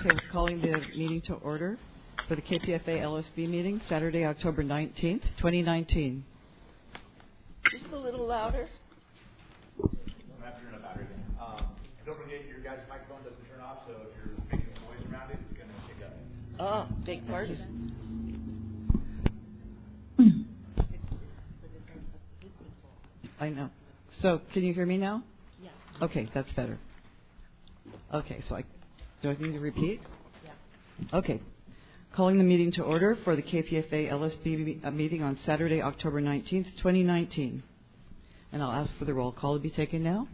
Okay, we're calling the meeting to order for the KPFA LSB meeting, Saturday, October 19th, 2019. Just a little louder. I'm have to turn up everything. Don't forget your guys' microphone doesn't turn off, so if you're making noise around it, it's going to pick up. Oh, big party. I know. So, can you hear me now? Yeah. Okay, that's better. Okay, so do I need to repeat? Yeah. Okay. Calling the meeting to order for the KPFA LSB meeting on Saturday, October 19th, 2019. And I'll ask for the roll call to be taken now.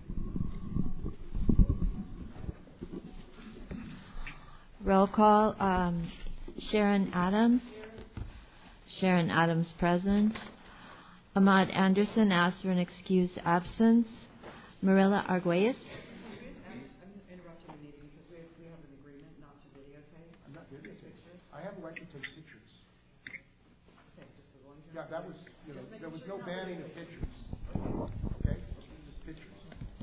Roll call, Sharon Adams. Sharon Adams present. Ahmad Anderson asked for an excused absence. Marilla Arguelles. I'm interrupting the meeting because we have an agreement not to videotape. I'm not videotaping. I have a right to take pictures. Okay, just as long as Yeah, that was, there was no banning of pictures. Okay? Just pictures.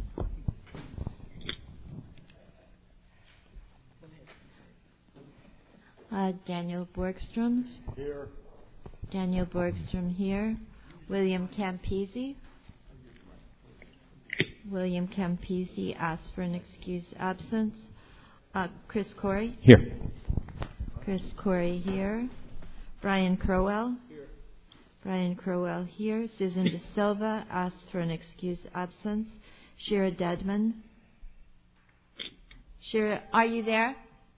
Daniel Borgstrom. Here. Daniel Borgstrom here. William Campisi. William Campisi asked for an excused absence. Chris Corey. Here. Chris Corey here. Brian Crowell. Here. Brian Crowell here. Susan De Silva asked for an excused absence. Shira Dedman. Shira, are you there?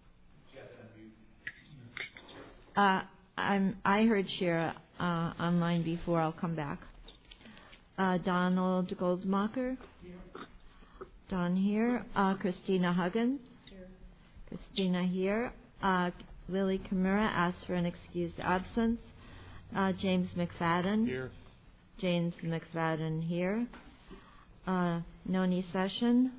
I heard Shira online before. I'll come back. Donald Goldmacher. Don here. Christina Huggins. Christina here. Lily Kimura asked for an excused absence. James McFadden. Here. James McFadden here. Noni Session.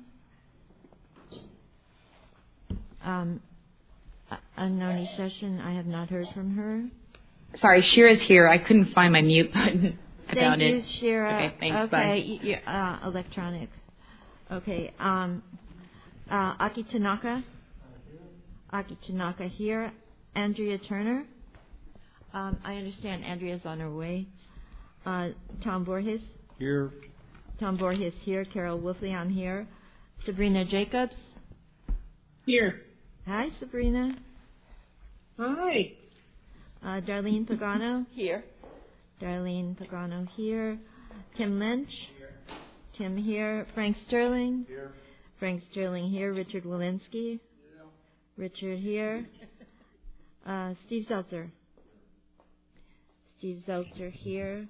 Noni Session, I have not heard from her. Sorry, Shira's here. I couldn't find my mute button. Thank you, Shira. Okay, thanks. Okay, Bye. Electronic. Okay. Aki Tanaka. Aki Tanaka here. Andrea Turner. I understand Andrea's on her way. Tom Borges. Here. Tom Borges here. Carol Wolfleon here. Sabrina Jacobs. Here. Hi, Sabrina. Hi. Darlene Pagano. Here. Darlene Pagano here. Tim Lynch. Here. Tim here. Frank Sterling. Here. Frank Sterling here. Richard Walensky. Yeah. Richard here. Steve Zeltzer. Steve Zeltzer here.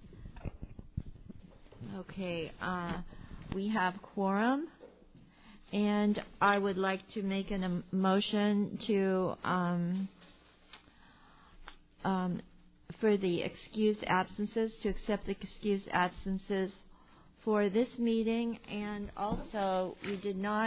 Okay. We have quorum. And I would like to make a motion to for the excused absences, to accept the excused absences for this meeting, and also we did not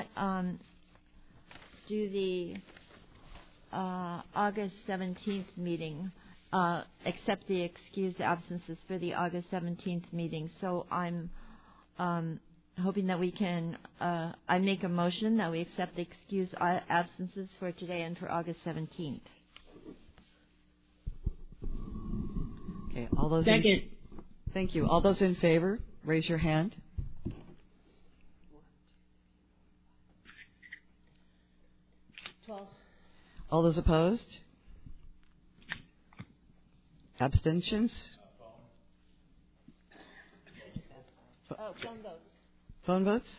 do the August 17th meeting, accept the excused absences for the August 17th meeting. So I'm hoping that we can, I make a motion that we accept the excused absences for today and for August 17th. Okay, all those Second. Thank you. All those in favor, raise your hand. All those opposed? Abstentions? Phone votes. Phone votes?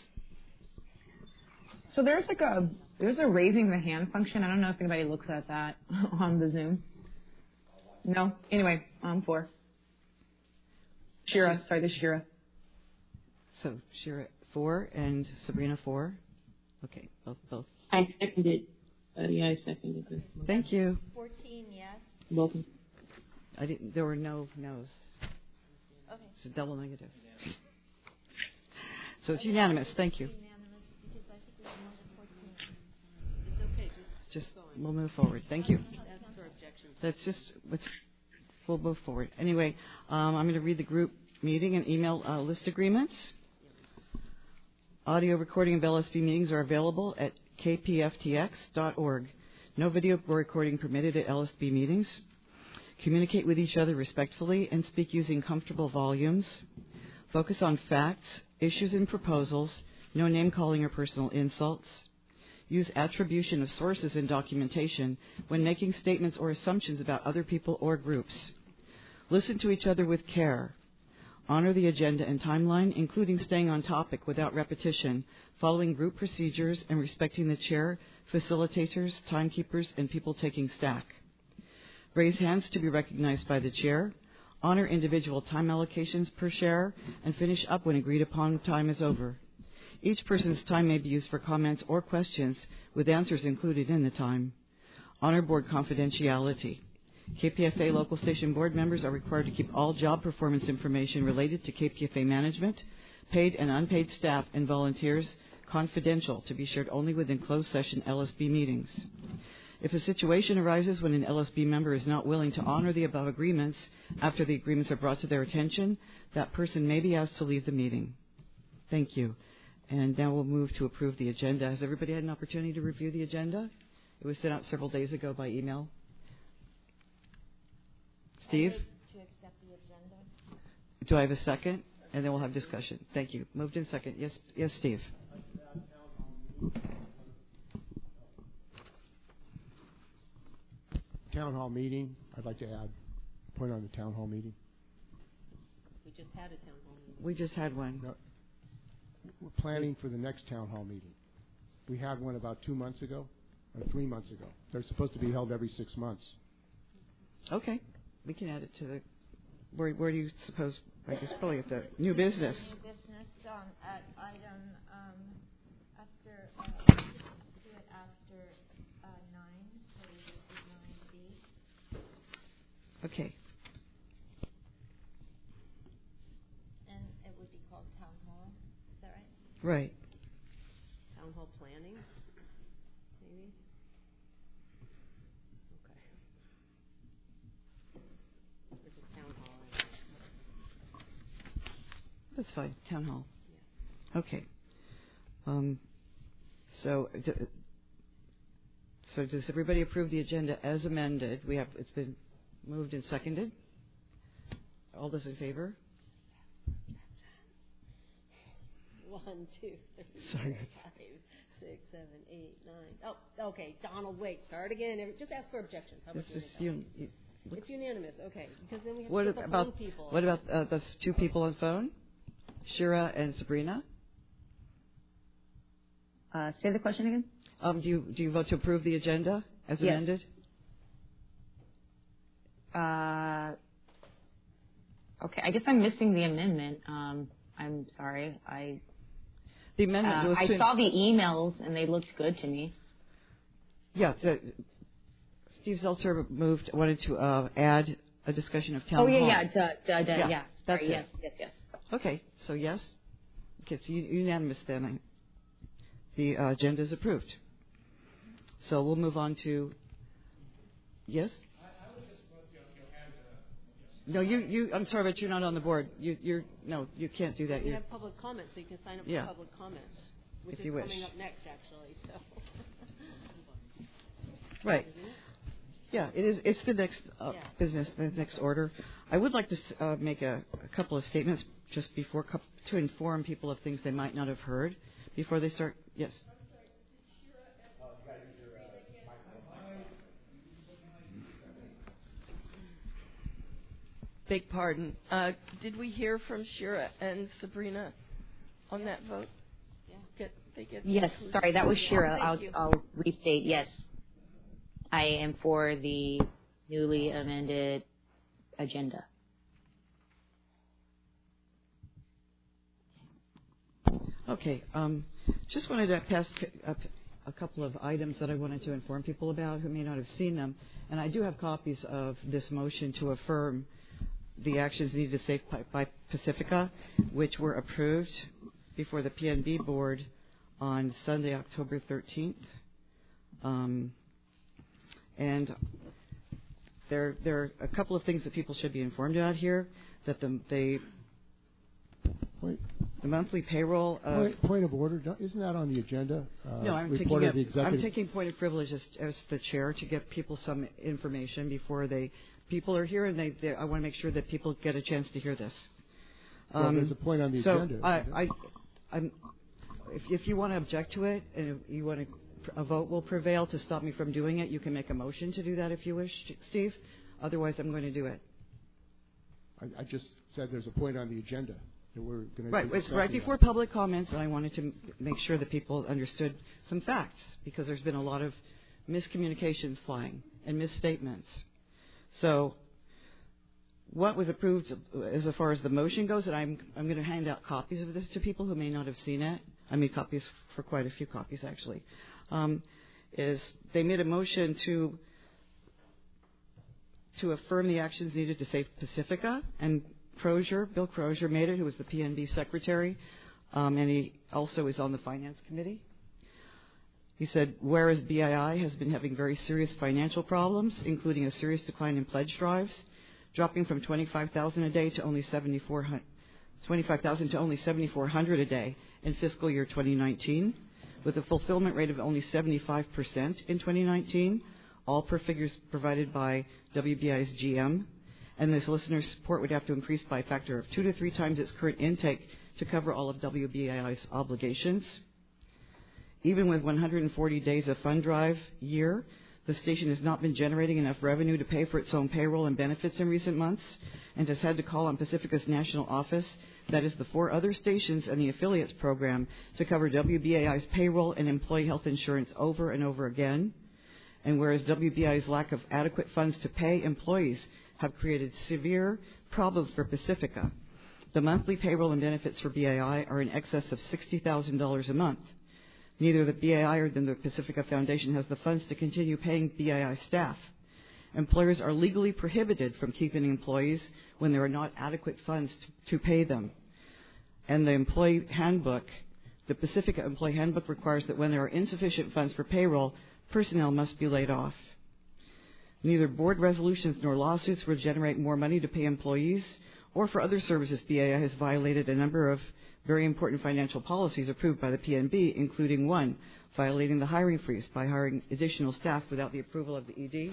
So there's a raising the hand function. I don't know if anybody looks at that on the Zoom. No? Anyway, I'm for. Shira. Sorry, this is Shira. So Shira 4 and Sabrina 4. Okay, both. I seconded. I seconded this. Thank you. 14, yes. Welcome. There were no no's. Okay. It's a double negative. So it's unanimous. Thank you. Unanimous because I think we have more than 14. It's okay. Just we'll move forward. Thank you. That's for objections. We'll move forward. Anyway, I'm going to read the group meeting and email list agreements. Audio recording of LSB meetings are available at kpftx.org. No video recording permitted at LSB meetings. Communicate with each other respectfully and speak using comfortable volumes. Focus on facts, issues, and proposals. No name-calling or personal insults. Use attribution of sources and documentation when making statements or assumptions about other people or groups. Listen to each other with care. Honor the agenda and timeline, including staying on topic without repetition, following group procedures, and respecting the chair, facilitators, timekeepers, and people taking stack. Raise hands to be recognized by the chair. Honor individual time allocations per share, and finish up when agreed upon time is over. Each person's time may be used for comments or questions, with answers included in the time. Honor board confidentiality. KPFA local station board members are required to keep all job performance information related to KPFA management, paid and unpaid staff, and volunteers confidential, to be shared only within closed session LSB meetings. If a situation arises when an LSB member is not willing to honor the above agreements after the agreements are brought to their attention, that person may be asked to leave the meeting. Thank you. And now we'll move to approve the agenda. Has everybody had an opportunity to review the agenda? It was sent out several days ago by email. Steve? To accept the agenda. Do I have a second? And then we'll have discussion. Thank you. Moved in second. Yes, Steve. Town hall meeting. I'd like to add a point on the town hall meeting. We just had a town hall meeting. We just had one. No, we're planning for the next town hall meeting. We had one about 2 months ago, or 3 months ago. They're supposed to be held every 6 months. Okay. We can add it to the... Where do you suppose... I guess probably at the new business. New business at item after do it after 9, so we do 9B. Okay. And it would be called town hall. Is that right? Right. Town hall planning, maybe? Okay. Or just town hall. That's fine. Town hall. Yeah. Okay. So does everybody approve the agenda as amended? It's been moved and seconded. All those in favor? 1, 2, 3, Sorry. 5, 6, 7, 8, 9. Oh, okay. Donald, wait. Start again. Just ask for objections. How about This is It's unanimous. Okay. Because then we have what to phone about people. what about the two people on phone? Shira and Sabrina? Say the question again. Do you vote to approve the agenda as Yes. amended? Okay, I guess I'm missing the amendment. I'm sorry. The amendment was I saw the emails and they looked good to me. Yeah. Steve Zeltzer wanted to add a discussion of town hall. Yeah. That's Sorry, it. Yes. Okay, so yes. Okay, it's unanimous then. The agenda is approved. So we'll move on to... Yes? I would just vote as a... No, you. I'm sorry, but you're not on the board. No, you can't do that. We have public comments, so you can sign up for public comments, which If you is wish. coming up next, actually. So. Right. Yeah, it is. It's the next business, the next order. I would like to make a couple of statements just before to inform people of things they might not have heard before they start. Yes. Beg pardon. Did we hear from Shira and Sabrina on that vote? Yeah. Yes, sorry, that was Shira. Thank you. I'll restate. Yes, I am for the newly amended agenda. Okay. Just wanted to pass a couple of items that I wanted to inform people about who may not have seen them. And I do have copies of this motion to affirm the actions needed to save by Pacifica, which were approved before the PNB board on Sunday, October 13th. And there are a couple of things that people should be informed about here. That The monthly payroll. Point of order. Isn't that on the agenda? No, I'm I'm taking point of privilege as the chair to give people some information before people are here, and I want to make sure that people get a chance to hear this. Well, there's a point on the agenda. If you want to object to it, and you want a vote will prevail to stop me from doing it, you can make a motion to do that if you wish, Steve. Otherwise, I'm going to do it. I just said there's a point on the agenda that we're going to. Right, it's right before public comments, and I wanted to make sure that people understood some facts because there's been a lot of miscommunications flying and misstatements. So, what was approved as far as the motion goes, and I'm going to hand out copies of this to people who may not have seen it. I made copies for quite a few copies actually. Is they made a motion to affirm the actions needed to save Pacifica, and Bill Crozier made it, who was the PNB secretary, and he also is on the finance committee. He said, whereas BII has been having very serious financial problems, including a serious decline in pledge drives, dropping from 25,000 a day to only 25,000 to only 7,400 a day in fiscal year 2019, with a fulfillment rate of only 75% in 2019, all per figures provided by WBI's GM, and this listener's support would have to increase by a factor of 2 to 3 times its current intake to cover all of WBI's obligations. Even with 140 days of fund drive year, the station has not been generating enough revenue to pay for its own payroll and benefits in recent months, and has had to call on Pacifica's national office, that is the 4 other stations and the affiliates program, to cover WBI's payroll and employee health insurance over and over again. And whereas WBI's lack of adequate funds to pay employees have created severe problems for Pacifica, the monthly payroll and benefits for BII are in excess of $60,000 a month. Neither the BII or the Pacifica Foundation has the funds to continue paying BII staff. Employers are legally prohibited from keeping employees when there are not adequate funds to pay them. And the employee handbook, the Pacifica Employee Handbook, requires that when there are insufficient funds for payroll, personnel must be laid off. Neither board resolutions nor lawsuits will generate more money to pay employees, or for other services. BII has violated a number of very important financial policies approved by the PNB, including 1, violating the hiring freeze by hiring additional staff without the approval of the ED,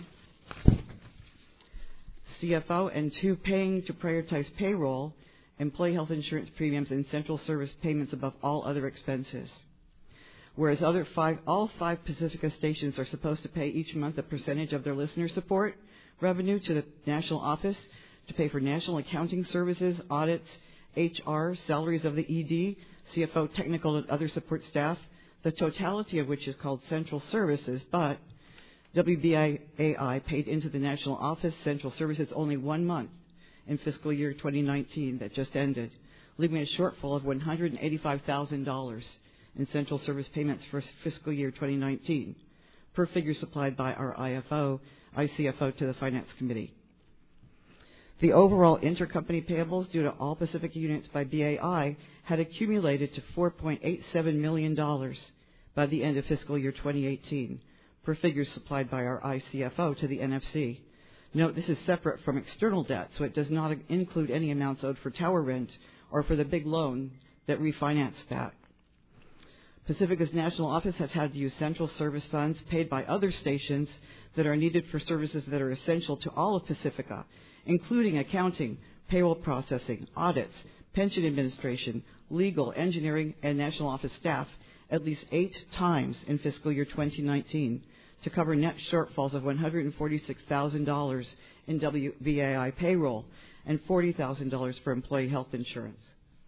CFO, and 2, paying to prioritize payroll, employee health insurance premiums, and central service payments above all other expenses. Whereas all 5 Pacifica stations are supposed to pay each month a percentage of their listener support revenue to the national office to pay for national accounting services, audits, HR, salaries of the ED, CFO, technical, and other support staff, the totality of which is called central services, but WBII paid into the national office central services only 1 month in fiscal year 2019 that just ended, leaving a shortfall of $185,000 in central service payments for fiscal year 2019, per figure supplied by our ICFO to the Finance Committee. The overall intercompany payables due to all Pacifica units by BII had accumulated to $4.87 million by the end of fiscal year 2018, per figures supplied by our ICFO to the NFC. Note this is separate from external debt, so it does not include any amounts owed for tower rent or for the big loan that refinanced that. Pacifica's national office has had to use central service funds paid by other stations that are needed for services that are essential to all of Pacifica, including accounting, payroll processing, audits, pension administration, legal, engineering, and national office staff, at least 8 times in fiscal year 2019 to cover net shortfalls of $146,000 in WBII payroll and $40,000 for employee health insurance.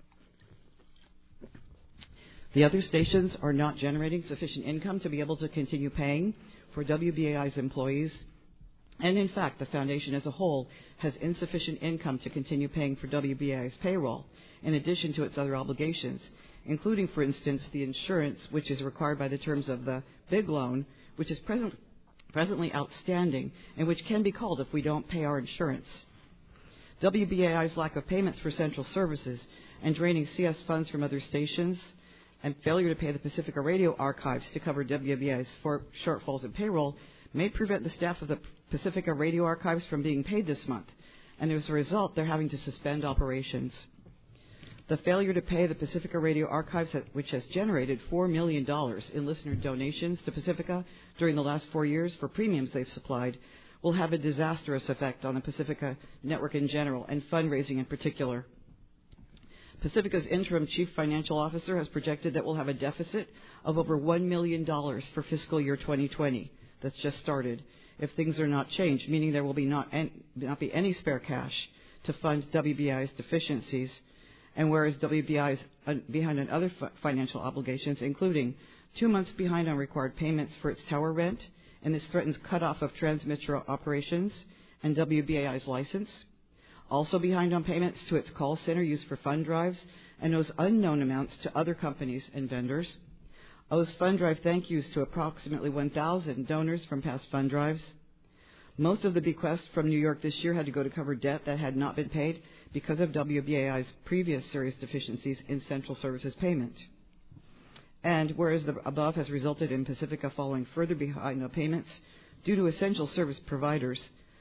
The other stations are not generating sufficient income to be able to continue paying for WBII's employees, and in fact, the foundation as a whole has insufficient income to continue paying for WBII's payroll, in addition to its other obligations, including, for instance, the insurance, which is required by the terms of the big loan, which is presently outstanding and which can be called if we don't pay our insurance. WBII's lack of payments for central services and draining CS funds from other stations and failure to pay the Pacifica Radio Archives to cover WBII's shortfalls in payroll may prevent the staff of the Pacifica Radio Archives from being paid this month, and as a result, they're having to suspend operations. The failure to pay the Pacifica Radio Archives, which has generated $4 million in listener donations to Pacifica during the last 4 years for premiums they've supplied, will have a disastrous effect on the Pacifica network in general and fundraising in particular. Pacifica's interim chief financial officer has projected that we'll have a deficit of over $1 million for fiscal year 2020 that's just started if things are not changed, meaning there will not be any spare cash to fund WBI's deficiencies. And whereas WBI is behind on other financial obligations, including 2 months behind on required payments for its tower rent, and this threatens cutoff of Transmetro operations and WBAI's license. Also behind on payments to its call center used for fund drives, and owes unknown amounts to other companies and vendors. Owes fund drive thank yous to approximately 1,000 donors from past fund drives. Most of the bequests from New York this year had to go to cover debt that had not been paid because of WBAI's previous serious deficiencies in central services payment. And whereas the above has resulted in Pacifica falling further behind on payments due to essential service providers,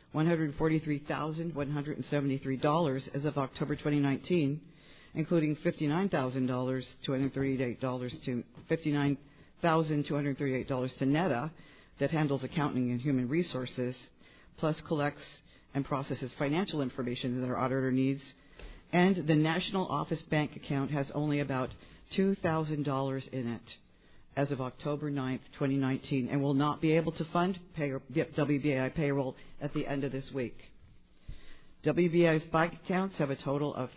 $143,173 as of October 2019, including $59,238 to $59,238 to NETA that handles accounting and human resources, plus collects and processes financial information that our auditor needs, and the National Office Bank account has only about $2,000 in it as of October 9th, 2019, and will not be able to fund WBAI payroll at the end of this week. WBAI's bank accounts have a total of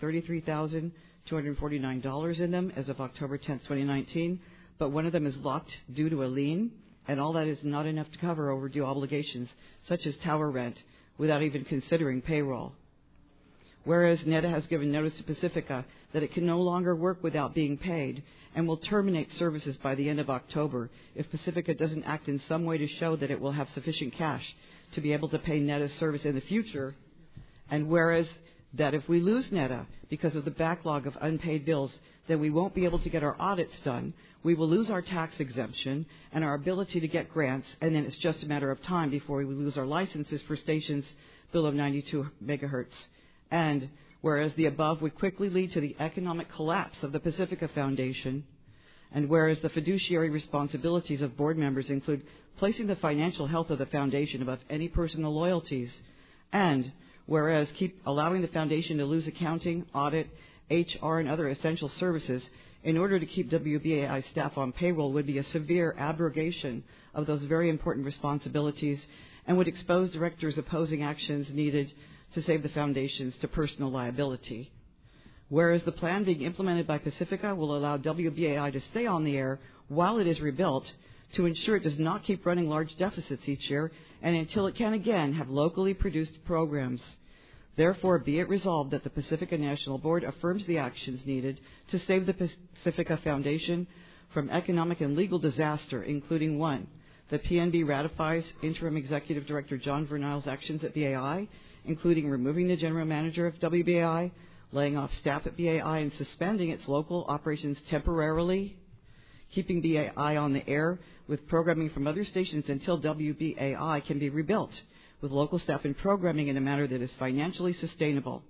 $33,249 in them as of October 10th, 2019, but one of them is locked due to a lien, and all that is not enough to cover overdue obligations, such as tower rent, without even considering payroll. Whereas NETA has given notice to Pacifica that it can no longer work without being paid and will terminate services by the end of October if Pacifica doesn't act in some way to show that it will have sufficient cash to be able to pay NETA's service in the future. And whereas that if we lose NETA because of the backlog of unpaid bills, then we won't be able to get our audits done, we will lose our tax exemption and our ability to get grants, and then it's just a matter of time before we lose our licenses for stations below 92 megahertz. And whereas the above would quickly lead to the economic collapse of the Pacifica Foundation, and whereas the fiduciary responsibilities of board members include placing the financial health of the foundation above any personal loyalties, and whereas keep allowing the foundation to lose accounting, audit, HR, and other essential services in order to keep WBAI staff on payroll would be a severe abrogation of those very important responsibilities and would expose directors opposing actions needed to save the foundations to personal liability. Whereas the plan being implemented by Pacifica will allow WBAI to stay on the air while it is rebuilt to ensure it does not keep running large deficits each year and until it can again have locally produced programs. Therefore, be it resolved that the Pacifica National Board affirms the actions needed to save the Pacifica Foundation from economic and legal disaster, including 1, the PNB ratifies Interim Executive Director John Vernile's actions at BAI, including removing the general manager of WBAI, laying off staff at BAI, and suspending its local operations temporarily, keeping BAI on the air with programming from other stations until WBAI can be rebuilt, with local staff and programming in a manner that is financially sustainable.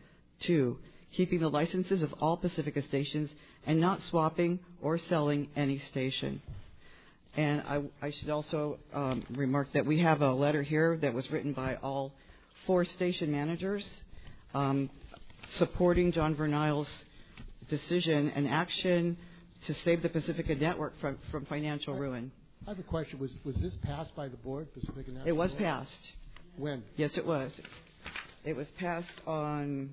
2, keeping the licenses of all Pacifica stations and not swapping or selling any station. And I should also remark that we have a letter here that was written by all 4 station managers supporting John Vernile's decision and action to save the Pacifica network from financial ruin. I have a question. Was this passed by the board, Pacifica National? It was Board? passed. When? Yes, it was. It was passed on.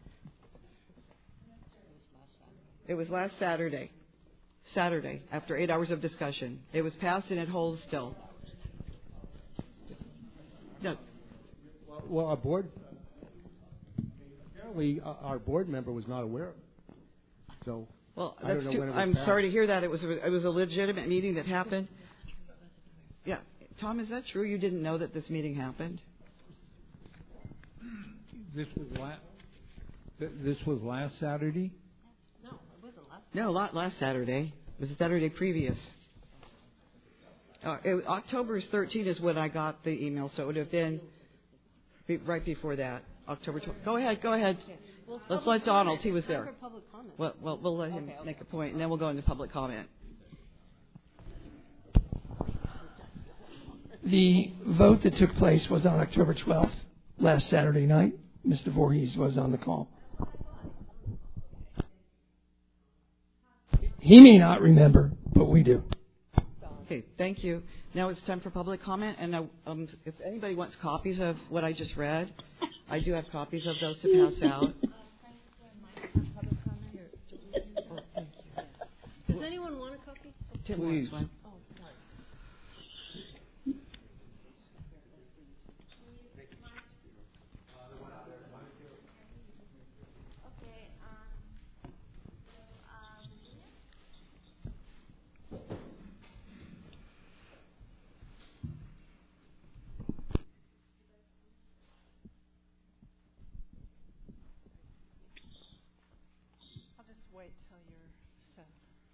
It was last Saturday. Saturday, after 8 hours of discussion. It was passed and it holds still. No. Well, apparently our board member was not aware of it. So, well, I don't know when it was I'm passed. sorry to hear that. It was a legitimate meeting that happened. Yeah. Tom, is that true? You didn't know that this meeting happened? This was last Saturday? No, last Saturday. It was the Saturday previous. October 13th is when I got the email, so it would have been right before that. October 12th. Go ahead. Okay. Well, Let's public let Donald. comment. He was Time there. for public comment. Well, we'll let him Okay. make a point, and then we'll go into public comment. The vote that took place was on October 12th, last Saturday night. Mr. Voorhees was on the call. He may not remember, but we do. Okay, thank you. Now it's time for public comment, and if anybody wants copies of what I just read, I do have copies of those to pass out. Does anyone want a copy? Tim wants one. Oh, sorry. I'll just wait till you're set.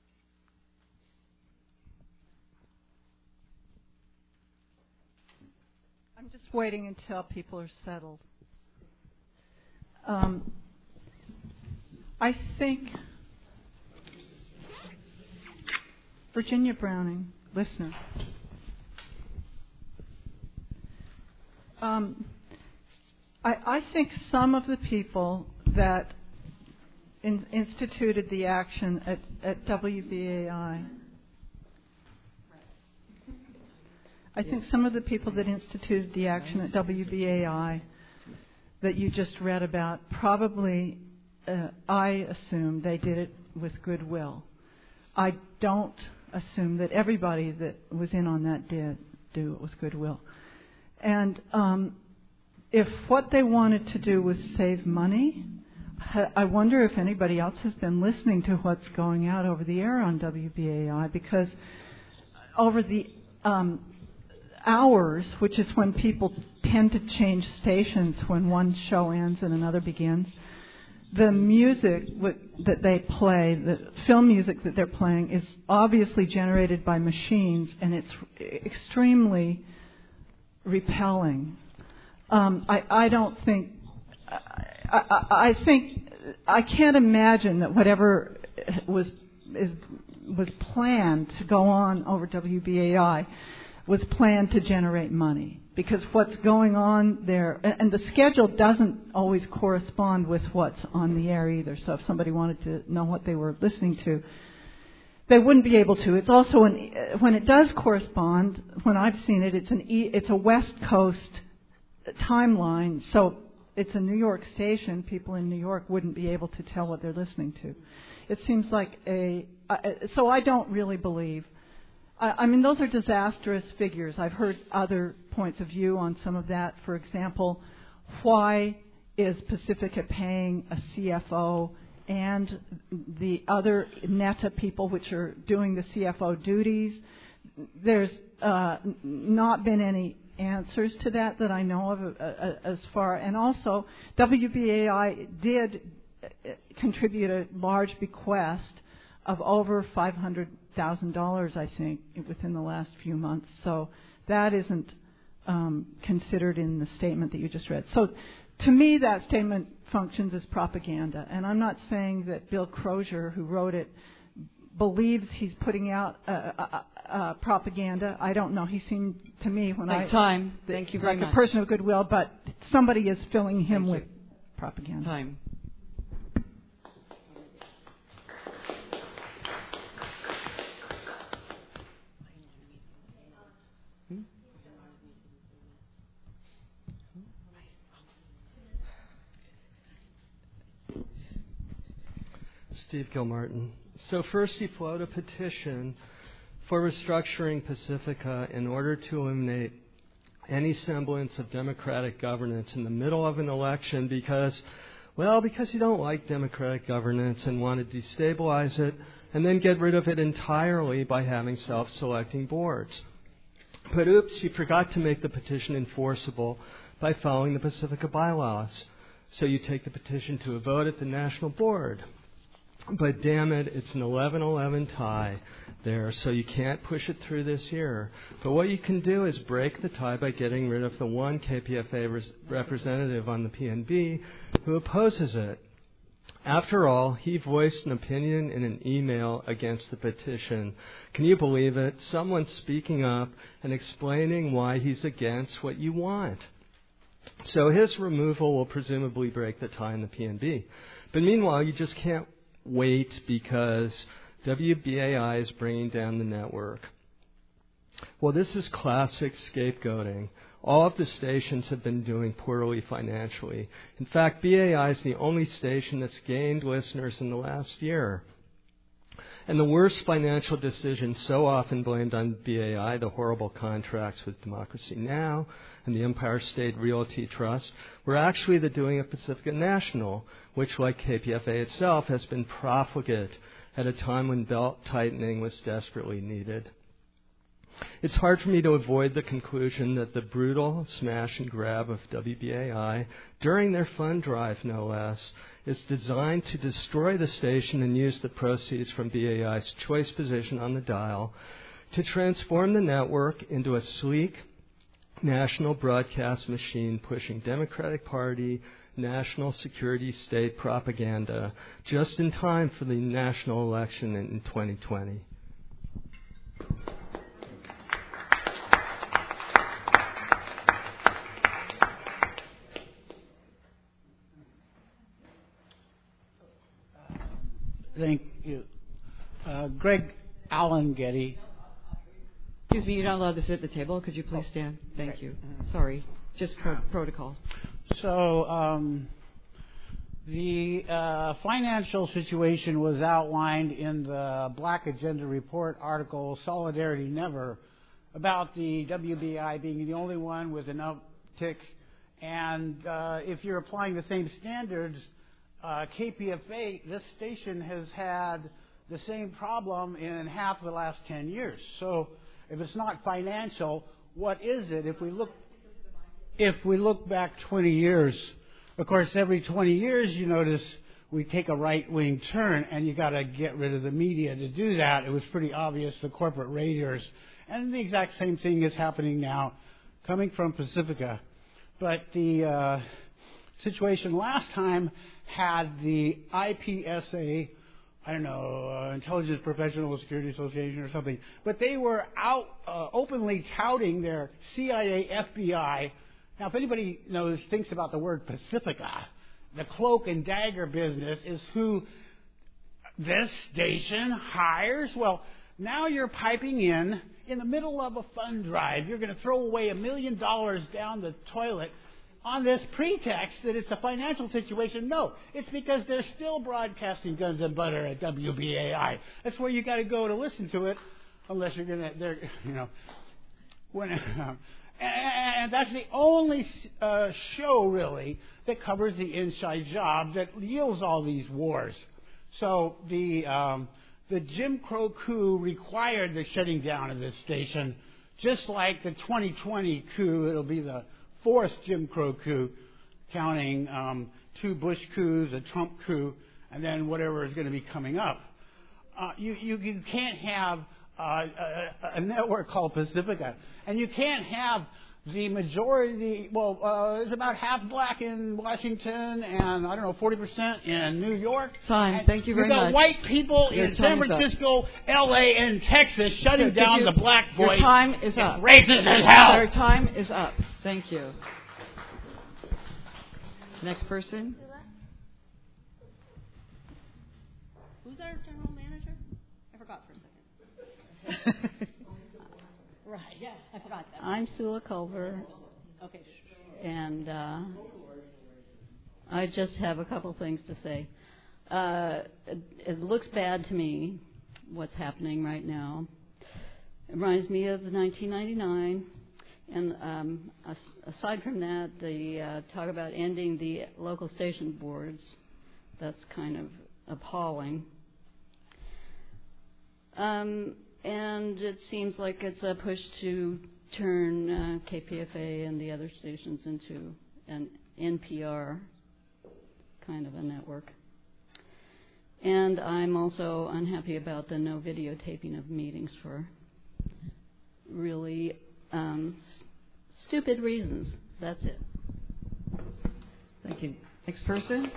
I'm just waiting until people are settled. I think Virginia Browning, listener. I think some of the people that instituted the action at WBAI. I think some of the people that instituted the action at WBAI that you just read about probably, I assume they did it with goodwill. I don't assume that everybody that was in on that did do it with goodwill. And if what they wanted to do was save money, I wonder if anybody else has been listening to what's going out over the air on WBAI, because over the hours, which is when people tend to change stations when one show ends and another begins, the music that they play, the film music that they're playing, is obviously generated by machines, and it's extremely repelling. I don't think... I think I can't imagine that whatever was planned to go on over WBAI was planned to generate money, because what's going on there, and the schedule doesn't always correspond with what's on the air either. So if somebody wanted to know what they were listening to, they wouldn't be able to. It's also when it does correspond, when I've seen it, it's a West Coast timeline. So it's a New York station. People in New York wouldn't be able to tell what they're listening to. It seems like so I don't really believe. I mean, those are disastrous figures. I've heard other points of view on some of that. For example, why is Pacifica paying a CFO and the other NETA people which are doing the CFO duties? There's not been any answers to that I know of as far. And also, WBAI did contribute a large bequest of over $500,000, I think, within the last few months. So that isn't considered in the statement that you just read. So to me, that statement functions as propaganda. And I'm not saying that Bill Crozier, who wrote it, believes he's putting out propaganda. I don't know. He seemed to me Thank you very like much. a person of goodwill, but somebody is filling him with propaganda. Time. Steve Gilmartin. So first he floated a petition for restructuring Pacifica in order to eliminate any semblance of democratic governance in the middle of an election because you don't like democratic governance and want to destabilize it and then get rid of it entirely by having self-selecting boards. But oops, he forgot to make the petition enforceable by following the Pacifica bylaws. So you take the petition to a vote at the national board. But damn it, it's an 11-11 tie there, so you can't push it through this year. But what you can do is break the tie by getting rid of the one KPFA representative on the PNB who opposes it. After all, he voiced an opinion in an email against the petition. Can you believe it? Someone speaking up and explaining why he's against what you want. So his removal will presumably break the tie in the PNB. But meanwhile, you just can't wait because WBAI is bringing down the network. Well, this is classic scapegoating. All of the stations have been doing poorly financially. In fact, BAI is the only station that's gained listeners in the last year. And the worst financial decisions so often blamed on BAI, the horrible contracts with Democracy Now! And the Empire State Realty Trust, were actually the doing of Pacifica National, which, like KPFA itself, has been profligate at a time when belt tightening was desperately needed. It's hard for me to avoid the conclusion that the brutal smash and grab of WBAI, during their fund drive no less, is designed to destroy the station and use the proceeds from BAI's choice position on the dial to transform the network into a sleek national broadcast machine pushing Democratic Party, national security state propaganda just in time for the national election in 2020. Thank you. Greg Allen Getty. Excuse me, you're not allowed to sit at the table. Could you please stand? Thank you. Sorry. Just protocol. So the financial situation was outlined in the Black Agenda Report article, Solidarity Never, about the WBI being the only one with an uptick. And if you're applying the same standards, KPFA, this station has had the same problem in half the last 10 years. So if it's not financial, what is it? If we look back 20 years, of course, every 20 years you notice we take a right-wing turn, and you got to get rid of the media to do that. It was pretty obvious, the corporate raiders, and the exact same thing is happening now, coming from Pacifica. But the situation last time had the IPSA, I don't know, Intelligence Professional Security Association or something, but they were out openly touting their CIA, FBI. Now, if anybody thinks about the word Pacifica, the cloak and dagger business is who this station hires. Well, now you're piping in the middle of a fund drive. You're going to throw away $1 million down the toilet on this pretext that it's a financial situation. No, it's because they're still broadcasting guns and butter at WBAI. That's where you got to go to listen to it, unless you're going to, and that's the only show really that covers the inside job that yields all these wars. So the Jim Crow coup required the shutting down of this station, just like the 2020 coup. It'll be the fourth Jim Crow coup, counting 2 Bush coups, a Trump coup, and then whatever is going to be coming up. You can't have a network called Pacifica, and you can't have the majority. Well, it's about half black in Washington, and I don't know, 40% in New York. Time. Thank you very much. You've got white people in San Francisco, L.A., and Texas shutting down the black voice. Your time is up. Racist as hell. Your time is up. Thank you. Next person. Who's our general manager? I forgot for a second. Right, yeah, I forgot that. I'm Sula Culver. Okay. And I just have a couple things to say. It looks bad to me, what's happening right now. It reminds me of 1999. And aside from that, the talk about ending the local station boards, that's kind of appalling. And it seems like it's a push to turn KPFA and the other stations into an NPR kind of a network. And I'm also unhappy about the no videotaping of meetings for really stupid reasons. That's it. Thank you. Next person.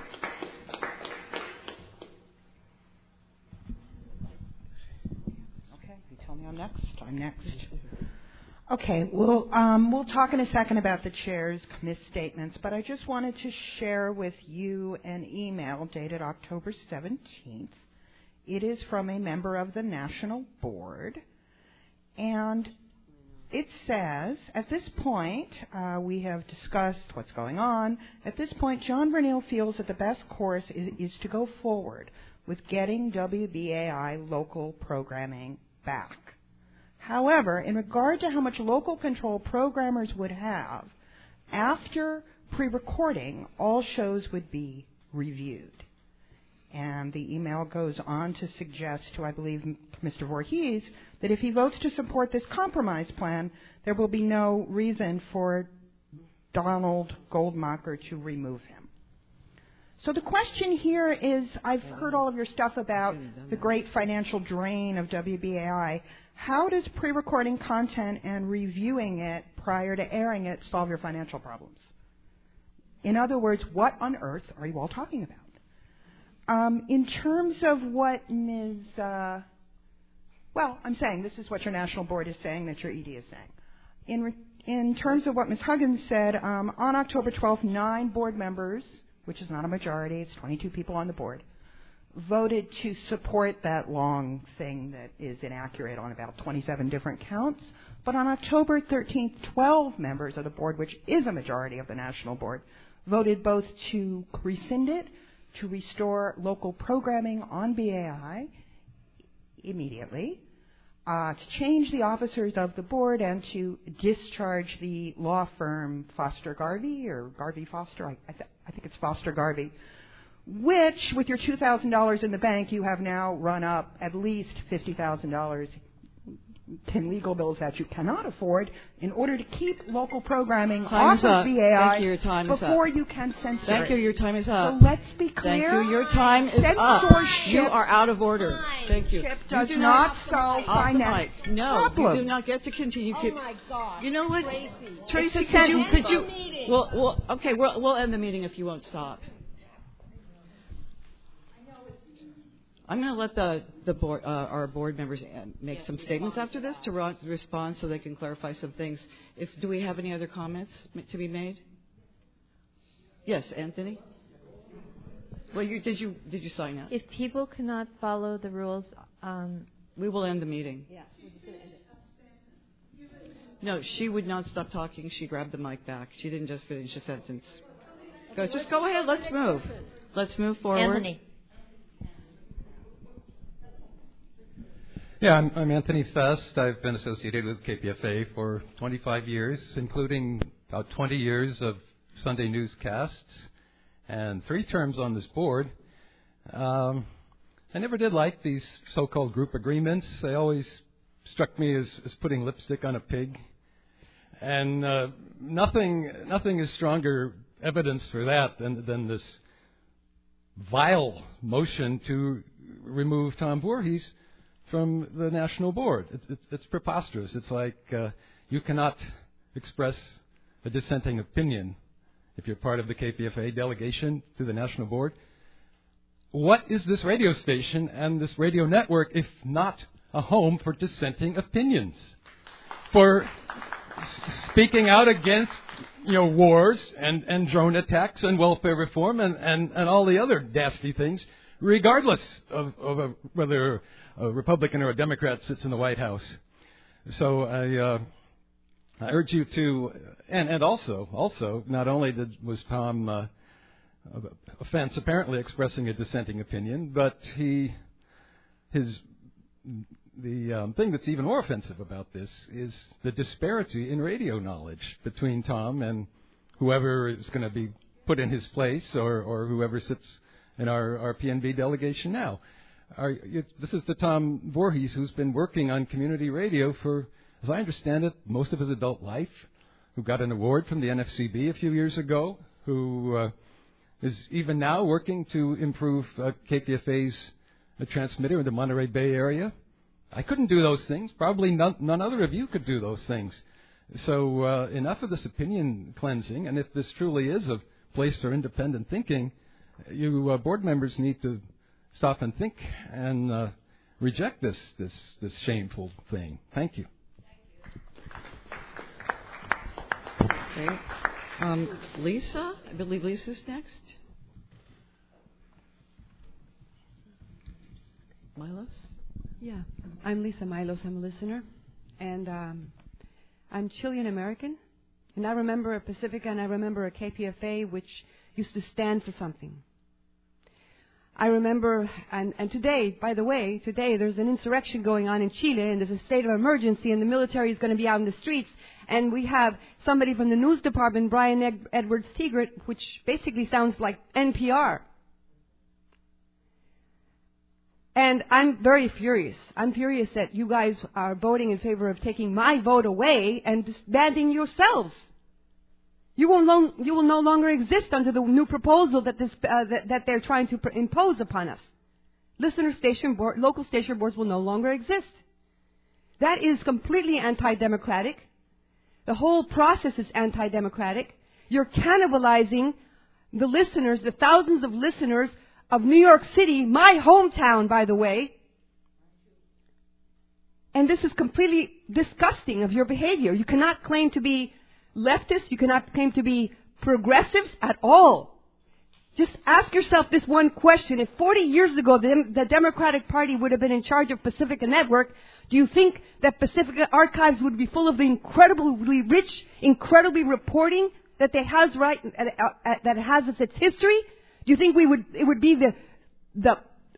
Okay, you tell me I'm next. I'm next. Okay, we'll talk in a second about the chair's misstatements, but I just wanted to share with you an email dated October 17th. It is from a member of the National Board, and it says, at this point, we have discussed what's going on. At this point, John Vernil feels that the best course is to go forward with getting WBAI local programming back. However, in regard to how much local control programmers would have, after pre-recording, all shows would be reviewed. And the email goes on to suggest to, I believe, Mr. Voorhees, that if he votes to support this compromise plan, there will be no reason for Donald Goldmacher to remove him. So the question here is, I've heard all of your stuff about the great financial drain of WBAI. How does pre-recording content and reviewing it prior to airing it solve your financial problems? In other words, what on earth are you all talking about? In terms of what Ms. I'm saying this is what your National Board is saying, that your ED is saying. In terms of what Ms. Huggins said, on October 12th, 9 board members, which is not a majority, it's 22 people on the board, voted to support that long thing that is inaccurate on about 27 different counts. But on October 13th, 12 members of the board, which is a majority of the National Board, voted both to rescind it, to restore local programming on BAI immediately, to change the officers of the board, and to discharge the law firm Foster Garvey, or Garvey Foster, I think it's Foster Garvey, which, with your $2,000 in the bank, you have now run up at least $50,000 in legal bills that you cannot afford in order to keep local programming off of BAI before you can censor it. Thank you. Your time is up. So let's be clear. Thank you. Your time is up. You are out of order. Thank you. Does not solve financial problems. No, you do not get to continue. Oh my God. You know what, Tracy? Could you? Well, okay. We'll end the meeting if you won't stop. I'm going to let the board, our board members make some statements after this to respond, so they can clarify some things. Do we have any other comments to be made? Yes, Anthony. Well, did you sign up? If people cannot follow the rules, we will end the meeting. Yeah, we're just going to end it. No, she would not stop talking. She grabbed the mic back. She didn't just finish a sentence. Just go ahead. Let's move. Let's move forward. Anthony. Yeah, I'm Anthony Fest. I've been associated with KPFA for 25 years, including about 20 years of Sunday newscasts and 3 terms on this board. I never did like these so-called group agreements. They always struck me as putting lipstick on a pig. And nothing is stronger evidence for that than this vile motion to remove Tom Voorhees from the National Board. It's preposterous. It's like you cannot express a dissenting opinion if you're part of the KPFA delegation to the National Board. What is this radio station and this radio network if not a home for dissenting opinions? For speaking out against wars and drone attacks and welfare reform and all the other nasty things, regardless of whether a Republican or a Democrat sits in the White House. So I urge you to, and also, not only was Tom offense apparently expressing a dissenting opinion, but the thing that's even more offensive about this is the disparity in radio knowledge between Tom and whoever is going to be put in his place or whoever sits in our PNB delegation now. This is the Tom Voorhees who's been working on community radio for, as I understand it, most of his adult life, who got an award from the NFCB a few years ago, who is even now working to improve KPFA's transmitter in the Monterey Bay area. I couldn't do those things. Probably none other of you could do those things. So enough of this opinion cleansing, and if this truly is a place for independent thinking, you board members need to stop and think and reject this shameful thing. Thank you. Okay. Lisa, I believe Lisa's next. Milos? Yeah, I'm Lisa Milos. I'm a listener. And I'm Chilean American. And I remember a Pacifica and I remember a KPFA which used to stand for something. I remember, and today, by the way, today there's an insurrection going on in Chile and there's a state of emergency and the military is going to be out in the streets. And we have somebody from the news department, Brian Edwards Tigert, which basically sounds like NPR. And I'm very furious. I'm furious that you guys are voting in favor of taking my vote away and disbanding yourselves. You will no longer exist under the new proposal that they're trying to impose upon us. Local station boards will no longer exist. That is completely anti-democratic. The whole process is anti-democratic. You're cannibalizing the listeners, the thousands of listeners of New York City, my hometown, by the way. And this is completely disgusting of your behavior. You cannot claim to be leftists. You cannot claim to be progressives at all. Just ask yourself this one question. If 40 years ago the Democratic Party would have been in charge of Pacifica Network, do you think that Pacifica Archives would be full of the incredibly rich, incredibly reporting that they has that it has as its history? Do you think it would be the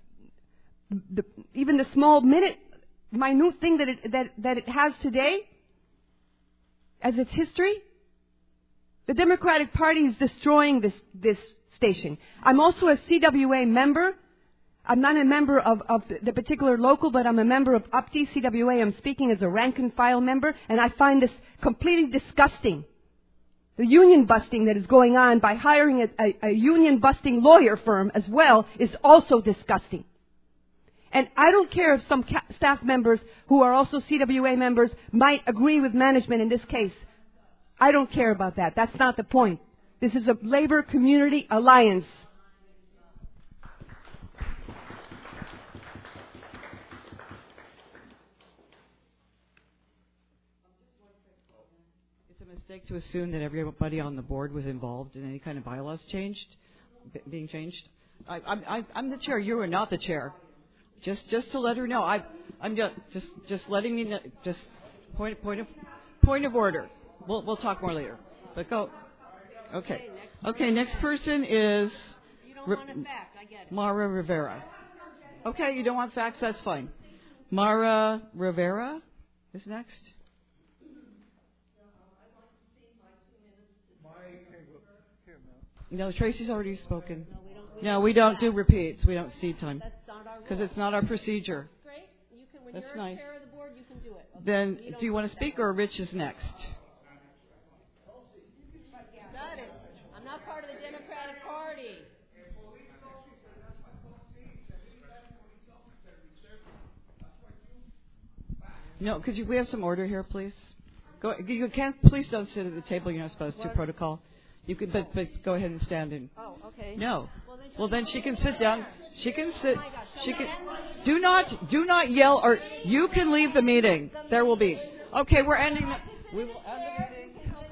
even the small minute thing that it has today as its history? The Democratic Party is destroying this station. I'm also a CWA member. I'm not a member of the particular local, but I'm a member of UPTI CWA. I'm speaking as a rank and file member, and I find this completely disgusting. The union busting that is going on by hiring a union busting lawyer firm as well is also disgusting. And I don't care if some staff members who are also CWA members might agree with management in this case. I don't care about that. That's not the point. This is a labor community alliance. It's a mistake to assume that everybody on the board was involved in any kind of bylaws being changed. I'm the chair. You are not the chair. Just to let her know. I'm just letting me know. Just point of order. We'll talk more later. But go. Okay. Okay. Next person is Mara Rivera. Okay. You don't want facts. That's fine. Mara Rivera is next. No, Tracy's already spoken. No, we don't do repeats. We don't cede time because it's not our procedure. Great. When That's you're nice. chair of the board, you can do it. Okay? Then, do you want to speak or Rich is next? Got it. I'm not part of the Democratic Party. No, we have some order here, please? You can't. Please don't sit at the table. You're not supposed to. Protocol. You could, but go ahead and stand in. Oh, okay. No. Well, then she can sit down. She can sit. She can. Do not yell, or you can leave the meeting. There will be. Okay, we're ending. We will end the meeting.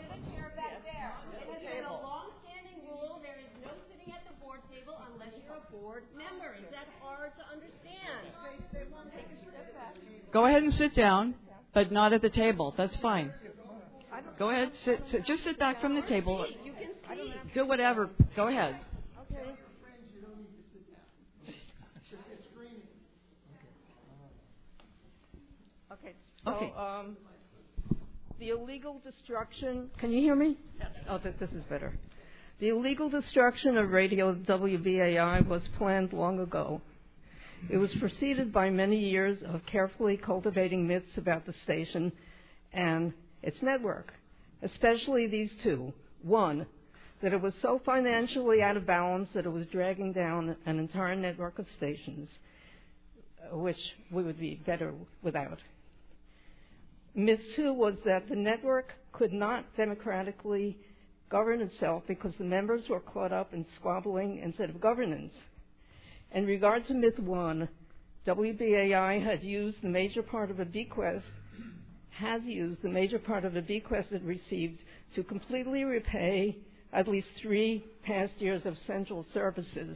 It is a long-standing rule. There is no sitting at the board table unless you're a board member. Is that hard to understand? Go ahead and sit down, but not at the table. That's fine. Go ahead. Sit. Just sit back from the table. Do whatever. Go ahead. Okay. So, the illegal destruction. Can you hear me? Oh, this is better. The illegal destruction of radio WBAI was planned long ago. It was preceded by many years of carefully cultivating myths about the station and its network, especially these two. One, that it was so financially out of balance that it was dragging down an entire network of stations, which we would be better without. Myth 2 was that the network could not democratically govern itself because the members were caught up in squabbling instead of governance. In regard to Myth 1, WBAI had used the major part of a bequest, it received to completely repay at least 3 past years of central services.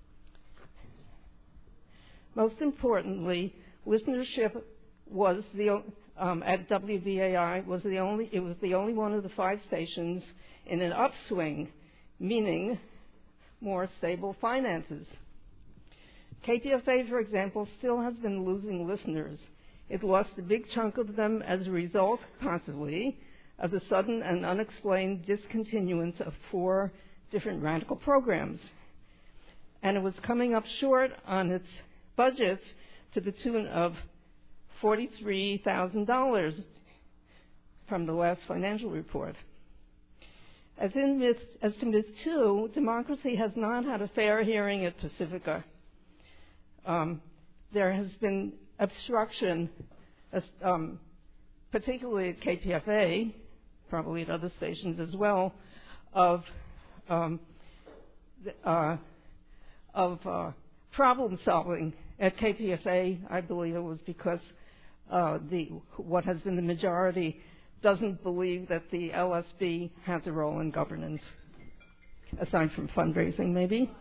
Most importantly, listenership was at WBAI was the only one of the 5 stations in an upswing, meaning more stable finances. KPFA, for example, still has been losing listeners. It lost a big chunk of them as a result, possibly, of the sudden and unexplained discontinuance of 4 different radical programs. And it was coming up short on its budget to the tune of $43,000 from the last financial report. As to Myth 2, democracy has not had a fair hearing at Pacifica. There has been obstruction, particularly at KPFA, probably at other stations as well, of problem solving. At KPFA, I believe it was because what has been the majority doesn't believe that the LSB has a role in governance, aside from fundraising, maybe.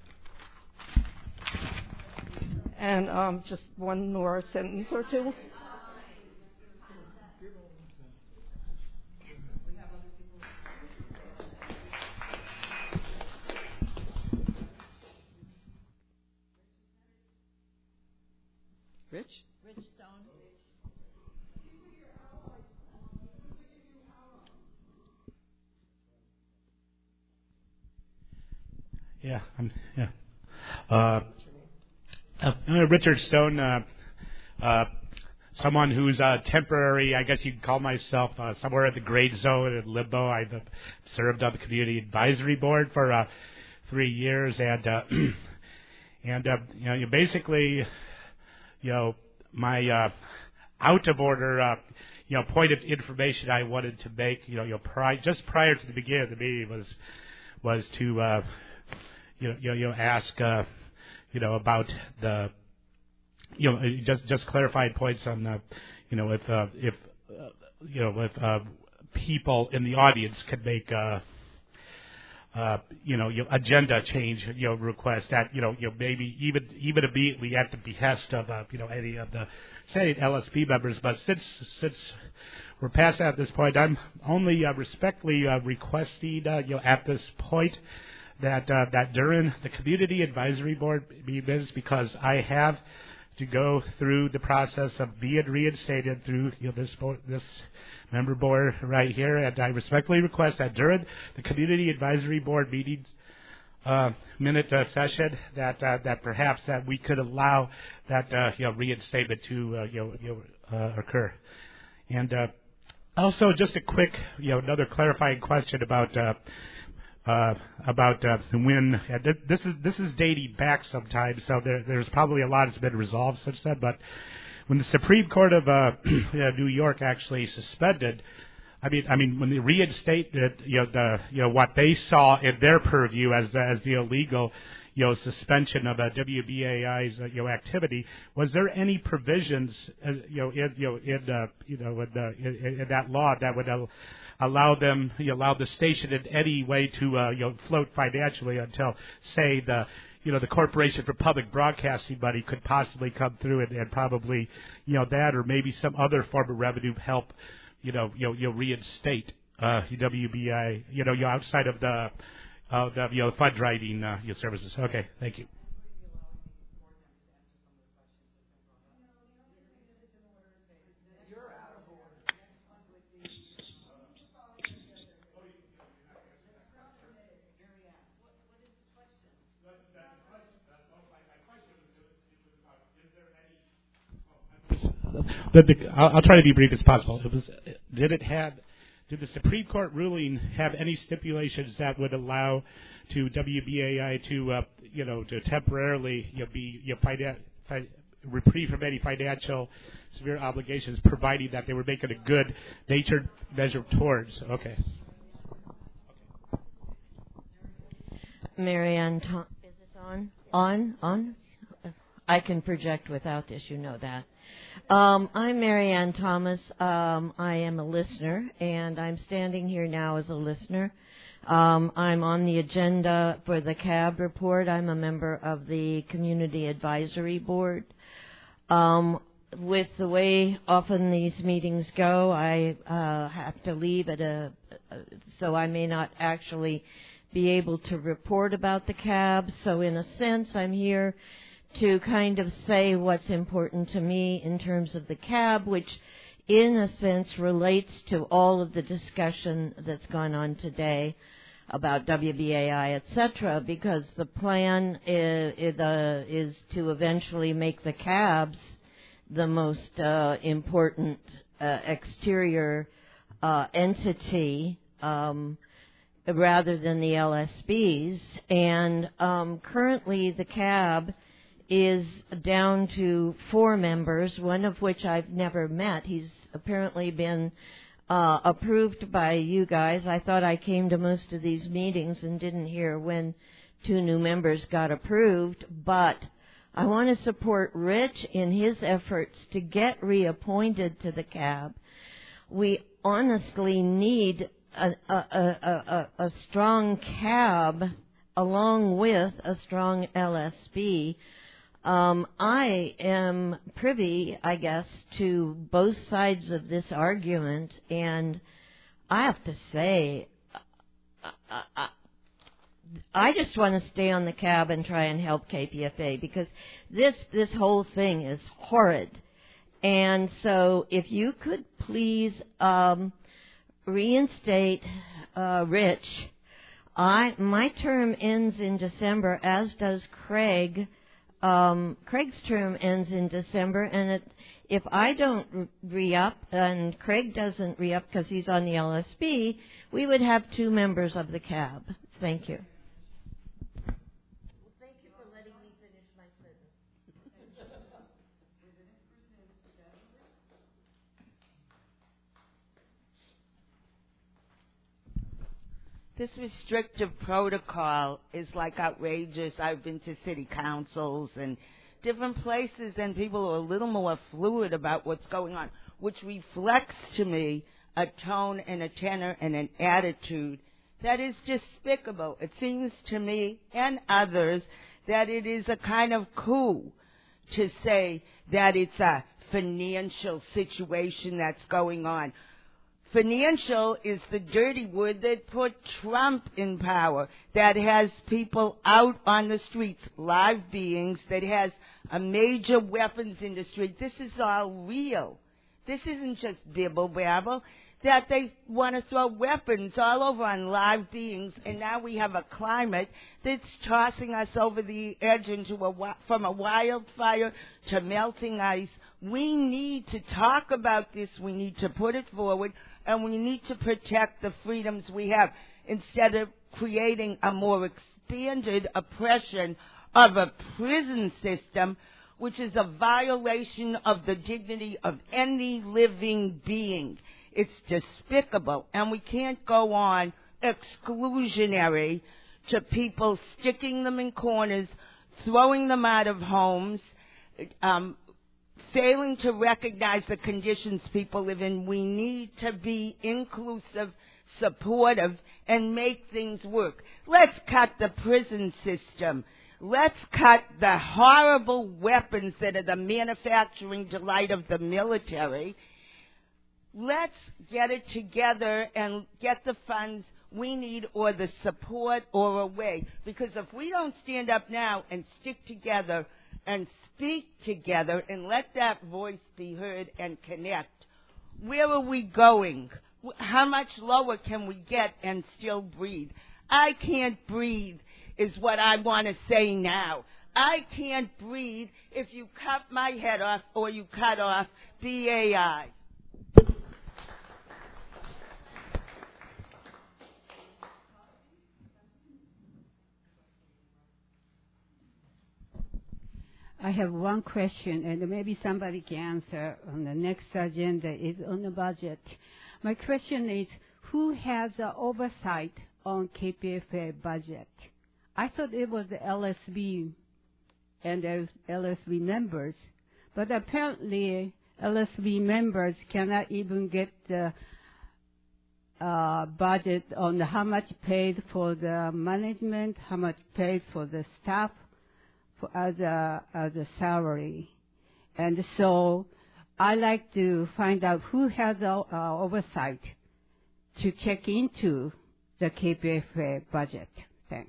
And just one more sentence or two. Rich Stone. Yeah, I'm Richard Stone, someone who's temporary, I guess you'd call myself, somewhere in the gray zone in limbo. I've served on the Community Advisory Board for 3 years, and basically, my out of order, point of information I wanted to make, just prior to the beginning of the meeting was to, ask, about the, just clarified points on, if people in the audience could make, agenda change, request that, maybe even immediately at the behest of, any of the Senate LSP members. But since we're past that at this point, I'm only respectfully requesting, at this point, that during the Community Advisory Board meetings, because I have to go through the process of being reinstated through this member board right here, and I respectfully request that during the Community Advisory Board meetings minute session that perhaps that we could allow that reinstatement to occur. And also just a quick another clarifying question about when this is dating back sometimes, so there's probably a lot that's been resolved since then. But when the Supreme Court of New York actually suspended, I mean when they reinstated what they saw in their purview as the illegal suspension of WBAI's activity, was there any provisions in that law that would allow the station in any way to float financially until, say, the Corporation for Public Broadcasting money could possibly come through and probably that or maybe some other form of revenue help reinstate WBI outside of the fundraising services. Okay, thank you. I'll try to be brief as possible. Did it have did the Supreme Court ruling have any stipulations that would allow to WBAI to temporarily be reprieve from any financial severe obligations, providing that they were making a good natured measure towards? Okay. Marianne, is this on? On? I can project without this, you know that. I'm Marianne Thomas. I am a listener, and I'm standing here now as a listener. I'm on the agenda for the CAB report. I'm a member of the Community Advisory Board. With the way often these meetings go, I have to leave so I may not actually be able to report about the CAB. So in a sense, I'm here to kind of say what's important to me in terms of the CAB, which in a sense relates to all of the discussion that's gone on today about WBAI, etc., because the plan is to eventually make the CABs the most important exterior entity rather than the LSBs. And currently the CAB is down to 4 members, one of which I've never met. He's apparently been approved by you guys. I thought I came to most of these meetings and didn't hear when 2 new members got approved, but I want to support Rich in his efforts to get reappointed to the CAB. We honestly need a strong CAB along with a strong LSB. I am privy, I guess, to both sides of this argument, and I have to say, I just want to stay on the CAB and try and help KPFA, because this whole thing is horrid. And so if you could please reinstate Rich. My term ends in December, as does Craig. Craig's term ends in December, and if I don't re-up and Craig doesn't re-up because he's on the LSB, we would have 2 members of the CAB. Thank you. Thank you for letting me finish my sentence. This restrictive protocol is like outrageous. I've been to city councils and different places, and people are a little more fluid about what's going on, which reflects to me a tone and a tenor and an attitude that is despicable. It seems to me and others that it is a kind of coup to say that it's a financial situation that's going on. Financial is the dirty word that put Trump in power, that has people out on the streets, live beings, that has a major weapons industry. This is all real. This isn't just bibble-babble, that they want to throw weapons all over on live beings, and now we have a climate that's tossing us over the edge from a wildfire to melting ice. We need to talk about this. We need to put it forward. And we need to protect the freedoms we have instead of creating a more expanded oppression of a prison system, which is a violation of the dignity of any living being. It's despicable, and we can't go on exclusionary to people, sticking them in corners, throwing them out of homes, failing to recognize the conditions people live in. We need to be inclusive, supportive, and make things work. Let's cut the prison system. Let's cut the horrible weapons that are the manufacturing delight of the military. Let's get it together and get the funds we need, or the support, or a way. Because if we don't stand up now and stick together and speak together and let that voice be heard and connect, where are we going? How much lower can we get and still breathe? I can't breathe is what I want to say now. I can't breathe if you cut my head off or you cut off BAI. I have one question, and maybe somebody can answer on the next agenda is on the budget. My question is, who has the oversight on KPFA budget? I thought it was the LSB and there's LSB members, but apparently LSB members cannot even get the budget on how much paid for the management, how much paid for the staff as a salary. And so I like to find out who has oversight to check into the KPFA budget. Thanks.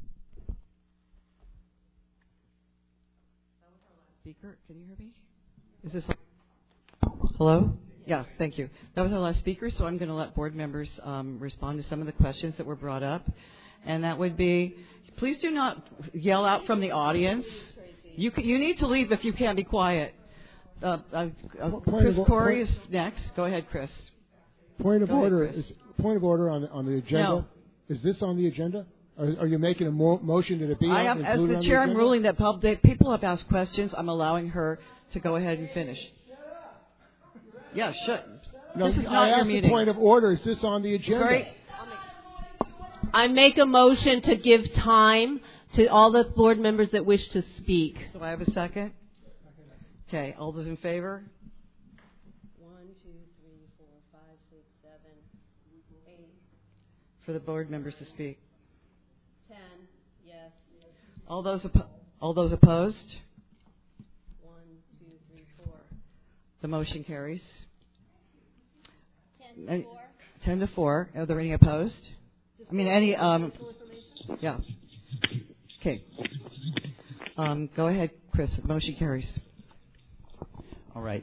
Speaker, can you hear me? Is this hello? Yeah, thank you. That was our last speaker, so I'm going to let board members respond to some of the questions that were brought up. And that would be, please do not yell out from the audience. You need to leave if you can't be quiet. Chris Corey is next. Go ahead, Chris. Point of order on the agenda. No. Is this on the agenda? Are you making a motion that it be? As the chair, I'm ruling that people have asked questions. I'm allowing her to go ahead and finish. Yeah, shut. No, this is not I your asked meeting. The point of order. Is this on the agenda? Great. I make a motion to give time to all the board members that wish to speak. Do I have a second? Okay, all those in favor? 1, 2, 3, 4, 5, 6, 7, 8. For the board members to speak. 10, yes. All those opposed? 1, 2, 3, 4. The motion carries. 10 to 4. 10 to 4. Are there any opposed? I mean, any, yeah. Okay. Go ahead, Chris. The motion carries. All right.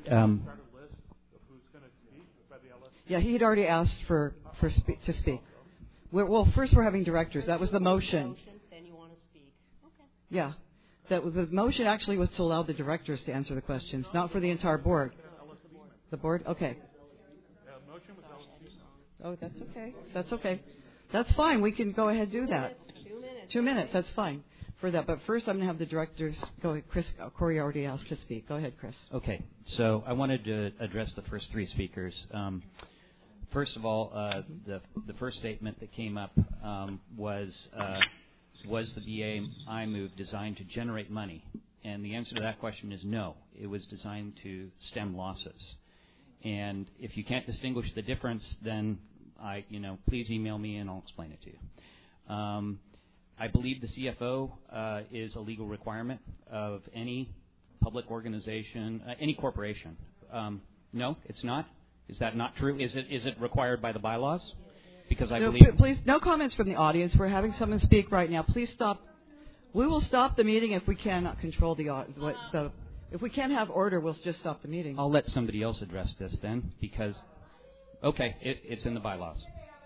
Yeah, he had already asked to speak. Well, first we're having directors. That was the motion. Then you want to speak. Okay. Yeah. The motion actually was to allow the directors to answer the questions, not for the entire board. The board? Okay. Oh, that's okay. That's okay. That's fine. We can go ahead and do that. 2 minutes. 2 minutes. That's fine for that. But first, I'm going to have the directors go ahead. Chris Corey already asked to speak. Go ahead, Chris. Okay. So I wanted to address the first three speakers. First of all, the first statement that came up was the BAI move designed to generate money? And the answer to that question is no. It was designed to stem losses. And if you can't distinguish the difference, then please email me and I'll explain it to you. I believe the CFO is a legal requirement of any public organization, any corporation. No, it's not. Is that not true? Is it required by the bylaws? Because I believe. Please, no comments from the audience. We're having someone speak right now. Please stop. We will stop the meeting if we cannot control the. If we can't have order, we'll just stop the meeting. I'll let somebody else address this then, because. Okay, it's in the bylaws.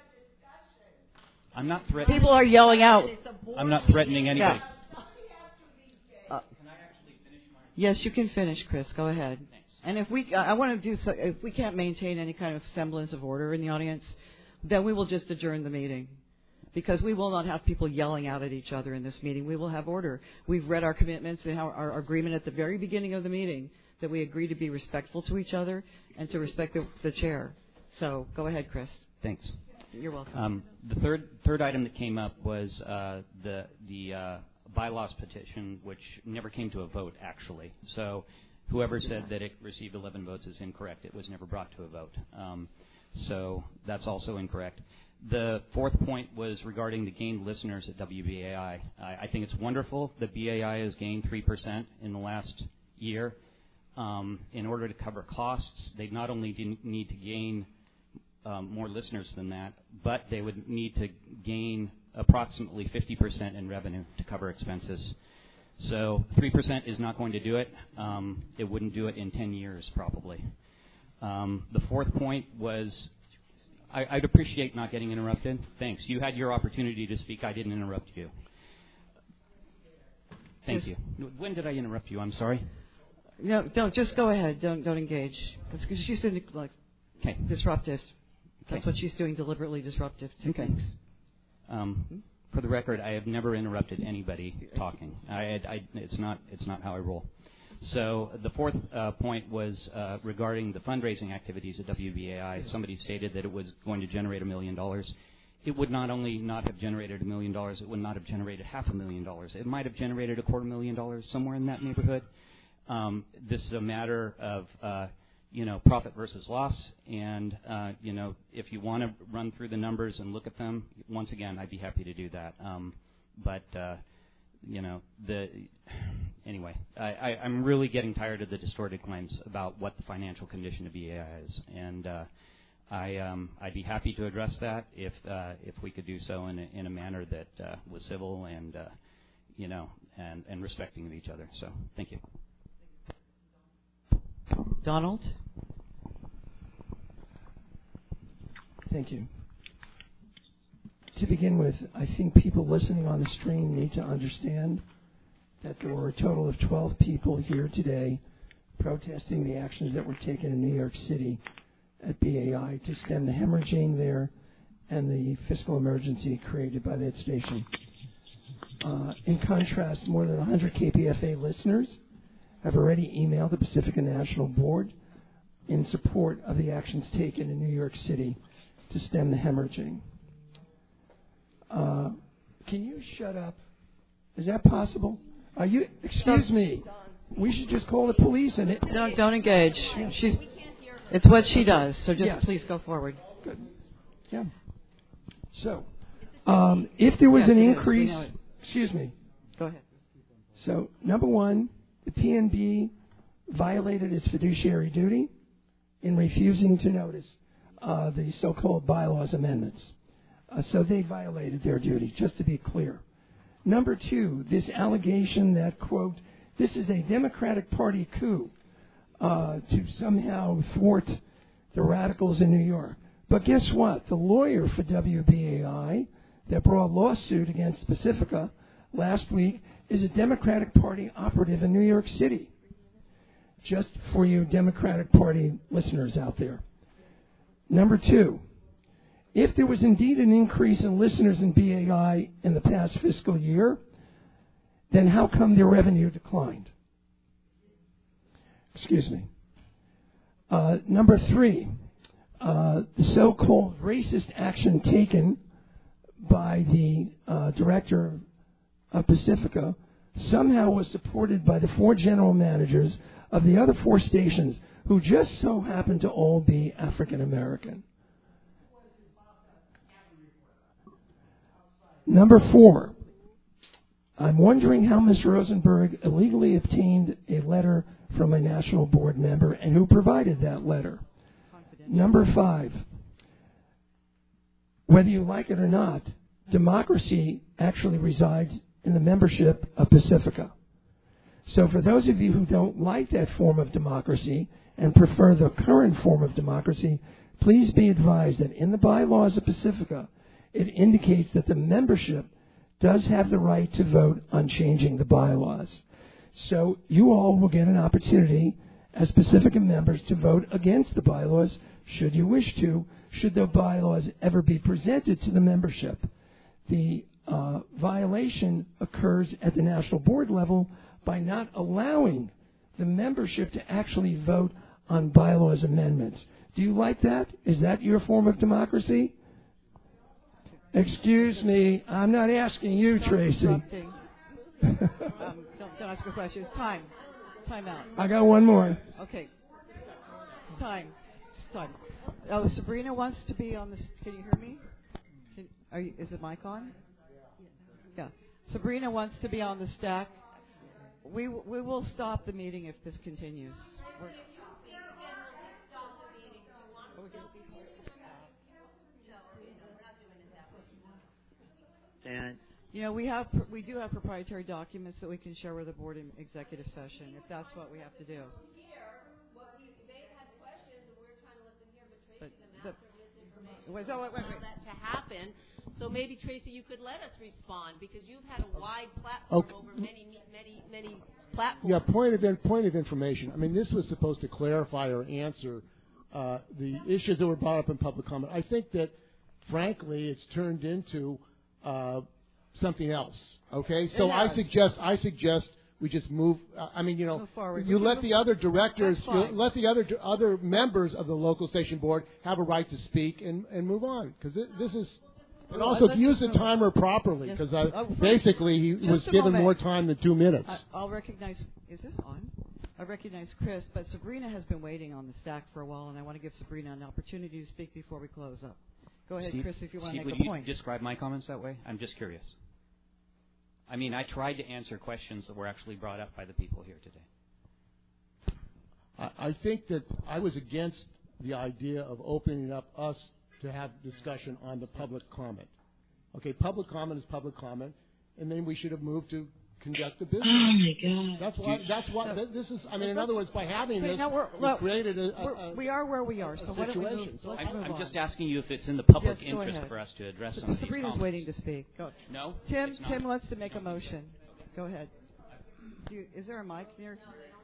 I'm not threatening. People are yelling out. I'm not threatening anybody. Yeah. Yes, you can finish, Chris. Go ahead. Thanks. And if I want to do so, if we can't maintain any kind of semblance of order in the audience, then we will just adjourn the meeting, because we will not have people yelling out at each other in this meeting. We will have order. We've read our commitments and our agreement at the very beginning of the meeting that we agree to be respectful to each other and to respect the chair. So go ahead, Chris. Thanks. You're welcome. The third item that came up was the bylaws petition, which never came to a vote, actually. So whoever said that it received 11 votes is incorrect. It was never brought to a vote. So that's also incorrect. The fourth point was regarding the gained listeners at WBAI. I think it's wonderful that BAI has gained 3% in the last year. In order to cover costs, they not only need to gain more listeners than that, but they would need to gain approximately 50% in revenue to cover expenses. So 3% is not going to do it. It wouldn't do it in 10 years, probably. The fourth point was, I'd appreciate not getting interrupted. Thanks. You had your opportunity to speak. I didn't interrupt you. Thank you. When did I interrupt you? I'm sorry. No, don't. Just go ahead. Don't engage. That's because she's doing disruptive. That's what she's doing, deliberately disruptive to things. For the record, I have never interrupted anybody talking. It's not how I roll. So the fourth point was regarding the fundraising activities at WBAI. Somebody stated that it was going to generate $1 million. It would not only not have generated $1 million, it would not have generated $500,000. It might have generated $250,000, somewhere in that neighborhood. This is a matter of profit versus loss, and if you want to run through the numbers and look at them, once again, I'd be happy to do that. Anyway, I'm really getting tired of the distorted claims about what the financial condition of BAI is, and I'd be happy to address that if we could do so in a manner that was civil and and respecting of each other. So, thank you. Donald? Thank you. To begin with, I think people listening on the stream need to understand that there were a total of 12 people here today protesting the actions that were taken in New York City at BAI to stem the hemorrhaging there and the fiscal emergency created by that station. In contrast, more than 100 KPFA listeners have already emailed the Pacifica National Board in support of the actions taken in New York City to stem the hemorrhaging. Can you shut up? Is that possible? Excuse me. We should just call the police and don't engage. It's what she does. So just please go forward. Good. Yeah. So, if there was an increase, excuse me. Go ahead. So, number one, the PNB violated its fiduciary duty in refusing to notice the so-called bylaws amendments. So they violated their duty, just to be clear. Number two, this allegation that, quote, this is a Democratic Party coup to somehow thwart the radicals in New York. But guess what? The lawyer for WBAI that brought a lawsuit against Pacifica last week is a Democratic Party operative in New York City. Just for you Democratic Party listeners out there. Number two, if there was indeed an increase in listeners in BAI in the past fiscal year, then how come their revenue declined? Excuse me. Number three, the so-called racist action taken by the director of Pacifica somehow was supported by the 4 general managers of the other 4 stations who just so happen to all be African American. Number 4, I'm wondering how Ms. Rosenberg illegally obtained a letter from a national board member and who provided that letter. Number 5, whether you like it or not, democracy actually resides in the membership of Pacifica. So for those of you who don't like that form of democracy and prefer the current form of democracy, please be advised that in the bylaws of Pacifica, it indicates that the membership does have the right to vote on changing the bylaws. So you all will get an opportunity as Pacifica members to vote against the bylaws, should you wish to, should the bylaws ever be presented to the membership. The violation occurs at the national board level by not allowing the membership to actually vote on bylaws amendments. Do you like that? Is that your form of democracy? Excuse me, I'm not asking you, Tracy. Don't ask a question. It's time. Time out. I got one more. Okay. Time. Sabrina wants to be on this. Can you hear me? Is the mic on? Yeah. Sabrina wants to be on the stack. We will stop the meeting if this continues. And we do have proprietary documents that we can share with the board in executive session if that's what we have to do. Wait. That to happen. So maybe Tracy, you could let us respond because you've had a wide platform over many platforms. Yeah, point of information. I mean, this was supposed to clarify or answer the issues that were brought up in public comment. I think that, frankly, it's turned into something else. Okay, so I suggest we just move. Move forward. You let the other directors, That's fine. you let the other members of the local station board have a right to speak and move on, because this is. And also use the timer properly, because basically he was given more time than 2 minutes. I'll recognize. Is this on? I recognize Chris, but Sabrina has been waiting on the stack for a while, and I want to give Sabrina an opportunity to speak before we close up. Go ahead, Steve, Chris, if you want to Steve, make a point. Would you describe my comments that way? I'm just curious. I mean, I tried to answer questions that were actually brought up by the people here today. I think that I was against the idea of opening up us to have discussion on the public comment. Okay, public comment is public comment, and then we should have moved to conduct the business. Oh my God! That's why this is. I mean, in other words, by having this, we created we are where we are. So what situation. I'm just asking you if it's in the public interest for us to address some of these Sabrina's comments. waiting to speak. Go. No. Tim wants to make a motion. Go ahead. Is there a mic near?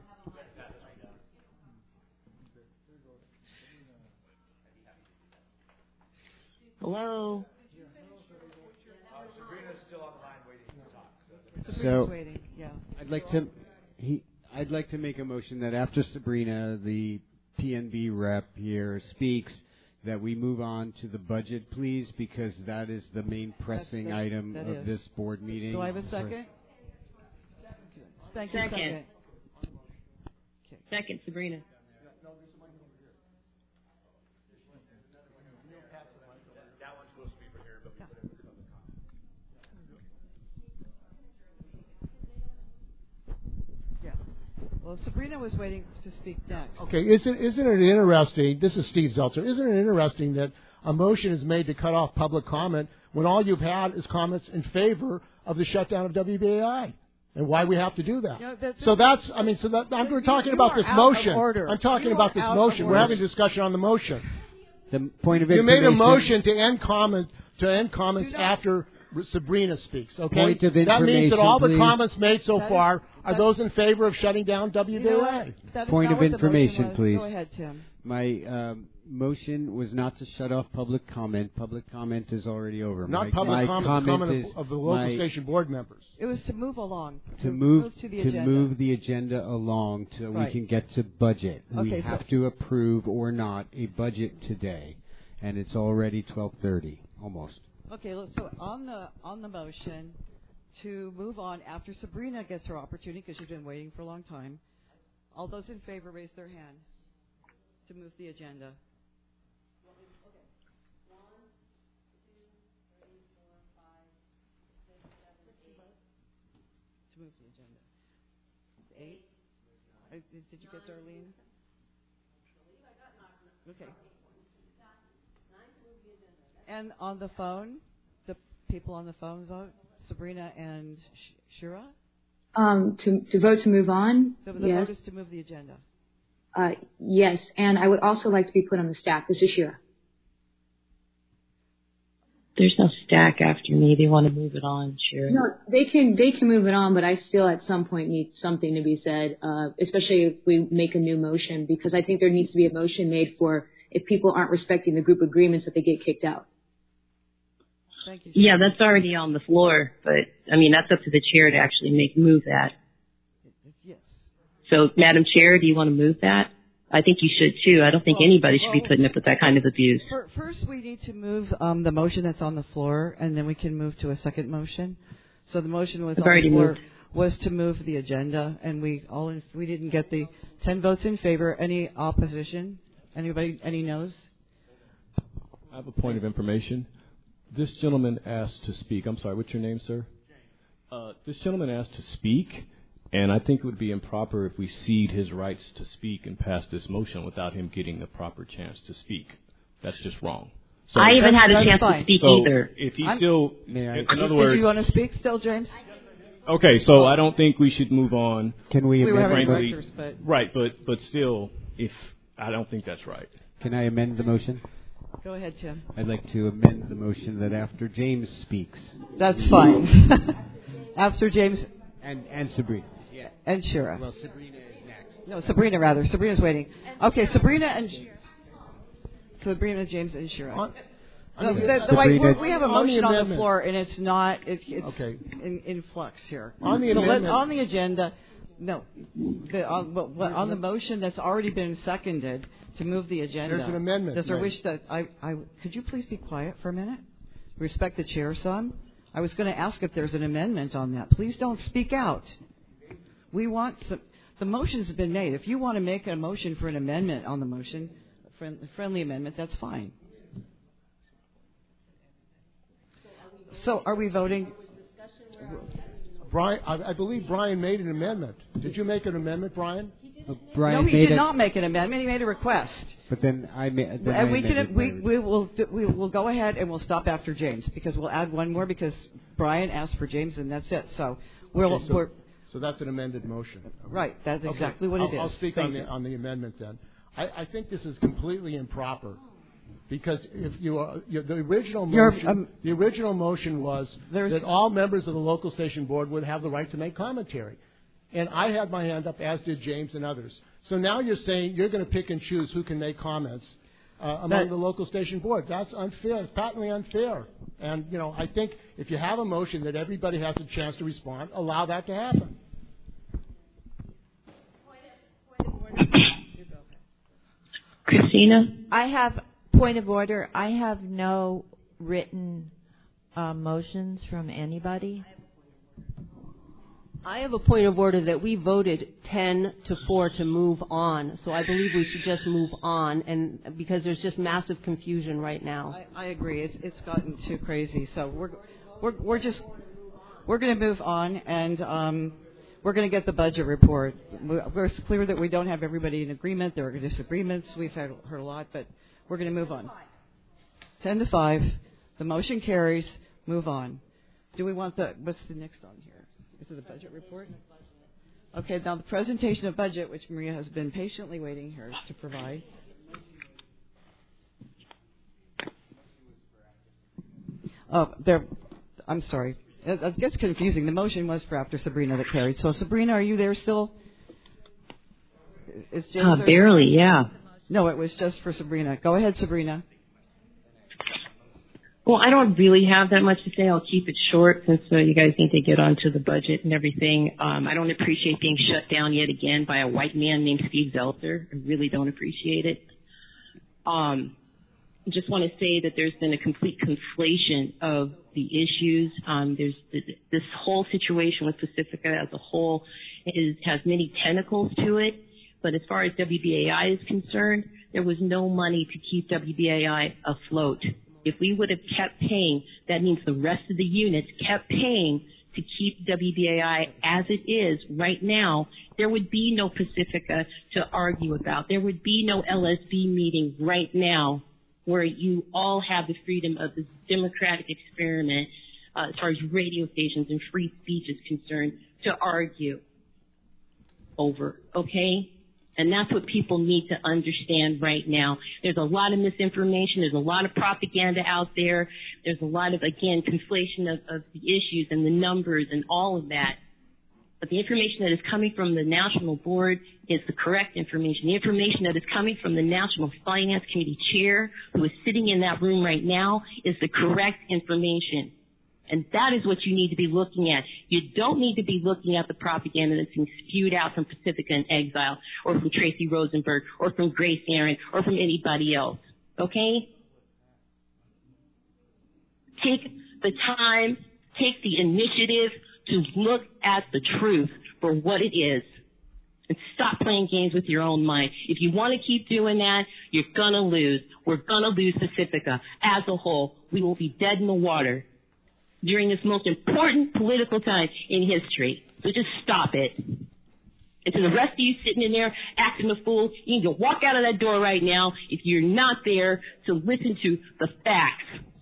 Hello. Sabrina's still on the line waiting to talk. Sabrina's waiting. Yeah. I'd like to make a motion that after Sabrina, the PNB rep here speaks, that we move on to the budget, please, because that is the main pressing item of this board meeting. Do I have a second? Thank you. Second. Second, Sabrina. That one's supposed to be for here, but we put it in the public comment. Yeah. Well, Sabrina was waiting to speak next. Okay, isn't it interesting? This is Steve Zeltzer. Isn't it interesting that a motion is made to cut off public comment when all you've had is comments in favor of the shutdown of WBAI? And why we have to do that? We're talking about this motion. I'm talking about this motion. We're having a discussion on the motion. The point of you information. made a motion to end comments after Sabrina speaks. Okay, point of that means that all please. the comments made so far are those in favor of shutting down WBAI. Point of information, please. Go ahead, Tim. My motion was not to shut off public comment. Public comment is already over. Not public comment of the local station board members. It was to move along. To move to the agenda. To move the agenda along so we can get to budget. Okay, we have to approve or not a budget today, and it's already 12:30, almost. Okay, so on the motion to move on after Sabrina gets her opportunity, because she's been waiting for a long time, all those in favor raise their hand to move the agenda. To move the agenda. 8? Did you get Darlene? Okay. And on the phone, the people on the phone vote, Sabrina and Shira? To vote to move on? The yes. vote is to move the agenda. Yes, and I would also like to be put on the stack. This is Shira. There's no stack after me. They want to move it on, Shira. No, they can move it on, but I still at some point need something to be said, especially if we make a new motion, because I think there needs to be a motion made for if people aren't respecting the group agreements that they get kicked out. Thank you. Yeah, that's already on the floor, but I mean that's up to the chair to actually move that. Yes. So, Madam Chair, do you want to move that? I think you should too. I don't think anybody should be putting up with that kind of abuse. First, we need to move the motion that's on the floor, and then we can move to a second motion. So the motion was on the floor was to move the agenda, and we didn't get the 10 votes in favor. Any opposition? Anybody? Any no's? I have a point of information. This gentleman asked to speak. I'm sorry, what's your name, sir? This gentleman asked to speak, and I think it would be improper if we cede his rights to speak and pass this motion without him getting the proper chance to speak. That's just wrong. So I even had a chance to speak either. If he still, in other words, do you want to speak still, James? Okay, so I don't think we should move on. Can we amend frankly, directors, but right, but still, if I don't think that's right. Can I amend the motion? Go ahead, Tim. I'd like to amend the motion that after James speaks. That's fine. After James. And Sabrina. Yeah. And Shira. Well, Sabrina is next. No, Sabrina rather. Sabrina's waiting. Okay, Sabrina, James, and Shira. We have a motion on the floor, and it's not. It's in flux here. On the amendment. On the agenda, No. On the motion that's already been seconded to move the agenda. There's an amendment. Does there wish that could you please be quiet for a minute? Respect the chair some. I was going to ask if there's an amendment on that. Please don't speak out. We want the motion's been made. If you want to make a motion for an amendment on the motion, friendly amendment, that's fine. So are we voting? Brian, I believe Brian made an amendment. Did you make an amendment, Brian? Brian no, he did not make an amendment. He made a request. But then I made. We will go ahead and we'll stop after James because we'll add one more because Brian asked for James and that's it. So so that's an amended motion. Right. That's exactly what it is. I'll speak on the amendment then. I think this is completely improper. Because if the original motion was that all members of the local station board would have the right to make commentary, and I had my hand up, as did James and others. So now you're saying you're going to pick and choose who can make comments among the local station board. That's unfair. It's patently unfair. And I think if you have a motion that everybody has a chance to respond, allow that to happen. Christina? Point of order. I have no written motions from anybody. I have a point of order that we voted 10-4 to move on. So I believe we should just move on, and because there's just massive confusion right now. I agree. It's gotten too crazy. So we're going to move on, and we're going to get the budget report. It's clear that we don't have everybody in agreement. There are disagreements. We've heard a lot, but we're going to move on. 10-5. The motion carries. Move on. Do we want what's the next on here? Is it the budget report? Okay, now the presentation of budget, which Maria has been patiently waiting here to provide. I'm sorry. It gets confusing. The motion was for after Sabrina that carried. So, Sabrina, are you there still? Is James barely, yeah. No, it was just for Sabrina. Go ahead, Sabrina. Well, I don't really have that much to say. I'll keep it short since you guys need to get onto the budget and everything. I don't appreciate being shut down yet again by a white man named Steve Zelter. I really don't appreciate it. I just want to say that there's been a complete conflation of the issues. There's this whole situation with Pacifica as a whole has many tentacles to it. But as far as WBAI is concerned, there was no money to keep WBAI afloat. If we would have kept paying, that means the rest of the units kept paying to keep WBAI as it is right now, there would be no Pacifica to argue about. There would be no LSB meeting right now where you all have the freedom of this democratic experiment as far as radio stations and free speech is concerned to argue over, okay? And that's what people need to understand right now. There's a lot of misinformation. There's a lot of propaganda out there. There's a lot of, again, conflation of the issues and the numbers and all of that. But the information that is coming from the National Board is the correct information. The information that is coming from the National Finance Committee chair, who is sitting in that room right now, is the correct information. And that is what you need to be looking at. You don't need to be looking at the propaganda that's being spewed out from Pacifica in Exile, or from Tracy Rosenberg, or from Grace Aaron, or from anybody else. Okay? Take the time, take the initiative to look at the truth for what it is. And stop playing games with your own mind. If you want to keep doing that, you're going to lose. We're going to lose Pacifica as a whole. We will be dead in the water during this most important political time in history. So just stop it. And to the rest of you sitting in there acting a fool, you can walk out of that door right now if you're not there to listen to the facts.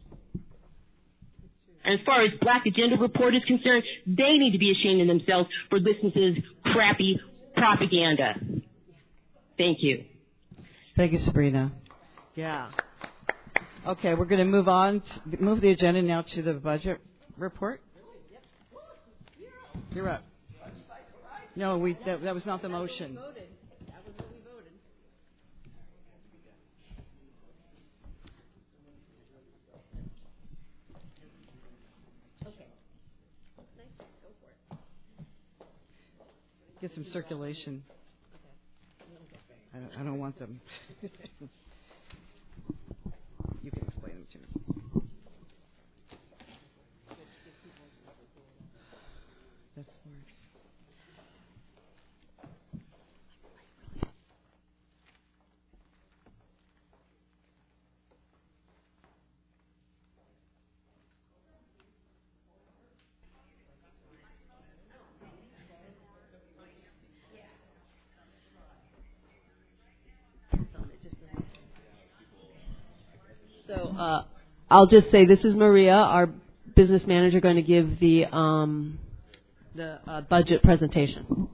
And as far as Black Agenda Report is concerned, they need to be ashamed of themselves for listening to this crappy propaganda. Thank you. Thank you, Sabrina. Yeah. Okay, we're going to move on, move the agenda now to the budget report. You're up. No, that was not the motion. get some circulation. I don't want them. You can explain them to me. That's smart. So I'll just say this is Maria, our business manager, going to give the budget presentation.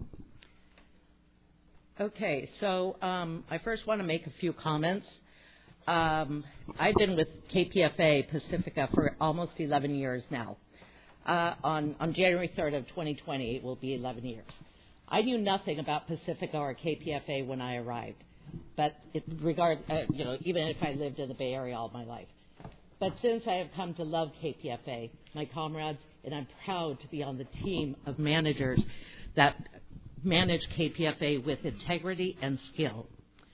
Okay, so I first want to make a few comments. I've been with KPFA Pacifica for almost 11 years now. On January 3rd of 2020, it will be 11 years. I knew nothing about Pacifica or KPFA when I arrived, but even if I lived in the Bay Area all my life. But since I have come to love KPFA, my comrades, and I'm proud to be on the team of managers that manage KPFA with integrity and skill.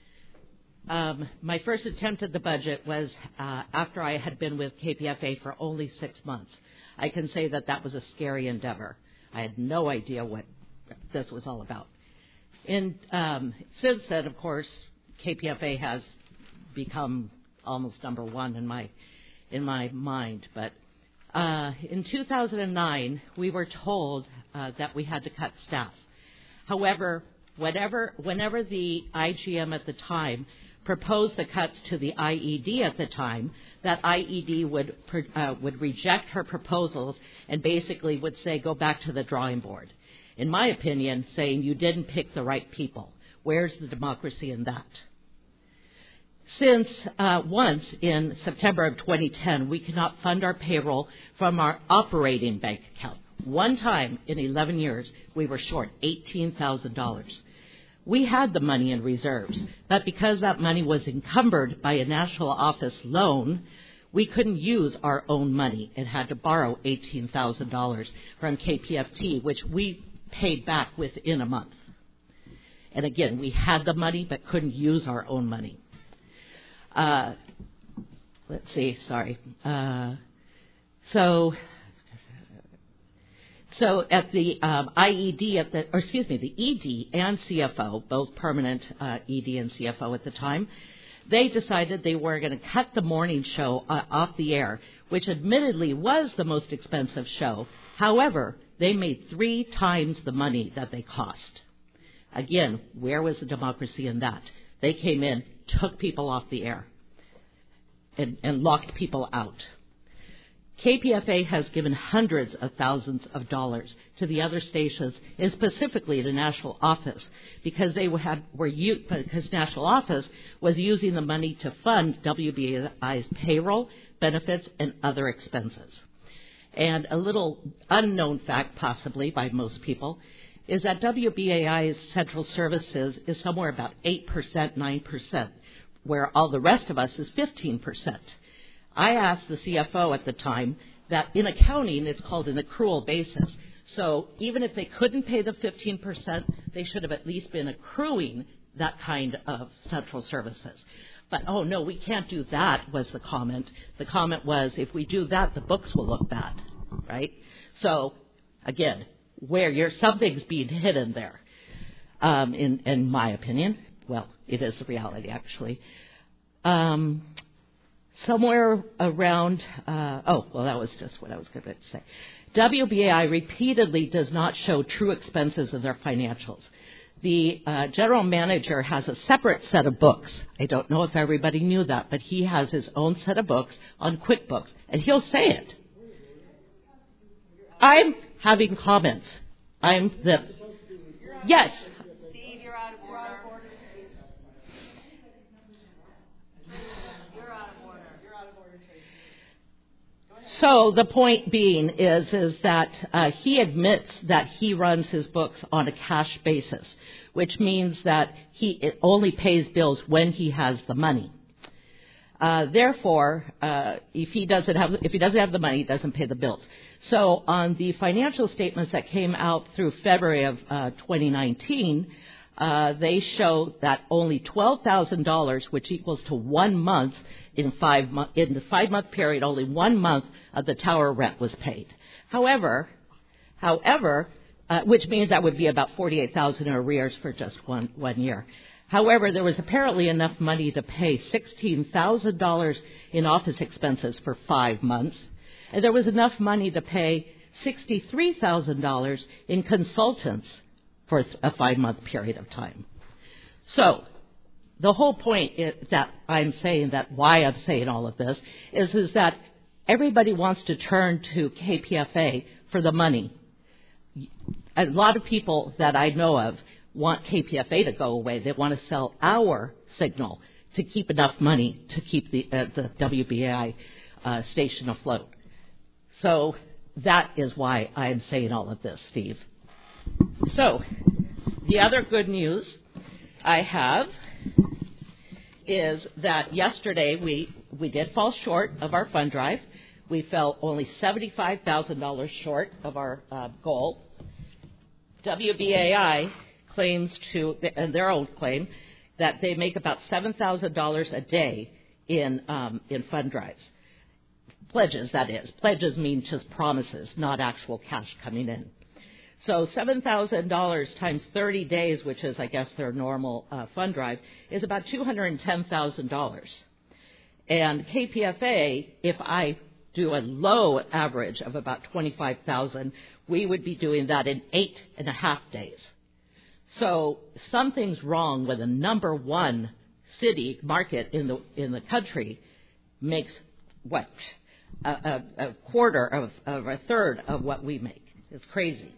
My first attempt at the budget was after I had been with KPFA for only 6 months. I can say that was a scary endeavor. I had no idea what this was all about. And since then, of course, KPFA has become almost number one in my mind. But in 2009, we were told that we had to cut staff. However, whenever the IGM at the time proposed the cuts to the IED at the time, that IED would reject her proposals and basically would say, go back to the drawing board. In my opinion, saying you didn't pick the right people. Where's the democracy in that? Since once in September of 2010, we cannot fund our payroll from our operating bank account. One time in 11 years, we were short $18,000. We had the money in reserves, but because that money was encumbered by a national office loan, we couldn't use our own money and had to borrow $18,000 from KPFT, which we paid back within a month. And again, we had the money but couldn't use our own money. Let's see, sorry. So at the IED, the ED and CFO, both permanent ED and CFO at the time, they decided they were going to cut the morning show off the air, which admittedly was the most expensive show. However, they made 3 times the money that they cost. Again, where was the democracy in that? They came in, took people off the air, and locked people out. KPFA has given hundreds of thousands of dollars to the other stations, and specifically the national office, because because national office was using the money to fund WBAI's payroll, benefits, and other expenses. And a little unknown fact, possibly by most people, is that WBAI's central services is somewhere about 8%, 9%, where all the rest of us is 15%. I asked the CFO at the time that in accounting it's called an accrual basis. So even if they couldn't pay the 15%, they should have at least been accruing that kind of central services. But, oh, no, we can't do that, was the comment. The comment was, if we do that, the books will look bad, right? So, again, something's being hidden there, in my opinion. Well, it is the reality, actually. Somewhere around, that was just what I was going to say. WBAI repeatedly does not show true expenses in their financials. The general manager has a separate set of books. I don't know if everybody knew that, but he has his own set of books on QuickBooks, and he'll say it. I'm having comments. Yes. Steve, you're out of order. So the point being is that he admits that he runs his books on a cash basis, which means that he only pays bills when he has the money. Therefore, if he doesn't have the money, he doesn't pay the bills. So on the financial statements that came out through February of 2019, they show that only $12,000, which equals to 1 month in the 5-month period, only 1 month of the tower rent was paid. However, which means that would be about $48,000 in arrears for just one year. However, there was apparently enough money to pay $16,000 in office expenses for 5 months, and there was enough money to pay $63,000 in consultants for a 5-month period of time. So, the whole point that I'm saying, that why I'm saying all of this, is that everybody wants to turn to KPFA for the money. A lot of people that I know of want KPFA to go away. They want to sell our signal to keep enough money to keep the WBAI station afloat. So that is why I'm saying all of this, Steve. So the other good news I have is that yesterday we did fall short of our fund drive. We fell only $75,000 short of our goal. WBAI claims and their own claim, that they make about $7,000 a day in fund drives. Pledges, that is. Pledges mean just promises, not actual cash coming in. So $7,000 times 30 days, which is, I guess, their normal fund drive, is about $210,000. And KPFA, if I do a low average of about $25,000, we would be doing that in 8.5 days. So something's wrong when the number one city market in the country makes a quarter of a third of what we make. It's crazy.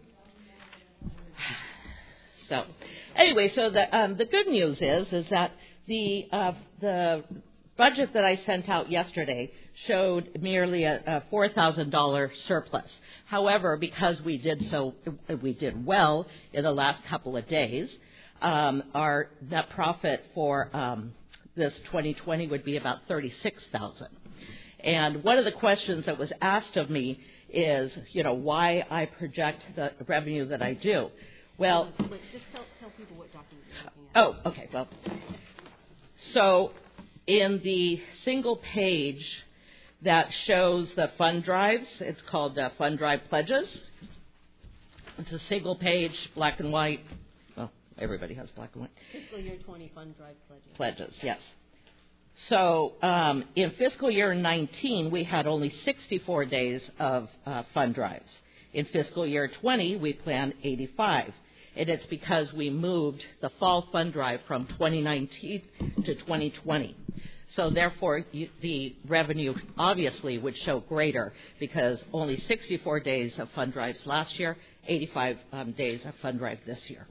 So anyway, so the good news is that the budget that I sent out yesterday showed merely a $4,000 surplus. However, because we did well in the last couple of days, our net profit for this 2020 would be about $36,000. And one of the questions that was asked of me is, why I project the revenue that I do. Well, just tell people what document you're looking at. Oh, okay. Well, so in the single page that shows the fund drives, it's called Fund Drive Pledges. It's a single page, black and white. Well, everybody has black and white. Fiscal year 20 Fund Drive Pledges. Pledges, yes. So in fiscal year 19, we had only 64 days of fund drives. In fiscal year 20, we planned 85. And it's because we moved the fall fund drive from 2019 to 2020. So therefore, the revenue obviously would show greater because only 64 days of fund drives last year, 85 days of fund drive this year.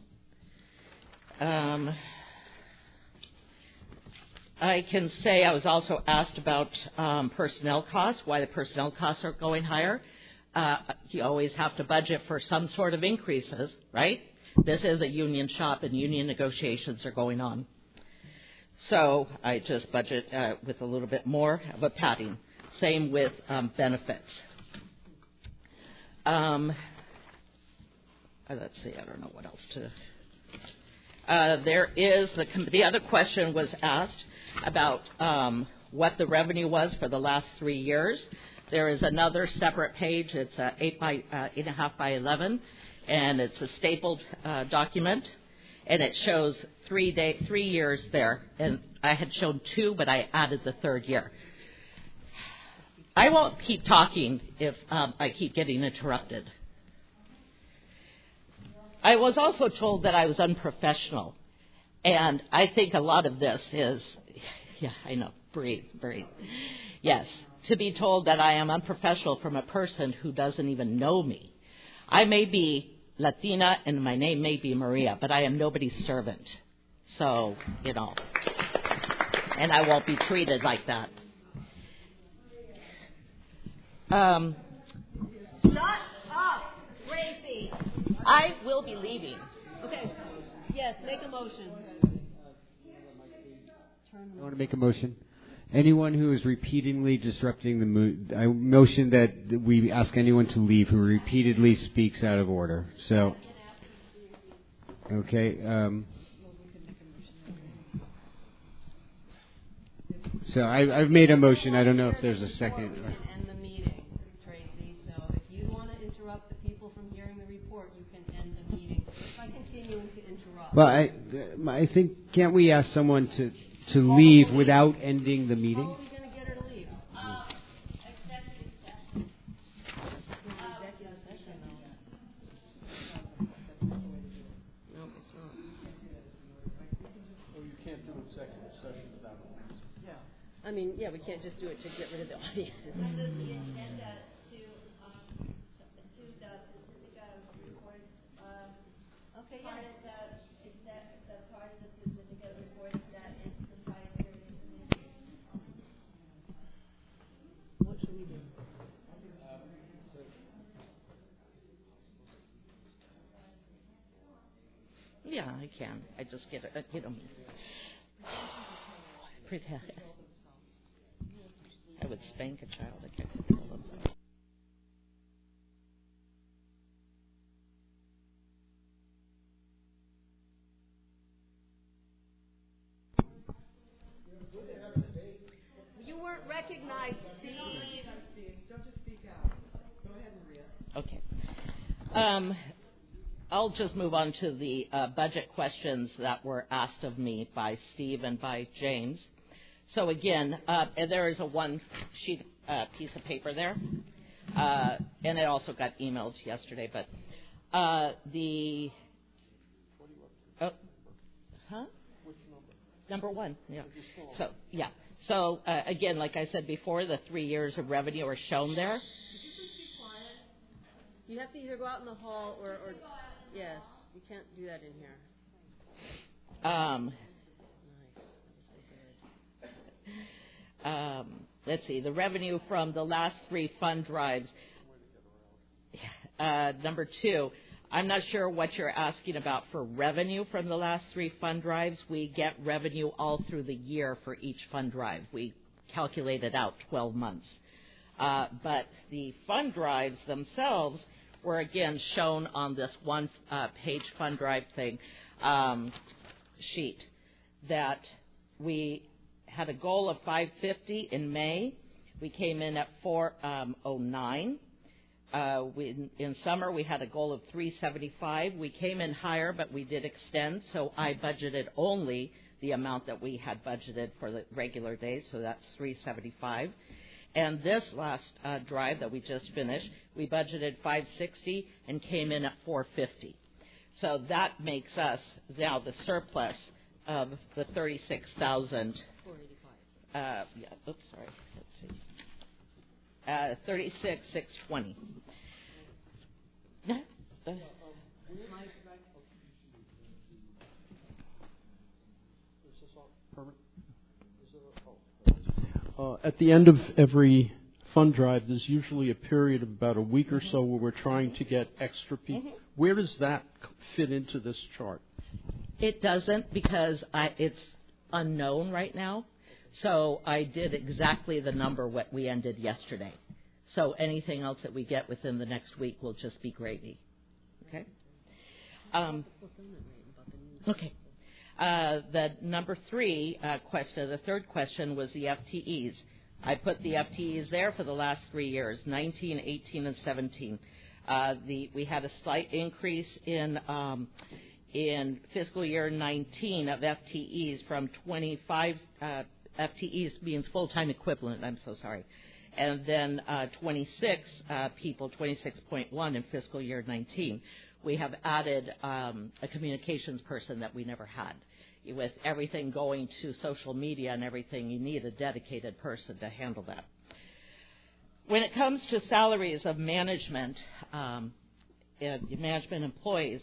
I can say I was also asked about personnel costs, why the personnel costs are going higher. You always have to budget for some sort of increases, right? This is a union shop and union negotiations are going on. So I just budget with a little bit more of a padding. Same with benefits. Let's see, I don't know what else to... there is the other question was asked about what the revenue was for the last 3 years. There is another separate page. It's 8.5 by 11, and it's a stapled document, and it shows 3 years there. And I had shown 2, but I added the 3rd year. I won't keep talking if I keep getting interrupted. I was also told that I was unprofessional, and I think a lot of this is, yeah, I know, breathe. Yes, to be told that I am unprofessional from a person who doesn't even know me. I may be Latina and my name may be Maria, but I am nobody's servant. So, and I won't be treated like that. Shut up, Tracy. I will be leaving. Okay. Yes, make a motion. I want to make a motion. Anyone who is repeatedly disrupting the mood, I motion that we ask anyone to leave who repeatedly speaks out of order. So, okay. So I've made a motion. I don't know if there's a second. End the meeting, Tracy. So if you want to interrupt the people from hearing the report, you can end the meeting by continuing to interrupt. Well, I think, can't we ask someone to leave without ending the meeting? How are we going to get her to leave? Executive session. Executive session, no, it's not. Or you can't do executive session without a Yeah. I mean, yeah, we can't just do it to get rid of the audience. Under the agenda to the Pacifica reports, okay, part of the part of the Pacifica reports that is proprietary information. What should we do? Yeah, I can. I just get it, pretend. I would spank a child. I can't control themselves. You weren't recognized, Steve. Don't just speak out. Go ahead, Maria. Okay. I'll just move on to the budget questions that were asked of me by Steve and by James. So again, there is a one-sheet piece of paper there, and it also got emailed yesterday. But number one, yeah. So yeah. So again, like I said before, the 3 years of revenue are shown there. You have to either go out in the hall or yes, you can't do that in here. Let's see, the revenue from the last 3 fund drives. Number 2, I'm not sure what you're asking about for revenue from the last 3 fund drives. We get revenue all through the year for each fund drive. We calculate it out 12 months. But the fund drives themselves were again shown on this one-page fund drive thing sheet that we had a goal of 550 in May. We came in at 409. In summer, we had a goal of 375. We came in higher, but we did extend, so I budgeted only the amount that we had budgeted for the regular days, so that's 375. And this last drive that we just finished, we budgeted 560 and came in at 450. So that makes us now the surplus of the 36,000. 36,620. At the end of every fund drive, there's usually a period of about a week or so where we're trying to get extra people. Where does that fit into this chart? It doesn't, because it's unknown right now. So I did exactly the number what we ended yesterday. So anything else that we get within the next week will just be gravy. Okay? Okay. The number 3 question, the third question, was the FTEs. I put the FTEs there for the last 3 years, 19, 18, and 17. We had a slight increase in fiscal year 19 of FTEs from 25 FTEs means full-time equivalent, I'm so sorry. And then 26 people, 26.1 in fiscal year 19. We have added a communications person that we never had. With everything going to social media and everything, you need a dedicated person to handle that. When it comes to salaries of management, management employees,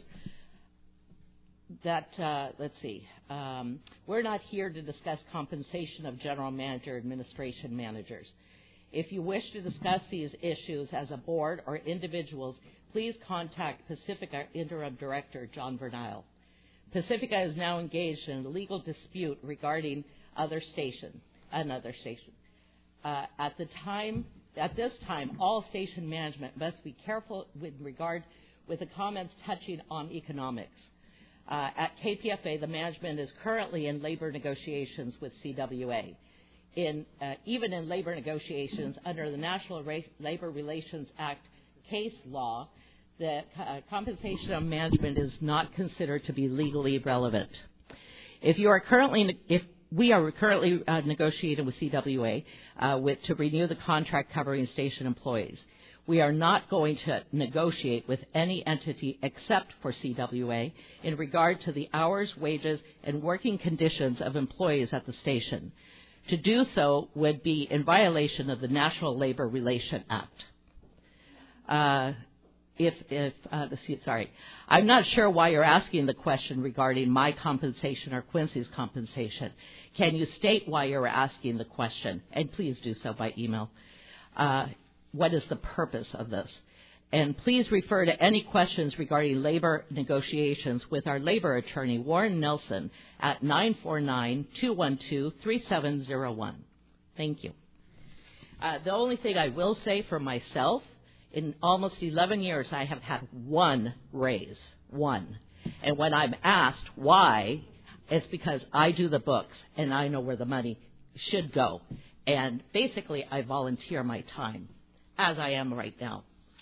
let's see, we're not here to discuss compensation of general manager, administration managers. If you wish to discuss these issues as a board or individuals, please contact Pacifica Interim Director John Vernile. Pacifica is now engaged in a legal dispute regarding other station. another station. At this time, all station management must be careful with regard with the comments touching on economics. At KPFA, the management is currently in labor negotiations with CWA. Even in labor negotiations under the National Labor Relations Act case law, the compensation of management is not considered to be legally relevant. If we are currently negotiating with CWA to renew the contract covering station employees, we are not going to negotiate with any entity except for CWA in regard to the hours, wages, and working conditions of employees at the station. To do so would be in violation of the National Labor Relations Act. I'm not sure why you're asking the question regarding my compensation or Quincy's compensation. Can you state why you're asking the question? And please do so by email. What is the purpose of this? And please refer to any questions regarding labor negotiations with our labor attorney, Warren Nelson, at 949-212-3701. Thank you. The only thing I will say for myself, in almost 11 years, I have had one raise, one. And when I'm asked why, it's because I do the books and I know where the money should go. And basically, I volunteer my time, as I am right now.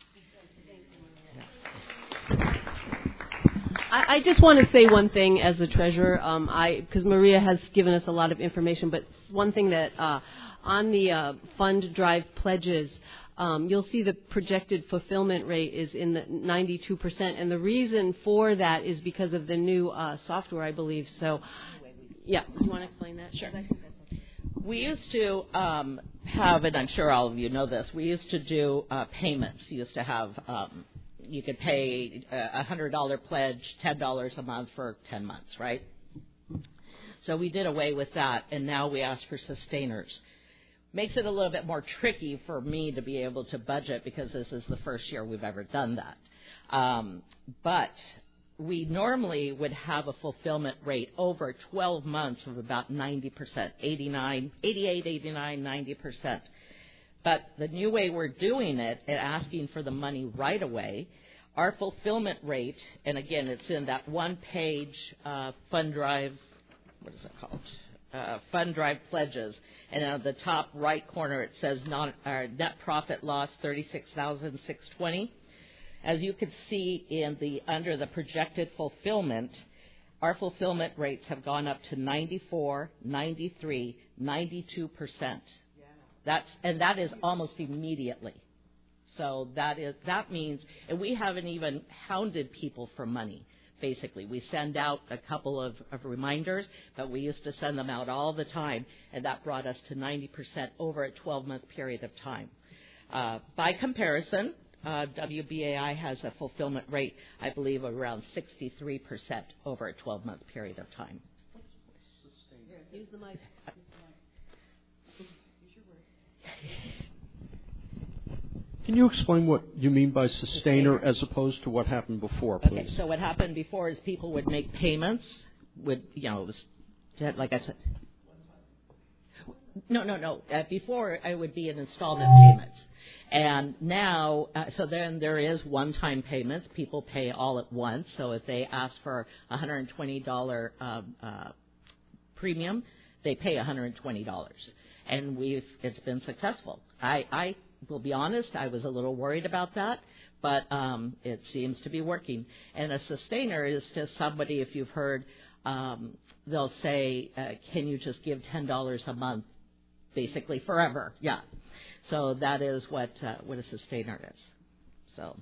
I just want to say one thing as a treasurer, because Maria has given us a lot of information, but one thing that on the fund drive pledges, you'll see the projected fulfillment rate is in the 92%, and the reason for that is because of the new software, I believe. So, yeah, you want to explain that? Sure. We used to have, and I'm sure all of you know this, we used to do payments. You used to have, you could pay a $100 pledge, $10 a month for 10 months, right? So we did away with that, and now we ask for sustainers. Makes it a little bit more tricky for me to be able to budget because this is the first year we've ever done that. But we normally would have a fulfillment rate over 12 months of about 90%, 88, 89, 90%. But the new way we're doing it and asking for the money right away, our fulfillment rate, and again, it's in that one-page fund drive, what is it called? Fund drive pledges, and on the top right corner it says net profit loss $36,620. As you can see under the projected fulfillment, our fulfillment rates have gone up to 94, 93, 92%. That is almost immediately. So that means, and we haven't even hounded people for money. Basically, we send out a couple of reminders, but we used to send them out all the time, and that brought us to 90% over a 12-month period of time. By comparison, WBAI has a fulfillment rate, I believe, of around 63% over a 12-month period of time. Use the mic. Can you explain what you mean by sustainer as opposed to what happened before, please? Okay, so what happened before is people would make payments, like I said. No. Before, it would be an installment payments. And now, so then there is one-time payments. People pay all at once. So if they ask for a $120 premium, they pay $120. And it's been successful. I will be honest, I was a little worried about that, but it seems to be working. And a sustainer is just somebody, if you've heard, they'll say, can you just give $10 a month, basically forever? Yeah. So that is what a sustainer is. So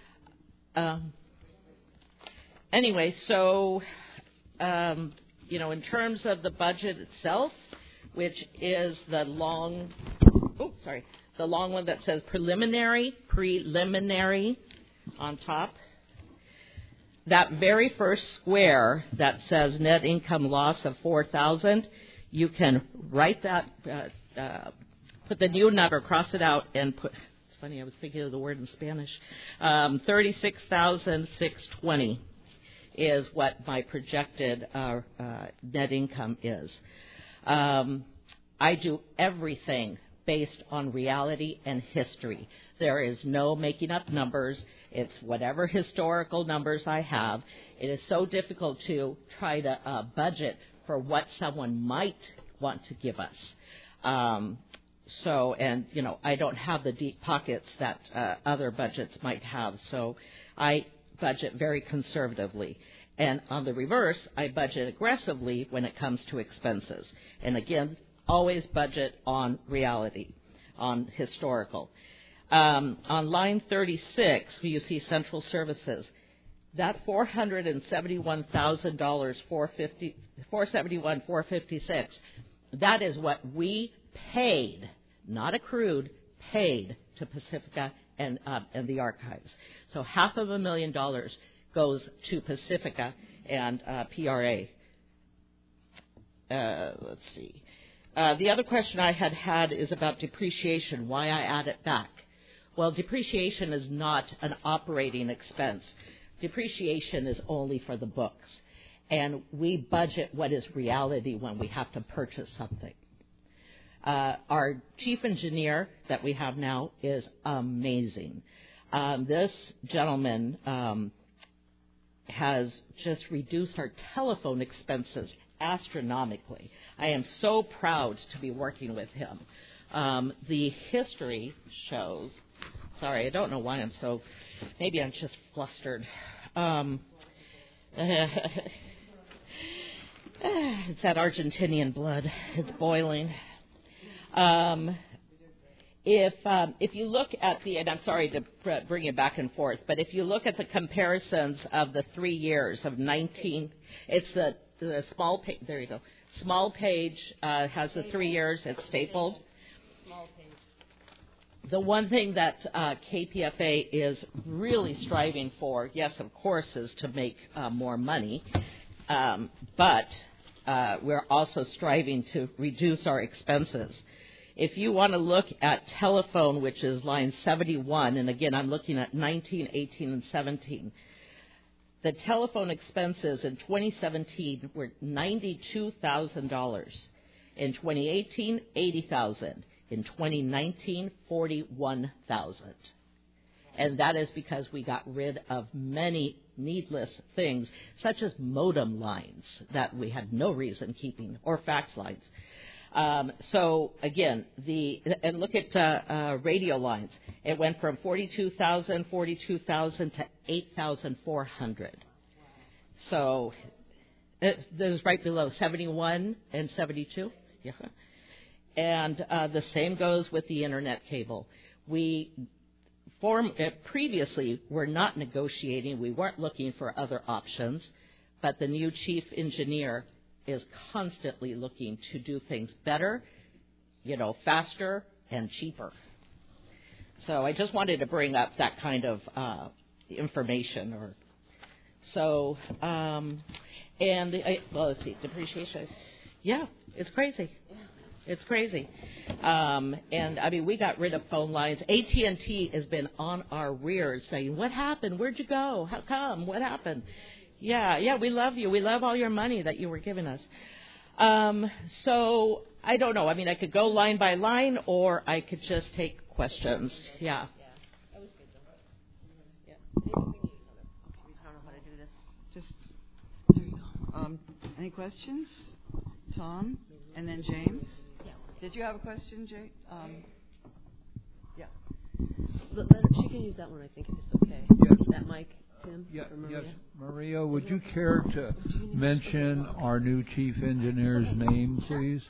anyway, so in terms of the budget itself, which is the long one that says preliminary on top. That very first square that says net income loss of $4,000, you can write that, put the new number, cross it out, and put. It's funny, I was thinking of the word in Spanish. 36,620 is what my projected net income is. I do everything based on reality and history. There is no making up numbers. It's whatever historical numbers I have. It is so difficult to try to budget for what someone might want to give us. I don't have the deep pockets that other budgets might have, so I budget very conservatively. And on the reverse, I budget aggressively when it comes to expenses. And again, always budget on reality, on historical. On line 36, you see central services. That $471,000, $456, that is what we paid, not accrued, paid to Pacifica and the archives. So $500,000 goes to Pacifica and PRA. Let's see. The other question I had is about depreciation, why I add it back. Well, depreciation is not an operating expense. Depreciation is only for the books. And we budget what is reality when we have to purchase something. Our chief engineer that we have now is amazing. This gentleman has just reduced our telephone expenses astronomically. I am so proud to be working with him. The history shows, sorry, I don't know why I'm so, maybe I'm just flustered. It's that Argentinian blood. It's boiling. If you look at and I'm sorry to bring it back and forth, but if you look at the comparisons of the 3 years of 19, it's the small page. There you go. Small page has the 3 years. It's stapled. The one thing that KPFA is really striving for, yes, of course, is to make more money, but we're also striving to reduce our expenses. If you want to look at telephone, which is line 71, and again, I'm looking at 19, 18, and 17, the telephone expenses in 2017 were $92,000. In 2018, $80,000. In 2019, $41,000. And that is because we got rid of many needless things, such as modem lines that we had no reason keeping, or fax lines. So again, and look at radio lines. It went from 42,000 to 8,400. So there's right below 71 and 72. Yeah. And the same goes with the internet cable. We previously were not negotiating. We weren't looking for other options, but the new chief engineer is constantly looking to do things better, faster and cheaper. So I just wanted to bring up that kind of information. Let's see, depreciation. Yeah, it's crazy. It's crazy. We got rid of phone lines. AT&T has been on our rears saying, what happened? Where'd you go? How come? What happened? Yeah, we love you. We love all your money that you were giving us. So I don't know. I could go line by line, or I could just take questions. Yeah. That was good, though. Yeah. I don't know how to do this. Just, there you go. Any questions? Tom? And then James? Yeah. Did you have a question, Jay? Yeah. She can use that one, I think, if it's okay. Yes. That mic, Tim? Yeah, Maria? yes. Maria, would you care to mention our new chief engineer's name, please?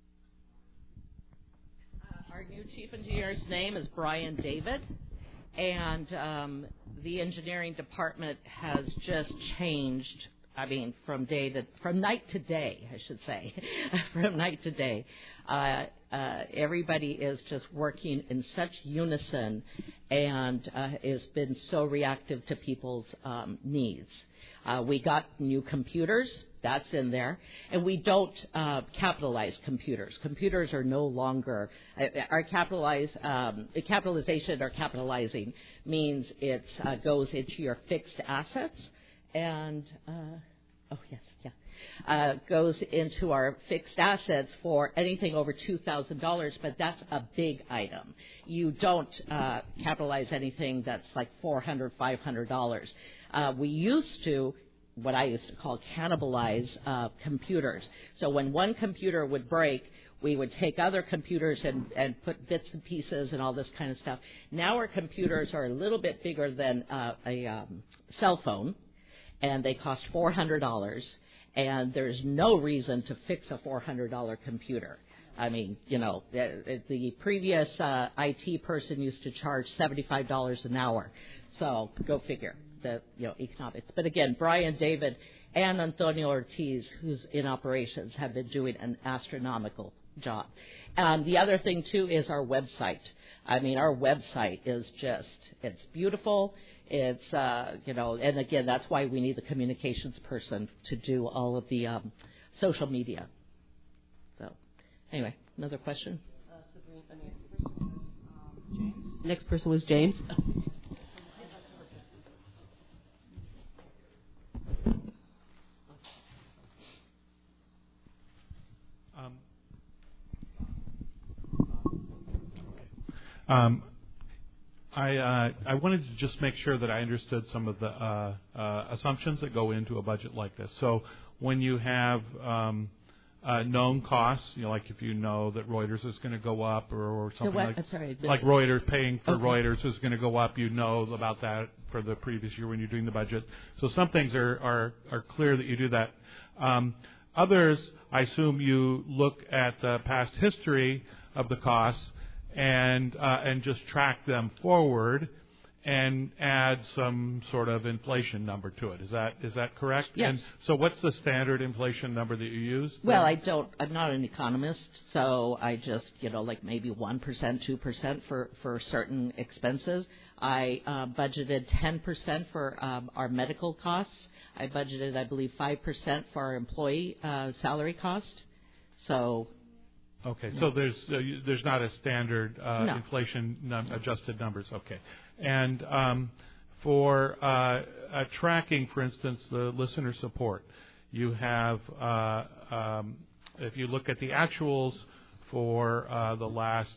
Our new chief engineer's name is Brian David, and the engineering department has just changed. From night to day, I should say, from night to day. Everybody is just working in such unison and has been so reactive to people's needs. We got new computers, that's in there, and we don't capitalize computers. Computers are no longer, capitalization or capitalizing means it goes into your fixed assets. And Oh, yes, yeah. Goes into our fixed assets for anything over $2,000, but that's a big item. You don't capitalize anything that's like $400, $500. We used to, what I used to call cannibalize computers. So when one computer would break, we would take other computers and put bits and pieces and all this kind of stuff. Now our computers are a little bit bigger than a cell phone, and they cost $400, and there's no reason to fix a $400 computer. I mean, you know, the previous IT person used to charge $75 an hour. So go figure the economics. But again, Brian David and Antonio Ortiz, who's in operations, have been doing an astronomical job. The other thing too is our website. I mean, our website is it's beautiful. It's and again, that's why we need the communications person to do all of the social media. So, anyway, another question. Next person was James. I wanted to just make sure that I understood some of the assumptions that go into a budget like this. So when you have known costs, like if you know that Reuters is going to go up or something like Reuters paying for Reuters is going to go up, you know about that for the previous year when you're doing the budget. So some things are clear that you do that. Others, I assume you look at the past history of the costs and just track them forward and add some sort of inflation number to it. Is that correct? Yes. And so what's the standard inflation number that you use? Well, I'm not an economist, so I just, like maybe 1%, 2% for certain expenses. I budgeted 10% for our medical costs. I budgeted, I believe, 5% for our employee salary cost. So. Okay, so there's not a standard inflation adjusted numbers. Okay, and for tracking, for instance, the listener support, you have if you look at the actuals for the last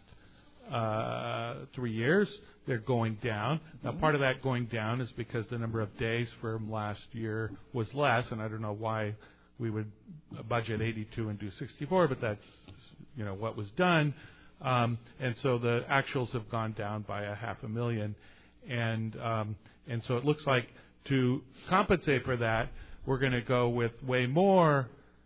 3 years, they're going down. Now, part of that going down is because the number of days from last year was less, and I don't know why we would budget 82 and do 64, but that's what was done, and so the actuals have gone down by $500,000, and so it looks like to compensate for that, we're going to go with way more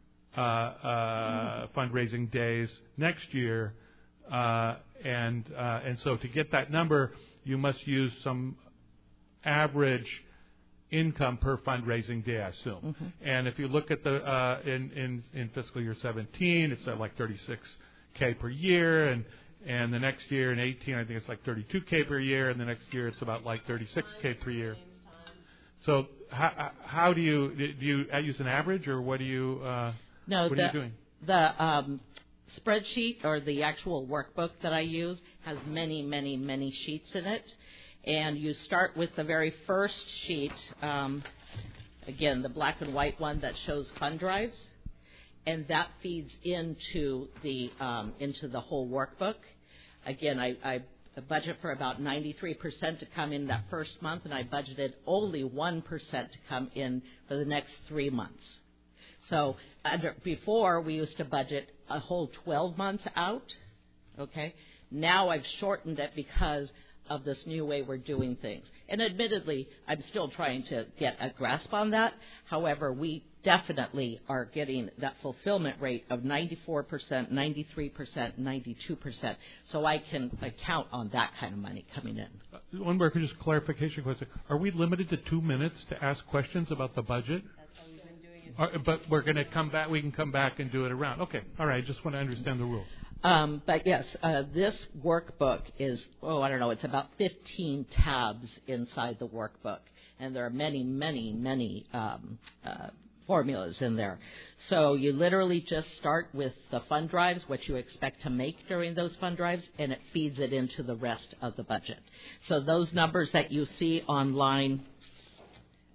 fundraising days next year, and so to get that number, you must use some average income per fundraising day, I assume. Mm-hmm. And if you look at the in fiscal year 17, it's at like $36K per year, and the next year in 18, I think it's like $32K per year, and the next year it's about like $36K per year. So how do you use an average, or what do you what are you doing? The spreadsheet or the actual workbook that I use has many, many, many sheets in it. And you start with the very first sheet, again, the black and white one that shows fund drives, and that feeds into the whole workbook. Again, I budget for about 93% to come in that first month, and I budgeted only 1% to come in for the next 3 months. So before, we used to budget a whole 12 months out, okay? Now I've shortened it because of this new way we're doing things. And admittedly, I'm still trying to get a grasp on that. However, we definitely are getting that fulfillment rate of 94%, 93%, 92%. So I can count on that kind of money coming in. One more just clarification question. Are we limited to 2 minutes to ask questions about the budget? That's how we've been doing it. But we're going to come back. We can come back and do it around. Okay. All right. I just want to understand the rules. But yes, this workbook is, it's about 15 tabs inside the workbook. And there are many, many, many formulas in there. So you literally just start with the fund drives, what you expect to make during those fund drives, and it feeds it into the rest of the budget. So those numbers that you see on line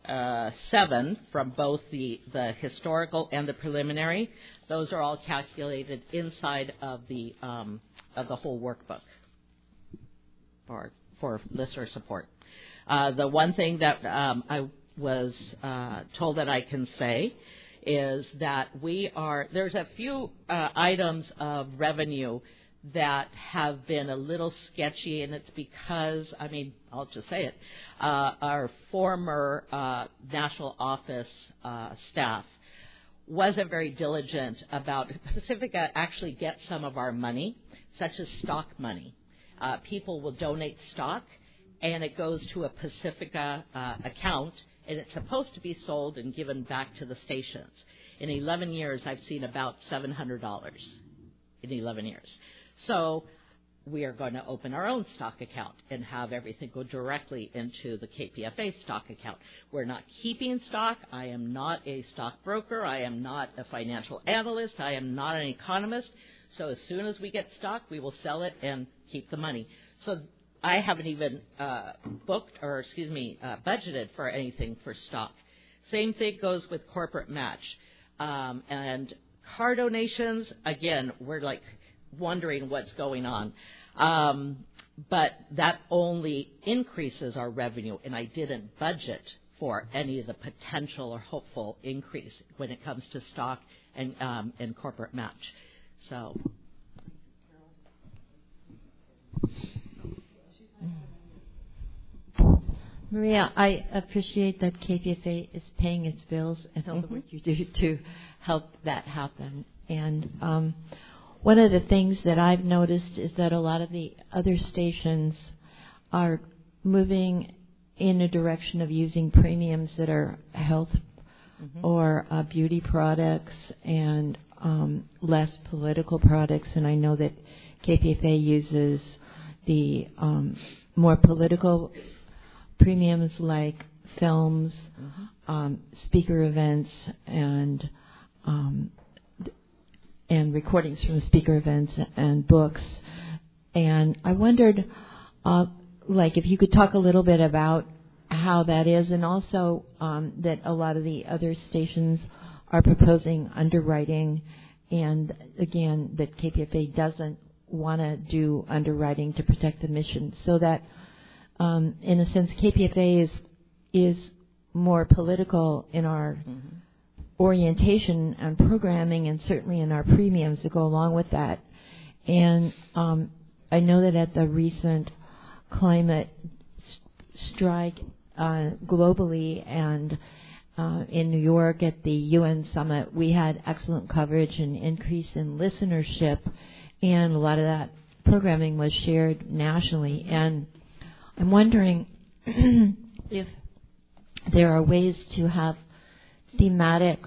7 from both the historical and the preliminary. Those are all calculated inside of the whole workbook for listener support. The one thing that I was told that I can say is that there's a few items of revenue that have been a little sketchy, and it's because, I'll just say it, our former national office staff wasn't very diligent about, Pacifica actually gets some of our money, such as stock money. People will donate stock, and it goes to a Pacifica account, and it's supposed to be sold and given back to the stations. In 11 years, I've seen about $700 in 11 years. So we are going to open our own stock account and have everything go directly into the KPFA stock account. We're not keeping stock. I am not a stockbroker. I am not a financial analyst. I am not an economist. So as soon as we get stock, we will sell it and keep the money. So I haven't even budgeted for anything for stock. Same thing goes with corporate match. And car donations, again, we're like wondering what's going on. But that only increases our revenue, and I didn't budget for any of the potential or hopeful increase when it comes to stock and corporate match. So. Maria, I appreciate that KPFA is paying its bills and all the work you do to help that happen. And one of the things that I've noticed is that a lot of the other stations are moving in a direction of using premiums that are health or beauty products and less political products. And I know that KPFA uses the more political premiums like films, speaker events, and recordings from speaker events and books. And I wondered, if you could talk a little bit about how that is, and also that a lot of the other stations are proposing underwriting, and again, that KPFA doesn't want to do underwriting to protect the mission, so that in a sense, KPFA is more political in our orientation and programming, and certainly in our premiums that go along with that. And I know that at the recent climate strike globally and in New York at the UN summit, we had excellent coverage and increase in listenership, and a lot of that programming was shared nationally. And I'm wondering if there are ways to have thematic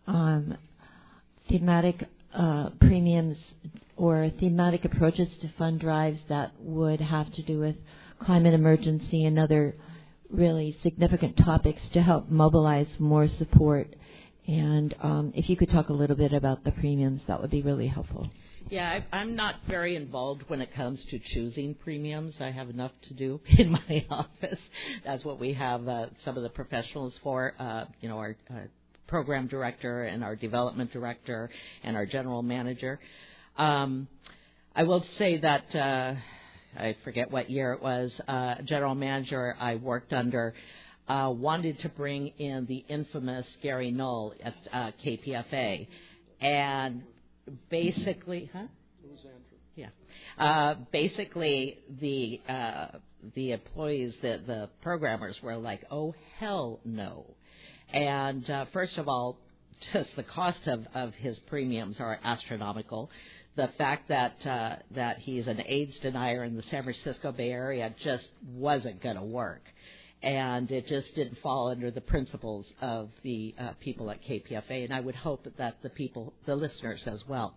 premiums or thematic approaches to fund drives that would have to do with climate emergency and other really significant topics to help mobilize more support. And if you could talk a little bit about the premiums, that would be really helpful. Yeah, I'm not very involved when it comes to choosing premiums. I have enough to do in my office. That's what we have some of the professionals for, our program director and our development director and our general manager. I will say that I forget what year it was, general manager I worked under wanted to bring in the infamous Gary Null at KPFA. And basically, basically the employees, the programmers were like, oh, hell no. And first of all, just the cost of his premiums are astronomical. The fact that he's an AIDS denier in the San Francisco Bay Area just wasn't going to work. And it just didn't fall under the principles of the people at KPFA, and I would hope that the listeners as well.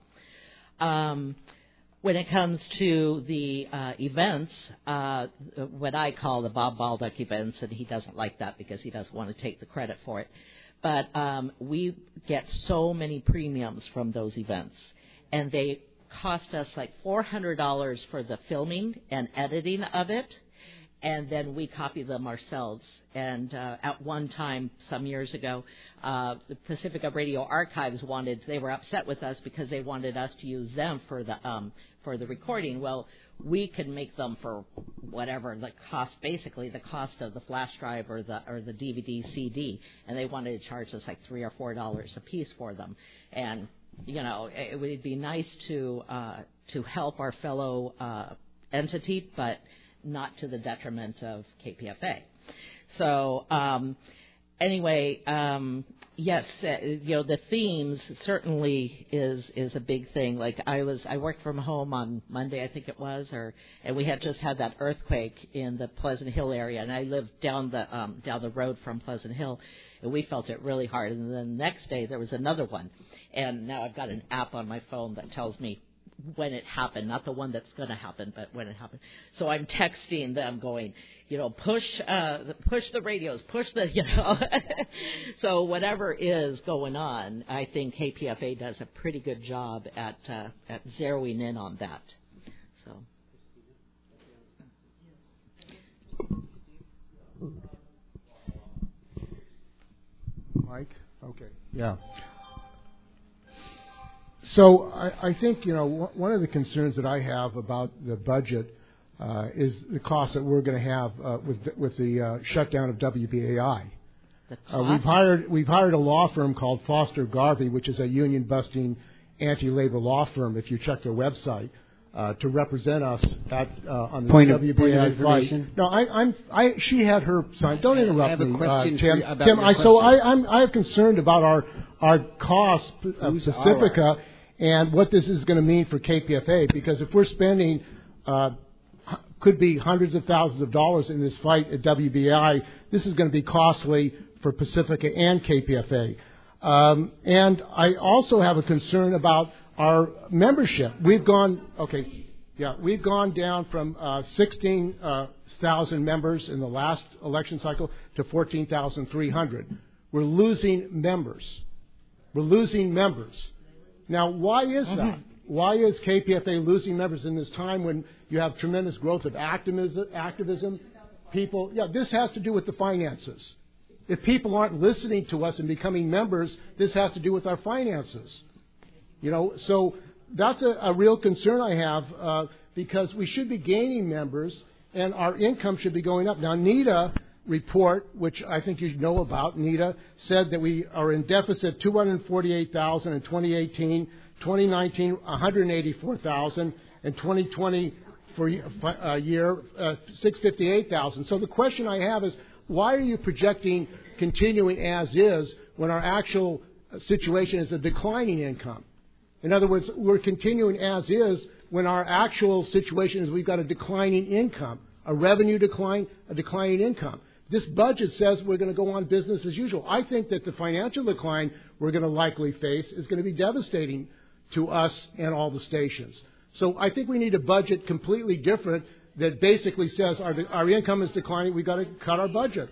When it comes to the events, what I call the Bob Baldock events, and he doesn't like that because he doesn't want to take the credit for it, but we get so many premiums from those events, and they cost us like $400 for the filming and editing of it, and then we copy them ourselves. And at one time, some years ago, the Pacifica Radio Archives they were upset with us because they wanted us to use them for the recording. Well, we can make them for whatever the cost, basically the cost of the flash drive or the DVD CD, and they wanted to charge us like $3 or $4 a piece for them. And it would be nice to help our fellow entity, but not to the detriment of KPFA. So anyway, yes, the themes certainly is a big thing. Like I worked from home on Monday, I think it was, and we had just had that earthquake in the Pleasant Hill area, and I lived down the road from Pleasant Hill, and we felt it really hard. And then the next day there was another one, and now I've got an app on my phone that tells me when it happened, not the one that's going to happen, but when it happened. So I'm texting them going, push the radios, push the, So whatever is going on, I think KPFA does a pretty good job at zeroing in on that. So. Mike? Okay. Yeah. So I think, one of the concerns that I have about the budget is the cost that we're going to have with the shutdown of WBAI. We've hired a law firm called Foster Garvey, which is a union-busting anti-labor law firm, if you check their website, to represent us on the WBAI point of information. No, she had her sign. Don't interrupt me. I have a question Tim. about Tim, your so question. I have concerned about our costs of Pacifica and what this is going to mean for KPFA, because if we're spending could be hundreds of thousands of dollars in this fight at WBAI, this is going to be costly for Pacifica and KPFA. And I also have a concern about our membership. We've gone down from 16,000 members in the last election cycle to 14,300. We're losing members. Now, why is that? Why is KPFA losing members in this time when you have tremendous growth of activism? People, this has to do with the finances. If people aren't listening to us and becoming members, this has to do with our finances. So that's a real concern I have because we should be gaining members and our income should be going up. Now, NETA report, which I think you know about, NETA, said that we are in deficit $248,000 in 2018, 2019 $184,000, and 2020 for a year $658,000. So the question I have is, why are you projecting continuing as is when our actual situation is a declining income? In other words, we're continuing as is when our actual situation is we've got a declining income, a revenue decline, a declining income. This budget says we're going to go on business as usual. I think that the financial decline we're going to likely face is going to be devastating to us and all the stations. So I think we need a budget completely different that basically says our income is declining, we've got to cut our budget.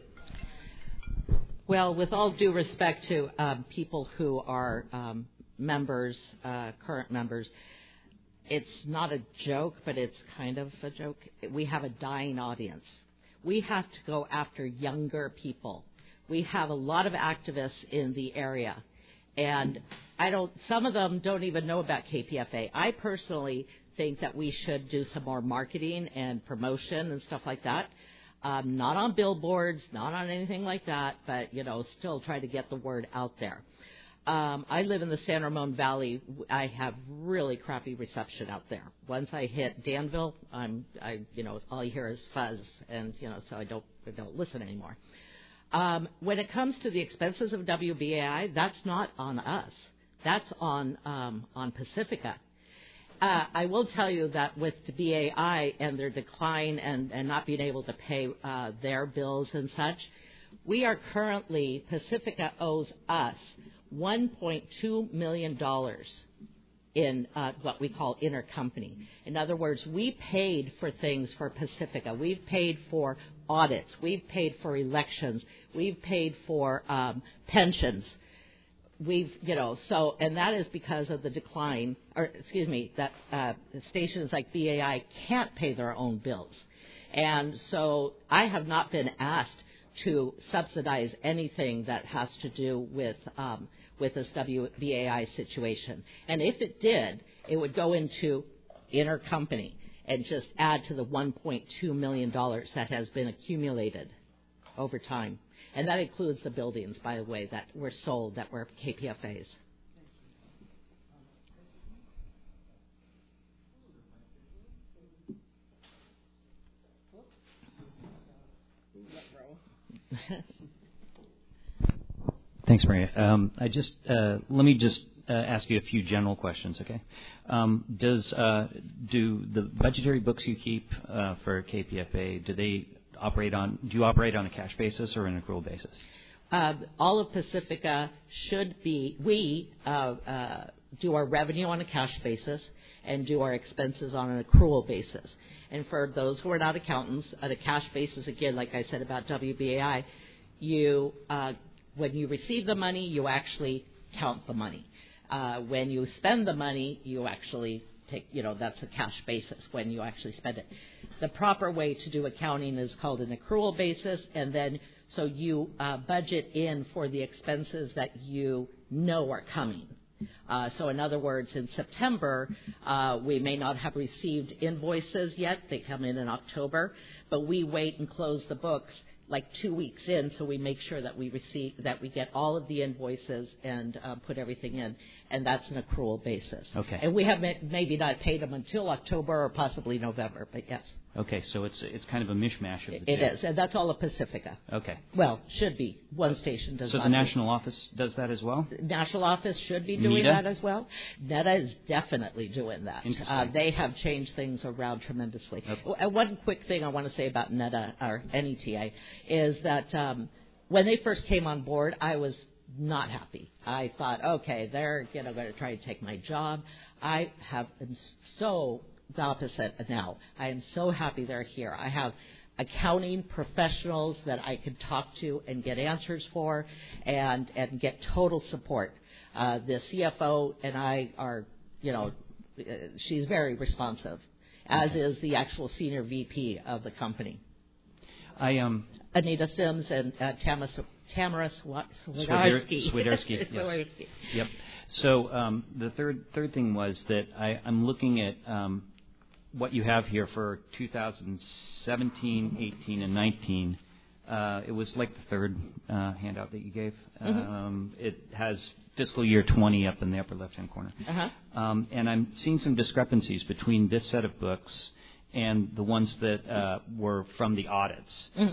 Well, with all due respect to people who are members, current members, it's not a joke, but it's kind of a joke. We have a dying audience. We have to go after younger people. We have a lot of activists in the area, and some of them don't even know about KPFA. I personally think that we should do some more marketing and promotion and stuff like that. Not on billboards, not on anything like that, but, still try to get the word out there. I live in the San Ramon Valley. I have really crappy reception out there. Once I hit Danville, all you hear is fuzz, and so I don't listen anymore. When it comes to the expenses of WBAI, that's not on us. That's on Pacifica. I will tell you that with the BAI and their decline and not being able to pay their bills and such, we are currently, Pacifica owes us $1.2 million in what we call intercompany. In other words, we paid for things for Pacifica. We've paid for audits. We've paid for elections. We've paid for pensions. And that is because of the decline, that stations like BAI can't pay their own bills. And so I have not been asked to subsidize anything that has to do with this WBAI situation. And if it did, it would go into intercompany and just add to the $1.2 million that has been accumulated over time. And that includes the buildings, by the way, that were sold that were KPFAs. Thanks, Maria. Let me just ask you a few general questions, okay? Do the budgetary books you keep for KPFA, do you operate on a cash basis or an accrual basis? All of Pacifica we do our revenue on a cash basis and do our expenses on an accrual basis. And for those who are not accountants, at a cash basis, again, like I said about WBAI, when you receive the money, you actually count the money. When you spend the money, you actually take, that's a cash basis when you actually spend it. The proper way to do accounting is called an accrual basis, and then so you budget in for the expenses that you know are coming. So in other words, in September, we may not have received invoices yet. They come in October, but we wait and close the books like 2 weeks in, so we make sure that we get all of the invoices and put everything in, and that's an accrual basis. Okay. And we have maybe not paid them until October or possibly November, but yes. Okay, so it's kind of a mishmash of the two. It is, and that's all of Pacifica. Okay. Well, should be. One station does. So the national office does that as well? National office should be doing that as well. NETA is definitely doing that. Interesting. They have changed things around tremendously. Okay. One quick thing I want to say about NETA or NETA is that when they first came on board, I was not happy. I thought, okay, they're going to try to take my job. I have been so the opposite now. I am so happy they're here. I have accounting professionals that I can talk to and get answers for and get total support. The CFO and I are, she's very responsive, as is the actual senior VP of the company. Anita Sims and Tamara Swiderski. Yes. Yep. So the third thing was that I'm looking at what you have here for 2017, 18, and 19. It was like the third handout that you gave. It has fiscal year 20 up in the upper left-hand corner. And I'm seeing some discrepancies between this set of books and the ones that were from the audits.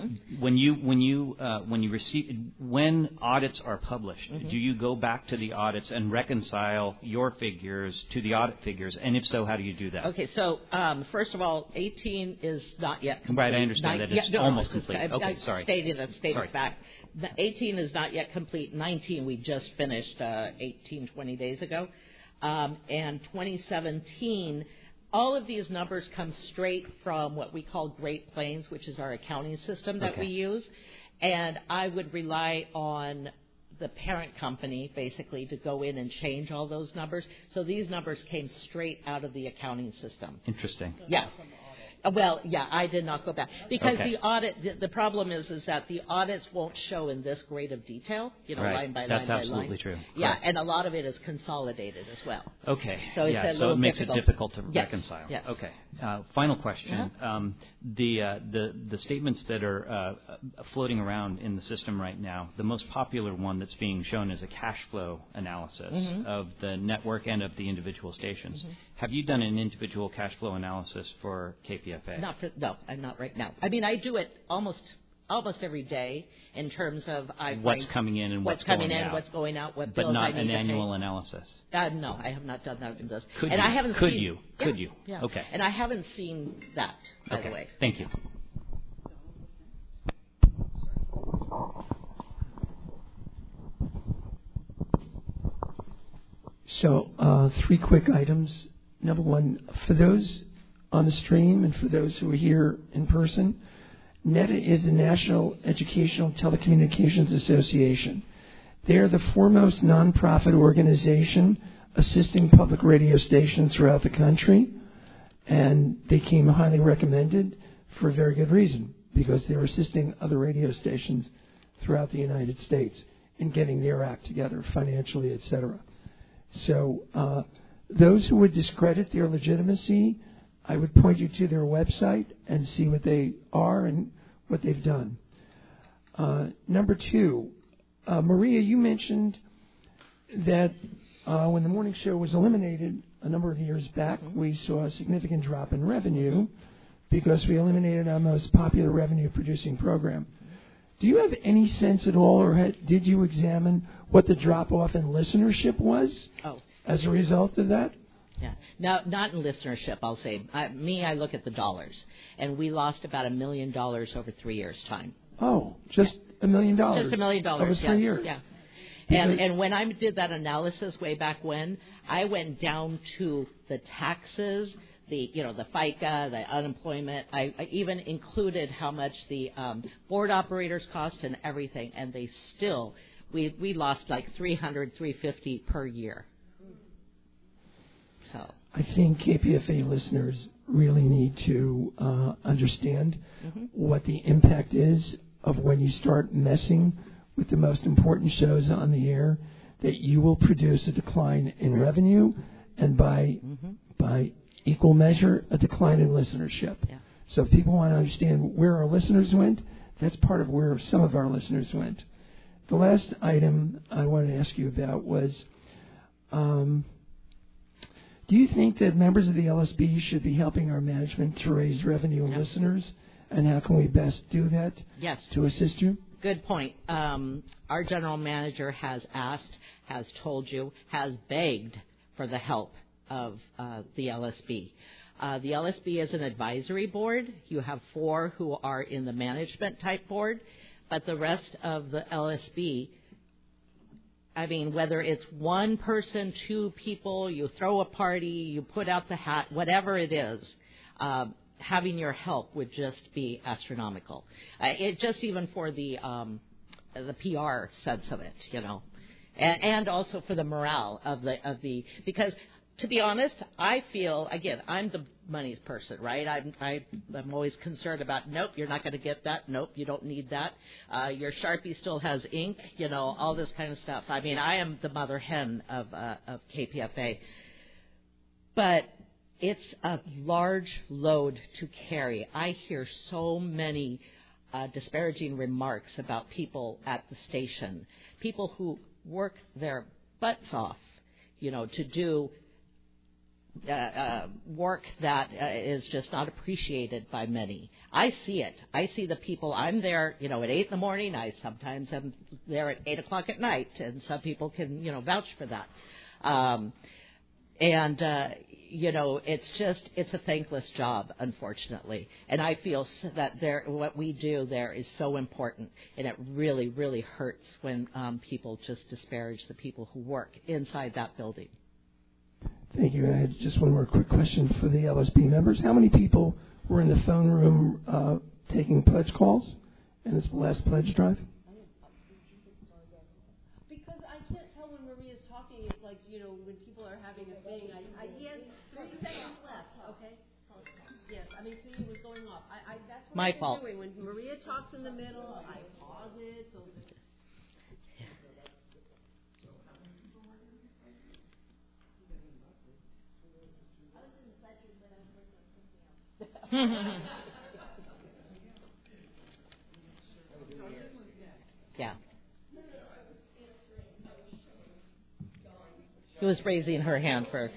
When audits are published, do you go back to the audits and reconcile your figures to the audit figures? And if so, how do you do that? Okay, so first of all, 18 is not yet complete. Right, I understand that it's almost complete. Okay, sorry. Stating that statement back. 18 is not yet complete. 19 we just finished 20 days ago. And 2017. All of these numbers come straight from what we call Great Plains, which is our accounting system that we use. And I would rely on the parent company, basically, to go in and change all those numbers. So these numbers came straight out of the accounting system. Interesting. Yeah. Well, yeah, I did not go back. Because the audit, the problem is that the audits won't show in this grade of detail, line by line by line. That's absolutely true. Yeah, correct. And a lot of it is consolidated as well. Okay. So it makes it difficult to reconcile. Yes. Okay. Final question. The statements that are floating around in the system right now, the most popular one that's being shown is a cash flow analysis of the network and of the individual stations. Have you done an individual cash flow analysis for KPFA? No, I'm not right now. I mean, I do it almost every day in terms of what's coming in and what's going out. What's going out, what but bills I need to pay. But not an annual analysis. No, I have not done that in this. Could you? Yeah. Okay. And I haven't seen that, by the way. Thank you. So, 3 quick items. Number one, for those on the stream and for those who are here in person, NETA is the National Educational Telecommunications Association. They are the foremost nonprofit organization assisting public radio stations throughout the country, and they came highly recommended for a very good reason, because they're assisting other radio stations throughout the United States in getting their act together financially, etc. So those who would discredit their legitimacy, I would point you to their website and see what they are and what they've done. Number two, Maria, you mentioned that when the morning show was eliminated a number of years back, we saw a significant drop in revenue because we eliminated our most popular revenue-producing program. Do you have any sense at all, or did you examine what the drop-off in listenership was as a result of that? Yeah. Now, not in listenership, I'll say. I look at the dollars. And we lost about $1 million over 3 years' time. Oh, just $1 million? Just $1 million. Over 3 years? Yeah. And when I did that analysis way back when, I went down to the taxes, the FICA, the unemployment. I even included how much the board operators cost and everything, and they still, we lost like $300, $350 per year. So I think KPFA listeners really need to understand what the impact is of when you start messing with the most important shows on the air, that you will produce a decline in revenue and by equal measure a decline in listenership. Yeah. So if people want to understand where our listeners went, that's part of where some of our listeners went. The last item I wanted to ask you about was, do you think that members of the LSB should be helping our management to raise revenue and listeners? And how can we best do that to assist you? Good point. Our general manager has asked, has told you, has begged for the help of the LSB. The LSB is an advisory board. You have 4 who are in the management type board, but the rest of the LSB, I mean, whether it's one person, 2 people, you throw a party, you put out the hat, whatever it is, having your help would just be astronomical. It just even for the PR sense of it, and also for the morale of the because to be honest, I feel again I'm the money's person, right? I'm always concerned about nope, you're not going to get that. Nope, you don't need that. Your Sharpie still has ink, all this kind of stuff. I mean, I am the mother hen of KPFA, but it's a large load to carry. I hear so many disparaging remarks about people at the station, people who work their butts off, to do work that is just not appreciated by many. I see it. I see the people. I'm there, at 8 in the morning. I sometimes am there at 8 o'clock at night, and some people can, vouch for that. It's a thankless job, unfortunately. And I feel that what we do there is so important, and it really, really hurts when people just disparage the people who work inside that building. Thank you. I had just one more quick question for the LSB members. How many people were in the phone room taking pledge calls in this last pledge drive? Because I can't tell when Maria's talking. It's like, when people are having a thing. He has 3 seconds left, okay? Yes, see, it was going off. That's what My I'm fault. doing. When Maria talks in the middle, I pause it. So Yeah. She was raising her hand for.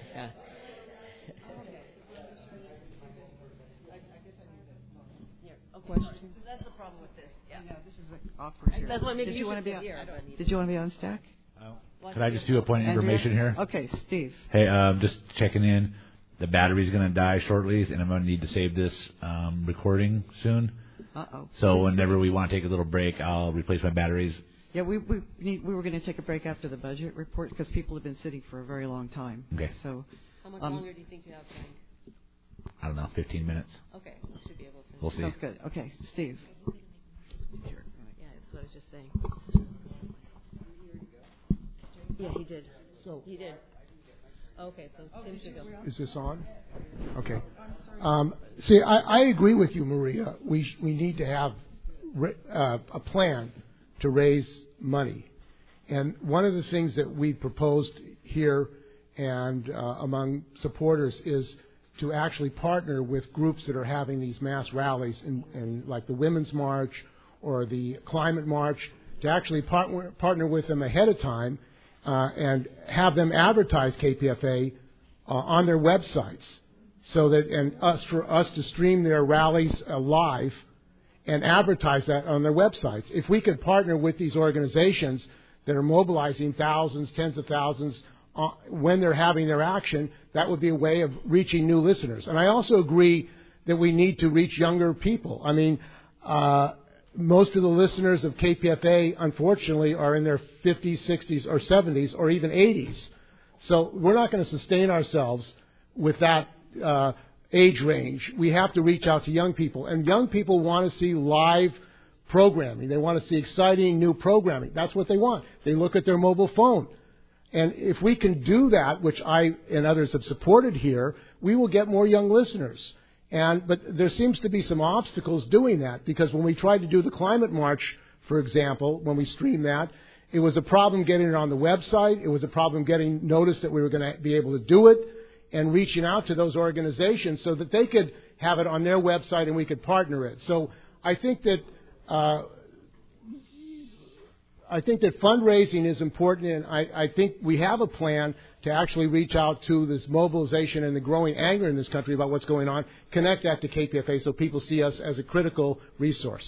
Question. That's the problem with this. Yeah. This is awkward here. That's why maybe Did you want to be on? here. Did you want to be on stack? Could I just do a point of information here? Okay, Steve. Hey, just checking in. The battery's going to die shortly, and I'm going to need to save this recording soon. Uh-oh. So whenever we want to take a little break, I'll replace my batteries. Yeah, we were going to take a break after the budget report because people have been sitting for a very long time. Okay. So, how much longer do you think you have, Frank? I don't know, 15 minutes. Okay, we should be able to. We'll see. Sounds good. Okay, Steve. Yeah, that's what I was just saying. Yeah, he did. So he did. Okay, so Tim should go. Is this on? Okay. See, I agree with you, Maria. We need to have a plan to raise money. And one of the things that we proposed here and among supporters is to actually partner with groups that are having these mass rallies, in like the Women's March or the Climate March, to actually partner with them ahead of time and have them advertise KPFA on their websites, so that for us to stream their rallies live and advertise that on their websites. If we could partner with these organizations that are mobilizing thousands, tens of thousands when they're having their action, that would be a way of reaching new listeners. And I also agree that we need to reach younger people. I mean, most of the listeners of KPFA, unfortunately, are in their 50s, 60s, or 70s, or even 80s. So we're not going to sustain ourselves with that age range. We have to reach out to young people. And young people want to see live programming. They want to see exciting new programming. That's what they want. They look at their mobile phone. And if we can do that, which I and others have supported here, we will get more young listeners. But there seems to be some obstacles doing that, because when we tried to do the Climate March, for example, when we streamed that, it was a problem getting it on the website. It was a problem getting notice that we were going to be able to do it, and reaching out to those organizations so that they could have it on their website and we could partner it. So I think that fundraising is important, and I think we have a plan to actually reach out to this mobilization and the growing anger in this country about what's going on, connect that to KPFA so people see us as a critical resource.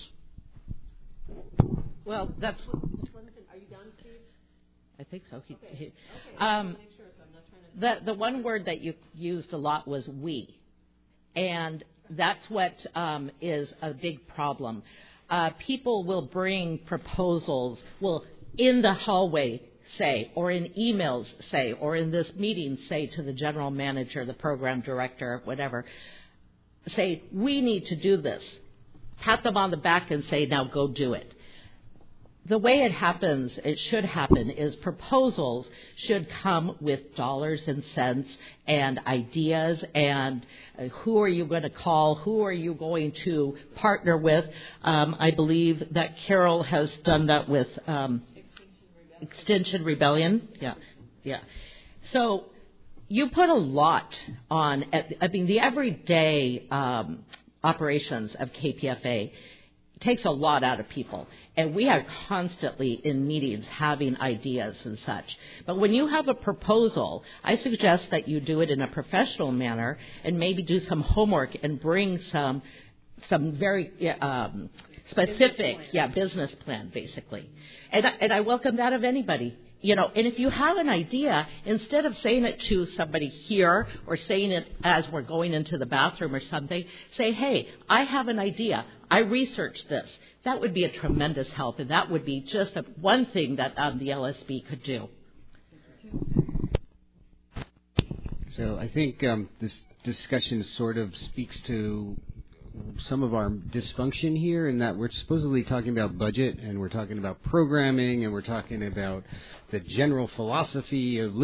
Well, that's... Are you done, Steve? I think so. Okay. The one word that you used a lot was we. And that's what is a big problem. People will bring proposals, will in the hallway say, or in emails say, or in this meeting say to the general manager, the program director, whatever, say, we need to do this. Pat them on the back and say, now go do it. The way it should happen, is proposals should come with dollars and cents and ideas and who are you going to call, who are you going to partner with. I believe that Carol has done that with Extinction Rebellion. Yeah. So you put a lot on, the everyday operations of KPFA takes a lot out of people. And we are constantly in meetings having ideas and such. But when you have a proposal, I suggest that you do it in a professional manner and maybe do some homework and bring some very specific business plan, basically. And I welcome that of anybody. And if you have an idea, instead of saying it to somebody here or saying it as we're going into the bathroom or something, say, hey, I have an idea. I researched this. That would be a tremendous help, and that would be just one thing that the LSB could do. So I think this discussion sort of speaks to some of our dysfunction here, in that we're supposedly talking about budget, and we're talking about programming, and we're talking about the general philosophy of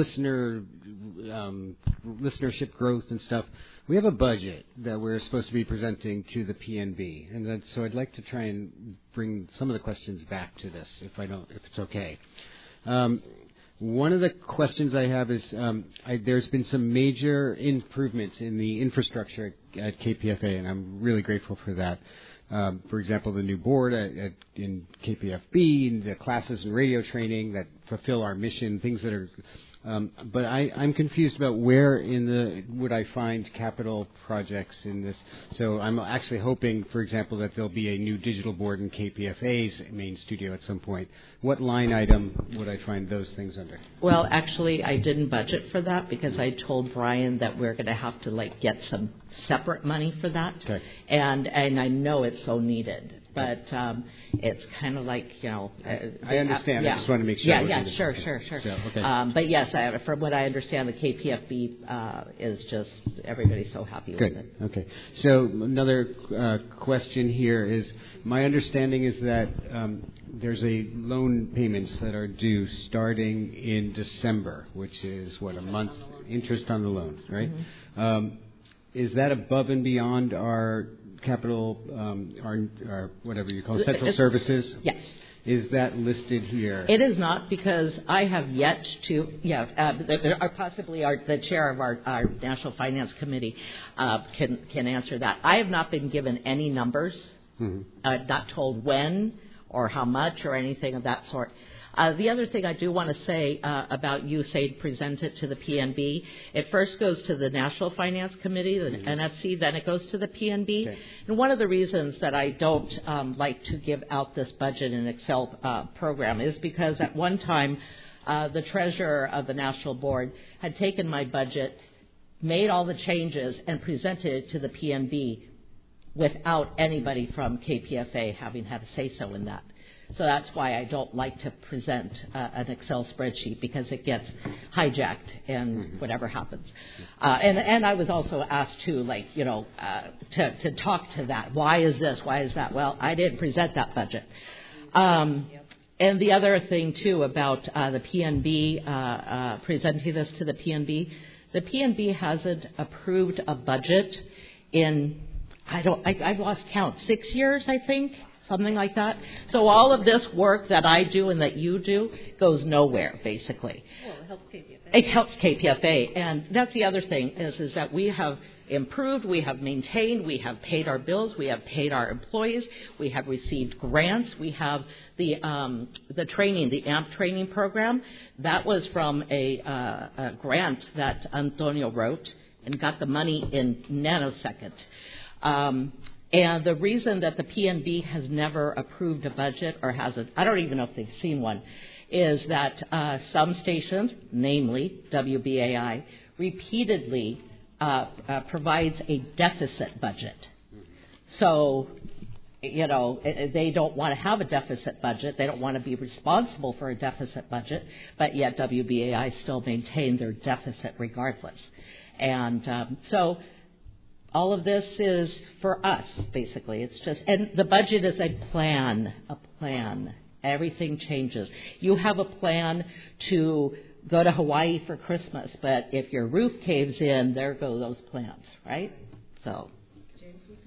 listenership growth and stuff. We have a budget that we're supposed to be presenting to the PNB, and so I'd like to try and bring some of the questions back to this, if it's okay. One of the questions I have is there's been some major improvements in the infrastructure at KPFA, and I'm really grateful for that. For example, the new board in KPFB, the classes and radio training that fulfill our mission, things that are... but I'm confused about where would I find capital projects in this. So I'm actually hoping, for example, that there'll be a new digital board in KPFA's main studio at some point. What line item would I find those things under? Well, actually, I didn't budget for that because I told Brian that we're going to have to get some separate money for that. Okay. And I know it's so needed. but it's kind of like, I understand. Yeah. I just want to make sure. Yeah, sure. So, okay. But yes, from what I understand, the KPFB is just everybody's so happy Good. with it. Okay. So another question here is, my understanding is that there's a loan payments that are due starting in December, which is a month interest on the loan, right? Mm-hmm. Is that above and beyond our capital, our whatever you call central services? Yes. Is that listed here? It is not, because I have yet to. Possibly the chair of our National Finance Committee can answer that. I have not been given any numbers. Mm-hmm. Not told when or how much or anything of that sort. The other thing I do want to say about USAID present it to the PNB, it first goes to the National Finance Committee, the NFC, then it goes to the PNB. Okay. And one of the reasons that I don't like to give out this budget in Excel program is because at one time the treasurer of the National Board had taken my budget, made all the changes, and presented it to the PNB without anybody from KPFA having had a say-so in that. So that's why I don't like to present an Excel spreadsheet, because it gets hijacked and whatever happens. And I was also asked to to talk to that. Why is this? Why is that? Well, I didn't present that budget. And the other thing too about the PNB presenting this to the PNB hasn't approved a budget in I've lost count, 6 years I think. Something like that. So all of this work that I do and that you do goes nowhere, basically. Well, it helps KPFA. It helps KPFA. And that's the other thing, is that we have improved, we have maintained, we have paid our bills, we have paid our employees, we have received grants, we have the training, the AMP training program. That was from a grant that Antonio wrote and got the money in nanosecond. And the reason that the PNB has never approved a budget, or hasn't, I don't even know if they've seen one, is that some stations, namely WBAI, repeatedly provides a deficit budget. So, they don't want to have a deficit budget. They don't want to be responsible for a deficit budget, but yet WBAI still maintain their deficit regardless. And so all of this is for us, basically. It's just, and the budget is a plan. Everything changes. You have a plan to go to Hawaii for Christmas, but if your roof caves in, there go those plans, right? So. James was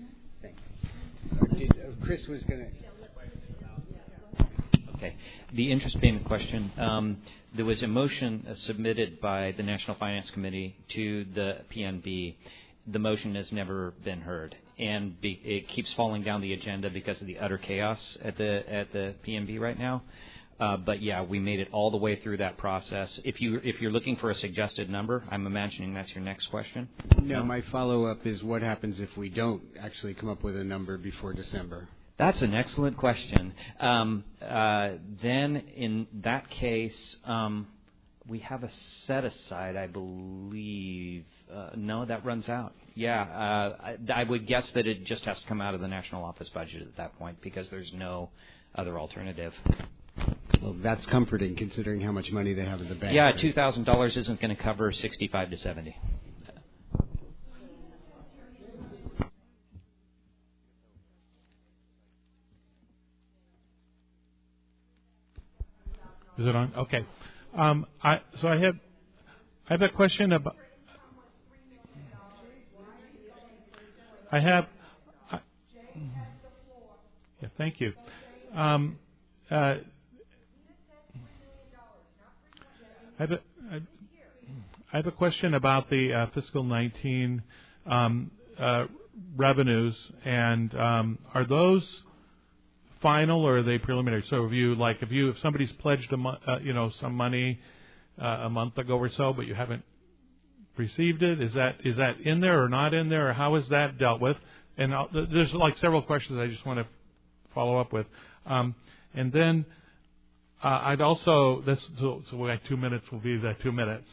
next. Chris was going to. Okay. The interest payment question. There was a motion submitted by the National Finance Committee to the PNB. The motion has never been heard, and it keeps falling down the agenda because of the utter chaos at the PNB right now. But yeah, we made it all the way through that process. If you're looking for a suggested number, I'm imagining that's your next question. No, my follow-up is, what happens if we don't actually come up with a number before December? That's an excellent question. Then in that case, we have a set aside, I believe. No, that runs out. Yeah, I would guess that it just has to come out of the national office budget at that point, because there's no other alternative. Well, that's comforting, considering how much money they have in the bank. Yeah, $2,000 isn't going to cover 65 to 70. Is it on? Okay. I have a question about. Yeah, thank you. I have a question about the fiscal 19 revenues, and are those final or are they preliminary? So if somebody's pledged some money a month ago or so, but you haven't received it, is that in there or not in there, or how is that dealt with? And there's several questions I just want to follow up with. And then I'd also, so we got 2 minutes, will be the 2 minutes.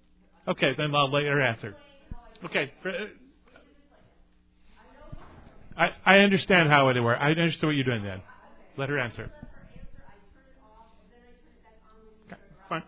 Okay, then I'll later answer. Okay. I understand how it works. I understand what you're doing then. Let her answer. Okay, fine.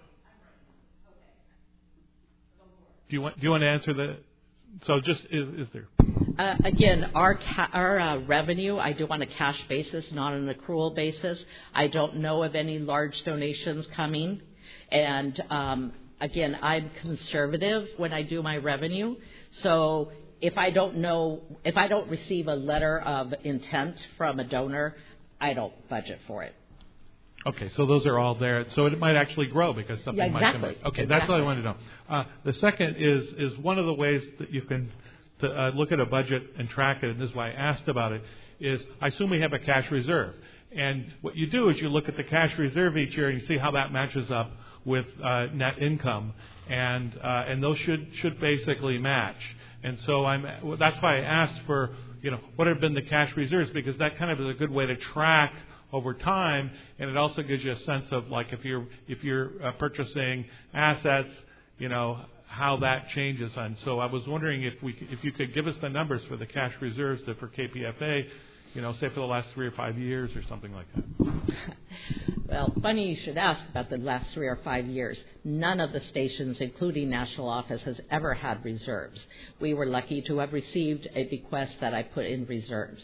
Do you want to answer the? So just is there? Again, our revenue, I do on a cash basis, not an accrual basis. I don't know of any large donations coming. And again, I'm conservative when I do my revenue. So if I don't receive a letter of intent from a donor, I don't budget for it. Okay, so those are all there. So it might actually grow because something might come in. Okay, that's all I wanted to know. The second is one of the ways that you can look at a budget and track it, and this is why I asked about it, is I assume we have a cash reserve. And what you do is you look at the cash reserve each year and you see how that matches up with net income, and those should basically match. And so that's why I asked for, what have been the cash reserves, because that kind of is a good way to track over time, and it also gives you a sense of, like, if you're purchasing assets, how that changes. And so I was wondering if you could give us the numbers for the cash reserves for KPFA, say for the last 3 or 5 years or something like that. Well, funny you should ask about the last 3 or 5 years. None of the stations, including National Office, has ever had reserves. We were lucky to have received a bequest that I put in reserves.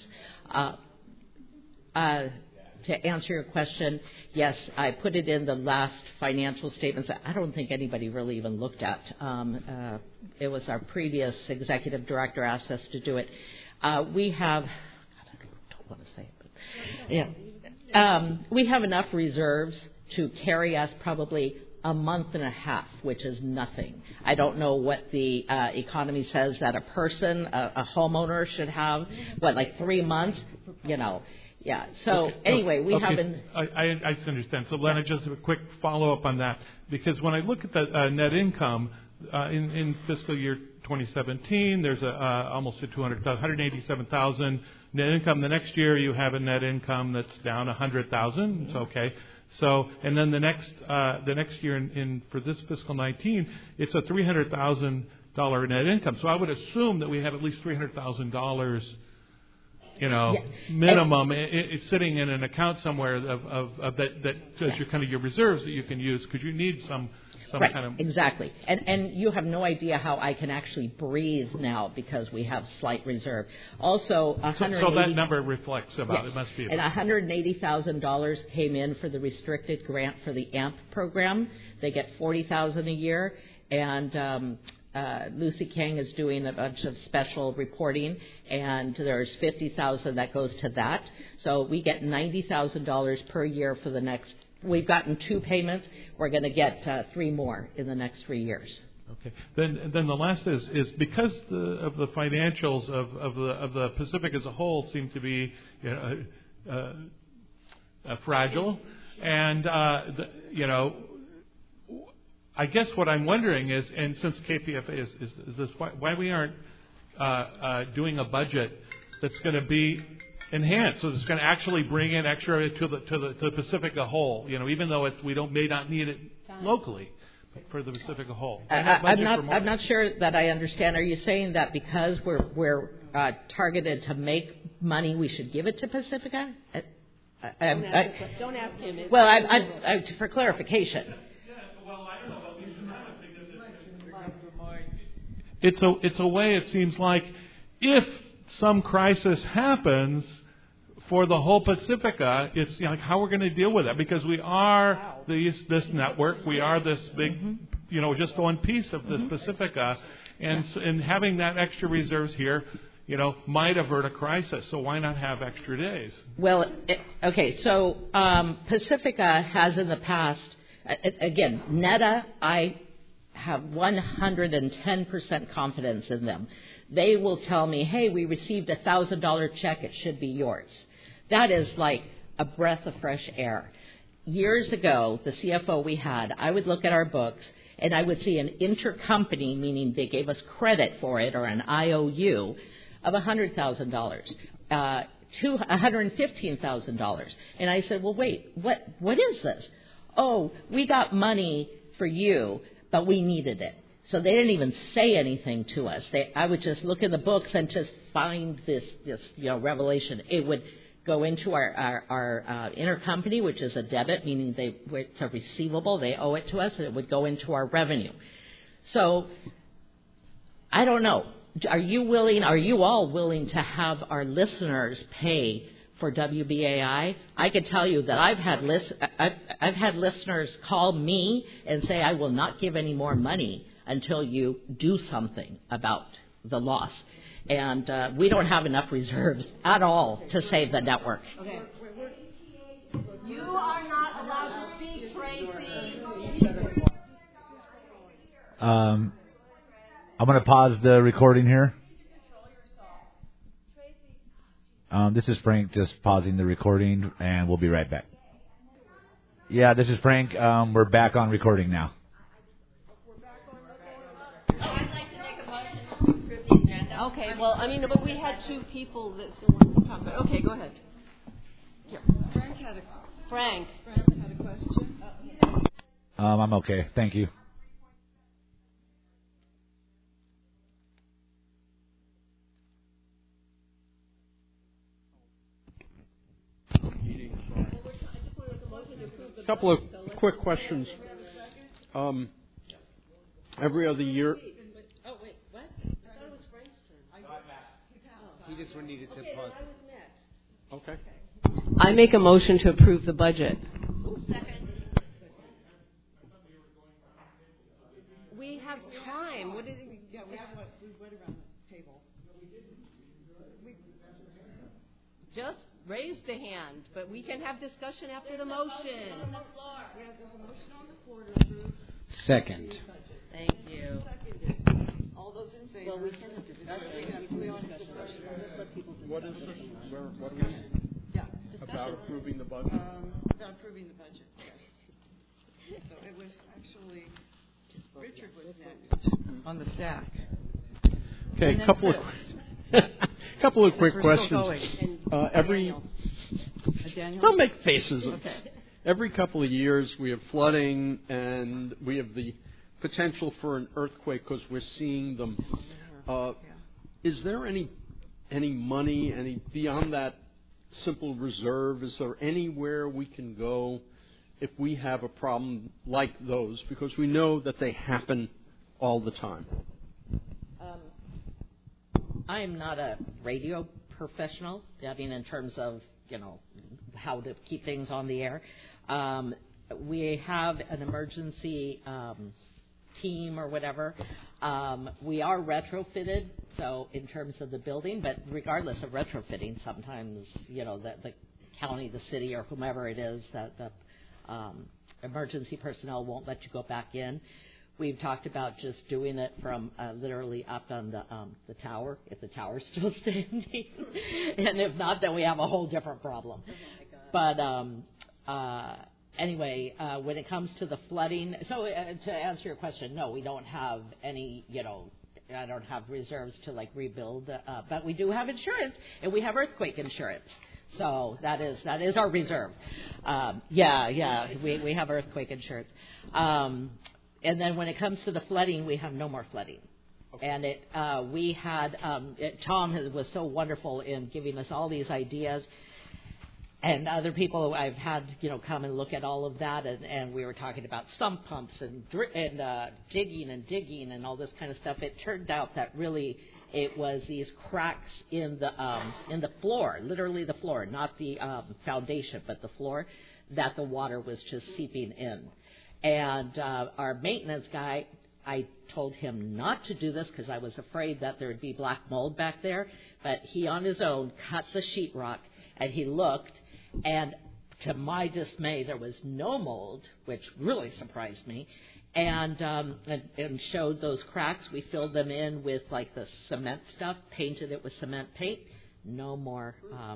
To answer your question, yes, I put it in the last financial statements. I don't think anybody really even looked at. It was our previous executive director asked us to do it. We have, I don't want to say it, but yeah, we have enough reserves to carry us probably a month and a half, which is nothing. I don't know what the economy says that a person, a homeowner should have, like 3 months, Yeah. So anyway, we haven't. I understand. So Lena, just a quick follow-up on that, because when I look at the net income in fiscal year 2017, there's almost a 187,000 net income. The next year you have a net income that's down 100,000. It's okay. So and then the next year for this fiscal 19, it's a $300,000 net income. So I would assume that we have at least $300,000. Minimum. It's sitting in an account somewhere of that as your reserves that you can use, because you need some right, kind of exactly. And you have no idea how I can actually breathe now because we have slight reserve. Also, so that number reflects about yes, it must be. And $180,000 came in for the restricted grant for the AMP program. They get $40,000 a year, and Lucy King is doing a bunch of special reporting, and there's $50,000 that goes to that. So we get $90,000 per year for the next. We've gotten 2 payments. We're going to get 3 more in the next 3 years. Okay. Then the last is because of the financials of the Pacific as a whole seem to be fragile, and I guess what I'm wondering is, and since KPFA is this, why we aren't doing a budget that's going to be enhanced, so it's going to actually bring in extra to the Pacific as a whole. Even though we may not need it locally, but for the Pacific as a whole. I'm not sure that I understand. Are you saying that because we're targeted to make money, we should give it to Pacifica? Don't ask him. Well, I for clarification. It's a way, it seems like, if some crisis happens for the whole Pacifica, it's how we're going to deal with that, because we are this network, we are this big, just one piece of this Pacifica, and having that extra reserves here, might avert a crisis. So why not have extra days? Well, okay. So Pacifica has in the past, again, NETA, I have 110% confidence in them. They will tell me, hey, we received a $1,000 check, it should be yours. That is like a breath of fresh air. Years ago, the CFO we had, I would look at our books and I would see an intercompany, meaning they gave us credit for it, or an IOU of $100,000. $115,000. And I said, well, wait, what is this? Oh, we got money for you, but we needed it. So they didn't even say anything to us. I would just look in the books and just find this revelation. It would go into our intercompany, which is a debit, meaning it's a receivable. They owe it to us, and it would go into our revenue. So I don't know. Are you all willing to have our listeners pay for WBAI? I can tell you that I've had listeners call me and say, I will not give any more money until you do something about the loss. And we don't have enough reserves at all to save the network. Okay. You are not allowed to speak, Tracy. I'm going to pause the recording here. This is Frank just pausing the recording, and we'll be right back. Yeah, this is Frank. We're back on recording now. Okay, well, but we had two people that still wanted to talk about it. Okay, go ahead. Here. Frank had a question. I'm okay. Thank you. A couple of quick questions. Every other year. Oh, wait, what? I thought it was Frank's turn. He just needed to pause. Okay. I make a motion to approve the budget. Second. We have time. What did we? Yeah, we went around the table. Just raise the hand, but we can have discussion after the motion. There's a motion on the floor to approve. Second. Thank you. All those in favor? Well, we can have discussion. We don't have discussion. Just let people discuss. What is this? What are we? Yeah. About approving the budget? About approving the budget, yes. So it was actually, Richard was next on the stack. Okay, couple of quick questions. Don't make faces. Okay. Every couple of years we have flooding and we have the potential for an earthquake because we're seeing them. Is there any money, beyond that simple reserve? Is there anywhere we can go if we have a problem like those? Because we know that they happen all the time. I am not a radio professional. In terms of, how to keep things on the air. We have an emergency team or whatever. We are retrofitted, so in terms of the building, but regardless of retrofitting, sometimes, the county, the city, or whomever it is, that the emergency personnel won't let you go back in. We've talked about just doing it from literally up on the tower, if the tower's still standing. And if not, then we have a whole different problem. But anyway, when it comes to the flooding, so to answer your question, no, we don't have any, I don't have reserves to rebuild, but we do have insurance, and we have earthquake insurance. So that is our reserve. We have earthquake insurance. And then when it comes to the flooding, we have no more flooding. Okay. And we had Tom was so wonderful in giving us all these ideas, and other people I've had come and look at all of that, and we were talking about sump pumps and digging and all this kind of stuff. It turned out that really it was these cracks in the floor, literally the floor, not the foundation, but the floor, that the water was just seeping in. And our maintenance guy, I told him not to do this because I was afraid that there would be black mold back there. But he, on his own, cut the sheetrock, and he looked, and to my dismay, there was no mold, which really surprised me, and showed those cracks. We filled them in with the cement stuff, painted it with cement paint. No more,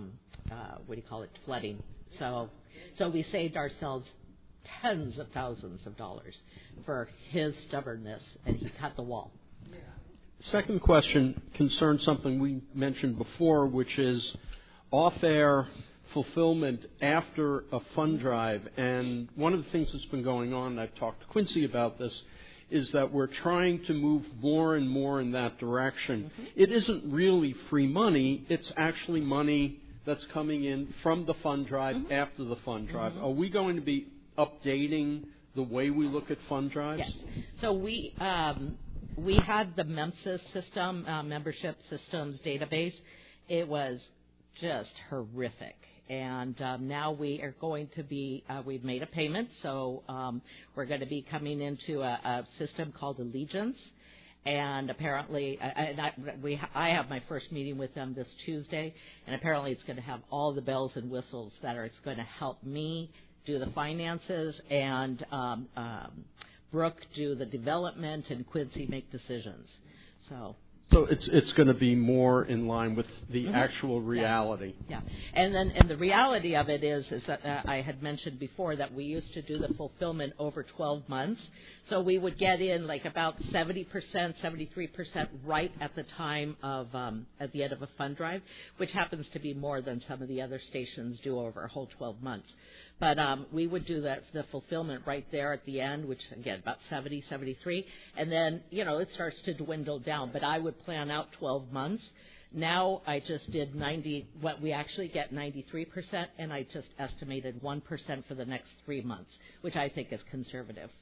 flooding. So we saved ourselves tens of thousands of dollars for his stubbornness, and he cut the wall. Second question concerns something we mentioned before, which is off-air fulfillment after a fund drive. And one of the things that's been going on, I've talked to Quincy about this, is that we're trying to move more and more in that direction. It isn't really free money. It's actually money that's coming in from the fund drive after the fund drive. Are we going to be updating the way we look at fund drives? Yes. So we had the MEMSIS system, membership systems database. It was just horrific. And now we are going to be, we've made a payment, so we're going to be coming into a system called Allegiance. And apparently, I have my first meeting with them this Tuesday, and apparently it's going to have all the bells and whistles it's going to help me do the finances and Brooke do the development and Quincy make decisions. So it's going to be more in line with the actual reality. Yeah. And the reality of it is that I had mentioned before that we used to do the fulfillment over 12 months. So we would get in like about 70%, 73% right at the time of at the end of a fund drive, which happens to be more than some of the other stations do over a whole 12 months. But we would do the fulfillment right there at the end, which, again, about 70, 73. And then, it starts to dwindle down. But I would plan out 12 months. Now I just did 90, what we actually get 93%, and I just estimated 1% for the next 3 months, which I think is conservative.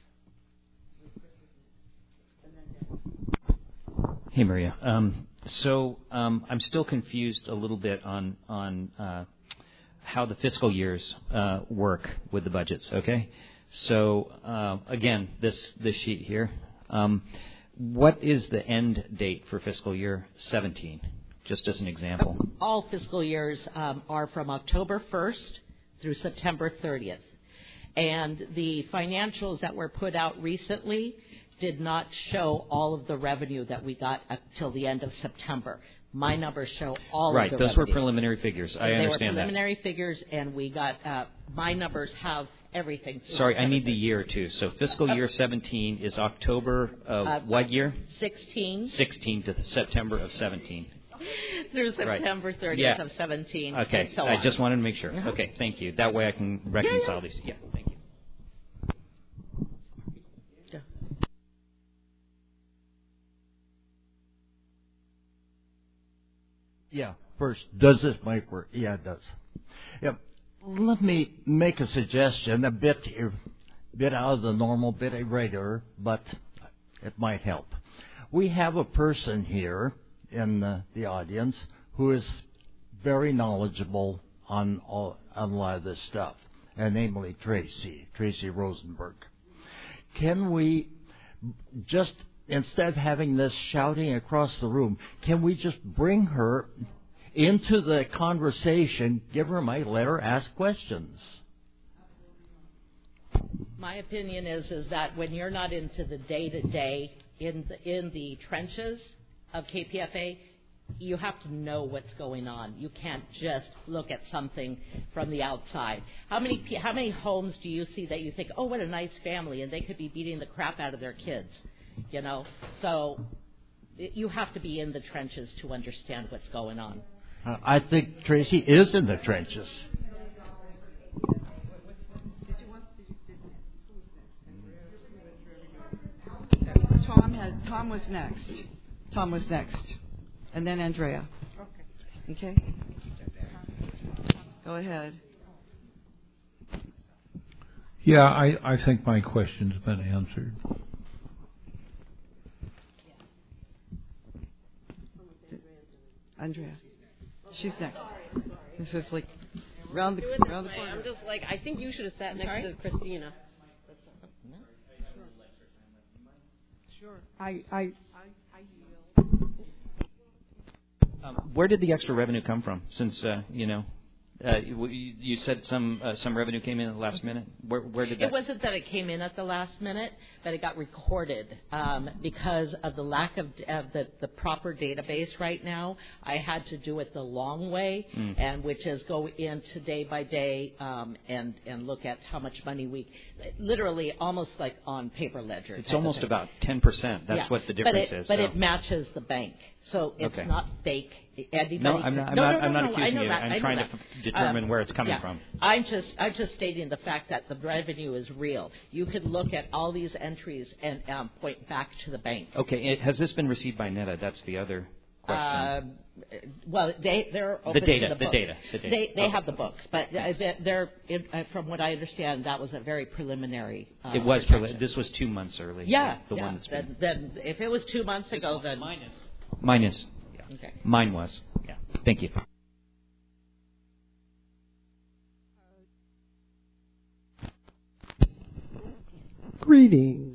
Hey, Maria. So I'm still confused a little bit on how the fiscal years work with the budgets, okay? So, again, this sheet here. What is the end date for fiscal year 17, just as an example? All fiscal years are from October 1st through September 30th. And the financials that were put out recently did not show all of the revenue that we got till the end of September. My numbers show all of the revenue. Right, those were preliminary figures. I understand that. They were preliminary figures, and we got my numbers have everything. Sorry, I need the year, too. So fiscal year 17 is October of what year? 16. 16 to September of 17. Through September 30th of 17. Okay, and so I on. just wanted to make sure. Okay, thank you. That way I can reconcile these. Yeah, thank you. Yeah, first, does this mic work? Yeah, it does. Yeah, let me make a suggestion, a bit out of the normal, bit irregular, but it might help. We have a person here in the audience who is very knowledgeable on a lot of this stuff, and namely Tracy Rosenberg. Can we just, instead of having this shouting across the room, can we just bring her into the conversation, give her a mic, let her ask questions? My opinion is that when you're not into the day-to-day in the trenches of KPFA, you have to know what's going on. You can't just look at something from the outside. How many homes do you see that you think, oh, what a nice family, and they could be beating the crap out of their kids? So you have to be in the trenches to understand what's going on. I think Tracy is in the trenches. Tom was next. And then Andrea. Okay. Go ahead. Yeah, I think my question's been answered. Andrea. She's next. This is like round the corner. I'm just like, I think you should have sat next to Christina. Sure. I Where did the extra revenue come from? Since you said some revenue came in at the last minute. Where did that? It wasn't that it came in at the last minute, but it got recorded because of the lack of the proper database right now. I had to do it the long way, and which is go into day by day and look at how much money we literally almost like on paper ledger. It's almost about 10%. That's what the difference is. But it matches the bank, so it's not fake. Anybody No, I'm not accusing you. I'm trying to determine where it's coming from. I'm just stating the fact that the revenue is real. You could look at all these entries and point back to the bank. Okay, has this been received by NETA? That's the other question. Well, they're open the data, to the books. The data. They have the books, but they're from what I understand, that was a very preliminary. It was. This was 2 months early. Yeah. One that's been. Then if it was 2 months ago, then Minus. Yeah. Okay. Mine was. Yeah. Thank you. Greetings.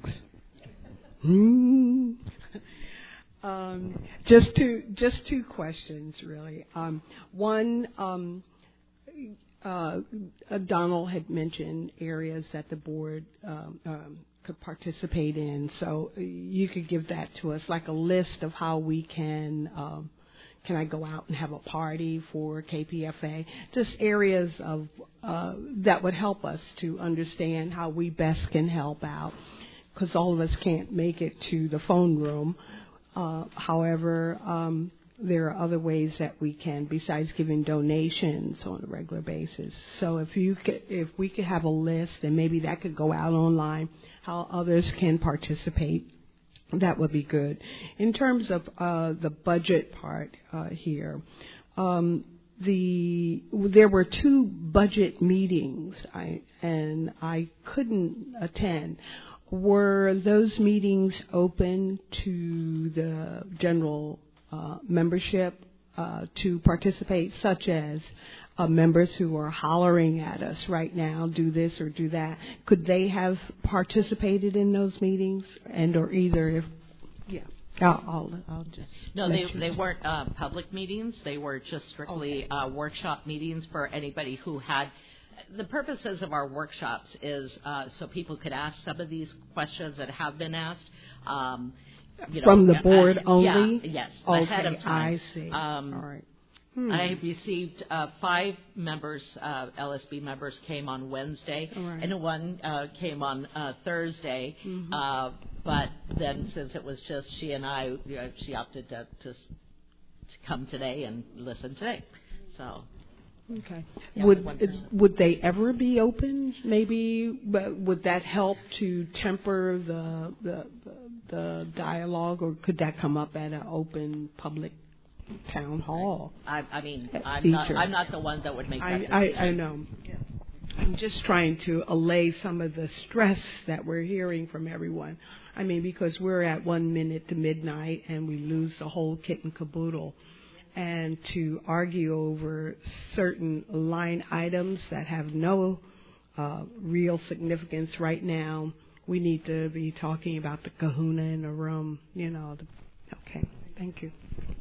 Just two questions, really. One, Donald had mentioned areas that the board could participate in, so you could give that to us, like a list of how we can I go out and have a party for KPFA? Just areas of that would help us to understand how we best can help out, because all of us can't make it to the phone room. However, there are other ways that we can, besides giving donations on a regular basis. So if we could have a list, and maybe that could go out online, how others can participate, that would be good. In terms of the budget part here, there were 2 budget meetings, and I couldn't attend. Were those meetings open to the general membership to participate, such as members who are hollering at us right now, do this or do that? Could they have participated in those meetings, or either if, yeah. I'll just. No, they weren't public meetings. They were just strictly workshop meetings for anybody who had. The purposes of our workshops is so people could ask some of these questions that have been asked. From the board only? Yes, okay, ahead of time. I see. All right. I received 5 members, LSB members came on Wednesday, and one came on Thursday. Mm-hmm. But then since it was just she and I, she opted to come today and listen today. So. Okay. Yeah, would they ever be open? Maybe, but would that help to temper the dialogue, or could that come up at an open public town hall? I mean, I'm not the one that would make that decision. I know. Yeah. I'm just trying to allay some of the stress that we're hearing from everyone. I mean, because we're at 1 minute to midnight and we lose the whole kit and caboodle. And to argue over certain line items that have no real significance right now, we need to be talking about the kahuna in the room, Okay, thank you.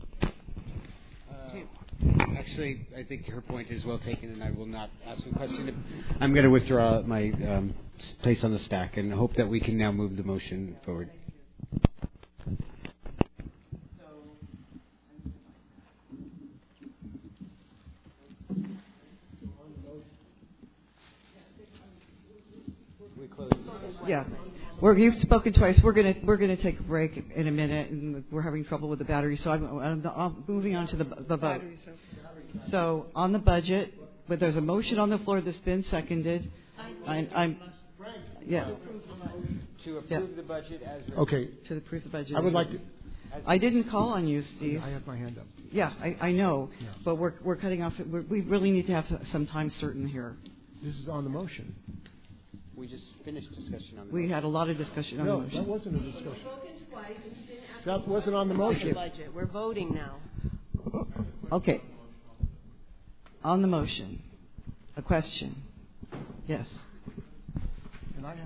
Actually, I think her point is well taken, and I will not ask a question. I'm going to withdraw my place on the stack and hope that we can now move the motion forward. Yeah, you've spoken twice. We're gonna take a break in a minute, and we're having trouble with the battery. So I'm moving on to the vote. So on the budget, but there's a motion on the floor that's been seconded. Yeah. To approve the budget as written. Okay. To approve the budget. I would like to. I didn't call on you, Steve. I have my hand up. Yeah, I know, but we're cutting off. We really need to have some time certain here. This is on the motion. We just finished discussion on the motion. We had a lot of discussion on the motion. No, that wasn't a discussion. That wasn't on the motion. We're voting now. Okay. On the motion, a question. Yes. Can I have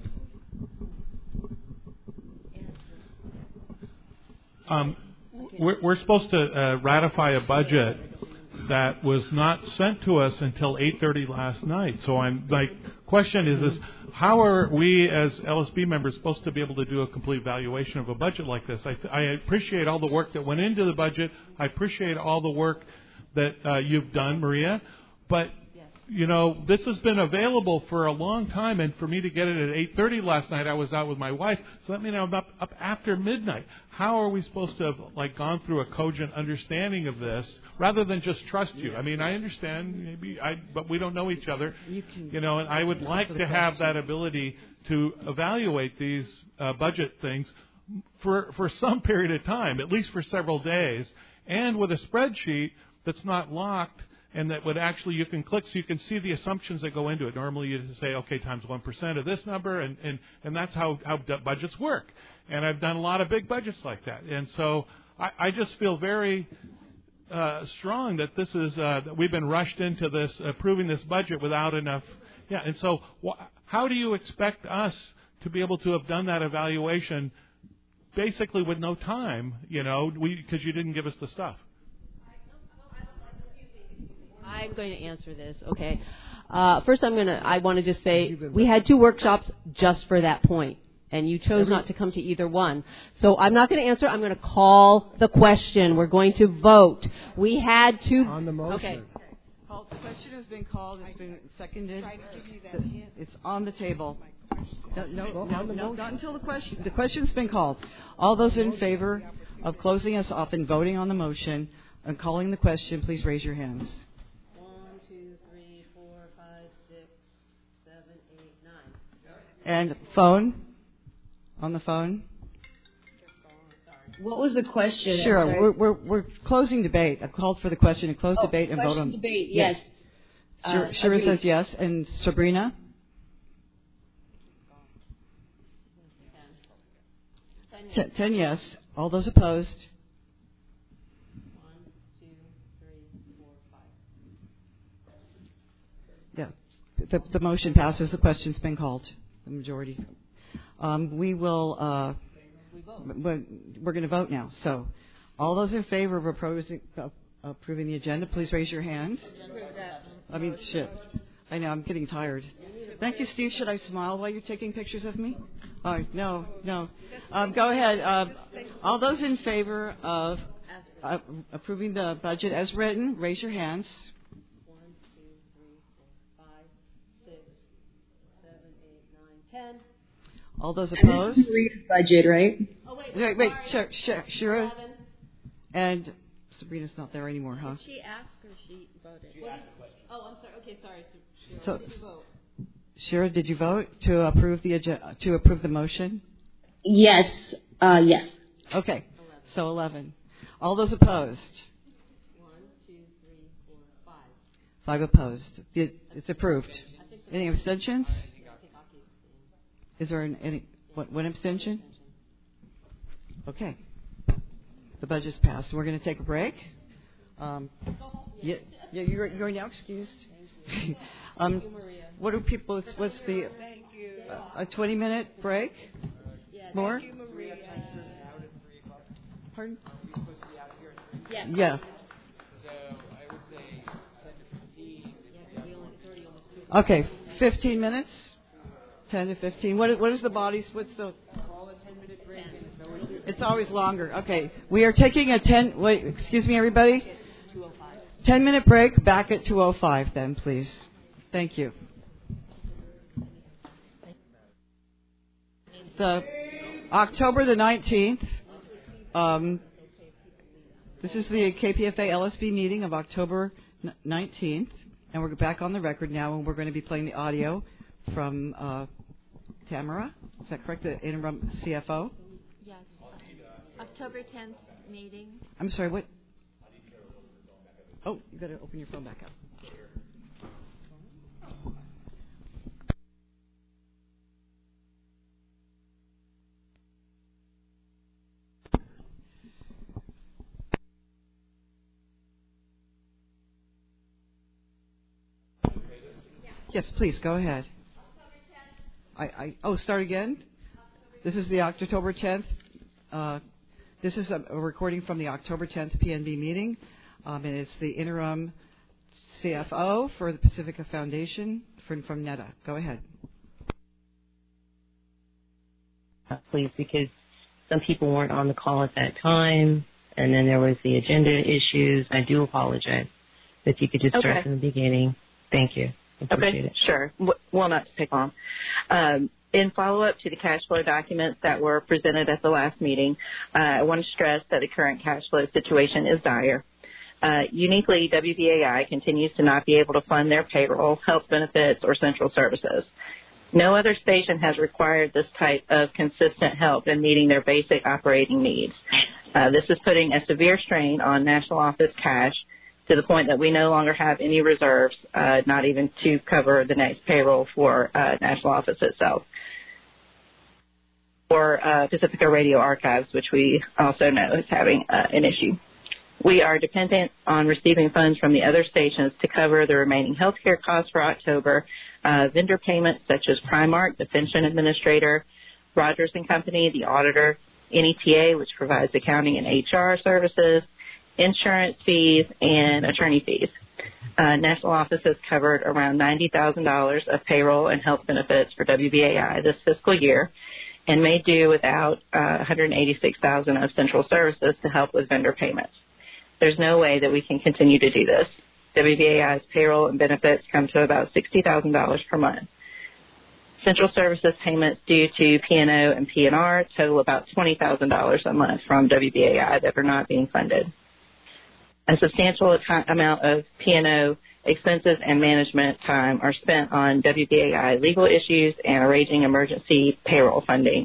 We're supposed to ratify a budget that was not sent to us until 8:30 last night. So my question is how are we as LSB members supposed to be able to do a complete evaluation of a budget like this? I appreciate all the work that went into the budget. I appreciate all the work that you've done, Maria. But this has been available for a long time, and for me to get it at 8:30 last night, I was out with my wife, so that means I'm up after midnight. How are we supposed to have gone through a cogent understanding of this rather than just trust you? I mean, I understand, but we don't know each other, and I would like to have that ability to evaluate these budget things for some period of time, at least for several days, and with a spreadsheet that's not locked. And that would actually, you can click so you can see the assumptions that go into it. Normally you say, okay, times 1% of this number, and that's how budgets work. And I've done a lot of big budgets like that. And so I just feel very strong that this is, that we've been rushed into this, approving this budget without enough. Yeah, and so how do you expect us to be able to have done that evaluation basically with no time, because you didn't give us the stuff? I'm going to answer this, okay. First, I want to just say we had 2 workshops just for that point, and you chose not to come to either one. So I'm not going to answer. I'm going to call the question. We're going to vote. We had 2. On the motion. Okay. The question has been called. It's been seconded. It's on the table. No, not until the question. The question's been called. All those in favor of closing us off and voting on the motion and calling the question, please raise your hands. 1, 2, 3, 4, 5, 6, 7, 8, 9. And phone? On the phone? What was the question? Sure. We're closing debate. I called for the question to close debate and vote on. Debate. Yes. Shira says yes, and Sabrina. 10 yes. All those opposed. 1, 2, 3, 4, 5. Yeah. The motion passes. The question's been called. The majority. We will. We're going to vote now. So, all those in favor of approving the agenda, please raise your hand. I know, I'm getting tired. Thank you, Steve. Should I smile while you're taking pictures of me? All right, no. Go ahead. All those in favor of approving the budget as written, raise your hands. 1, 2, 3, 4, 5, 6, 7, 8, 9, 10. All those opposed? And this is Maria's budget, right? Oh, wait. Shira. And Sabrina's not there anymore, huh? Did she ask or she voted? She asked the question. Oh, I'm sorry. Okay, sorry, Shira. So, did you vote? Shira, did you vote to approve the motion? Yes. Yes. Okay. 11. So 11. All those opposed? 1, 2, 3, 4, 5. 5 opposed. It's approved. Any abstentions? Is there one abstention? Okay. The budget's passed. We're going to take a break. You're now excused. What do people? What's the a 20-minute break? More? Thank you, Maria. Pardon? You're supposed to be out here at 3. Yeah. So I would say 10 to 15. Okay, 15 minutes. 10 to 15. What is the body's? What's the? Call a 10-minute break, and it's always longer. Okay, we are taking a 10. Wait, excuse me, everybody. 10-minute break. Back at 2:05. Then, please. Thank you. The October the 19th. This is the KPFA LSB meeting of October 19th, and we're back on the record now, and we're going to be playing the audio from Tamara. Is that correct? The interim CFO? Yes. October 10th meeting. I'm sorry, what? Oh, you got to open your phone back up. Yes, please, go ahead. Start again? This is the October 10th. This is a recording from the October 10th PNB meeting, and it's the interim CFO for the Pacifica Foundation from NEDA. Go ahead. Please, because some people weren't on the call at that time, and then there was the agenda issues. I do apologize. If you could just start from the beginning. Thank you. Okay, sure. Well, not to take long. In follow-up to the cash flow documents that were presented at the last meeting, I want to stress that the current cash flow situation is dire. Uniquely, WBAI continues to not be able to fund their payroll, health benefits, or central services. No other station has required this type of consistent help in meeting their basic operating needs. This is putting a severe strain on national office cash to the point that we no longer have any reserves, not even to cover the next payroll for national office itself, or Pacifica Radio Archives, which we also know is having an issue. We are dependent on receiving funds from the other stations to cover the remaining health care costs for October, vendor payments such as Primark, the pension administrator, Rogers & Company, the auditor, NETA, which provides accounting and HR services, insurance fees, and attorney fees. National Office has covered around $90,000 of payroll and health benefits for WBAI this fiscal year and may do without $186,000 of central services to help with vendor payments. There's no way that we can continue to do this. WBAI's payroll and benefits come to about $60,000 per month. Central services payments due to P&O and P&R total about $20,000 a month from WBAI that are not being funded. A substantial amount of P&O expenses and management time are spent on WBAI legal issues and arranging emergency payroll funding.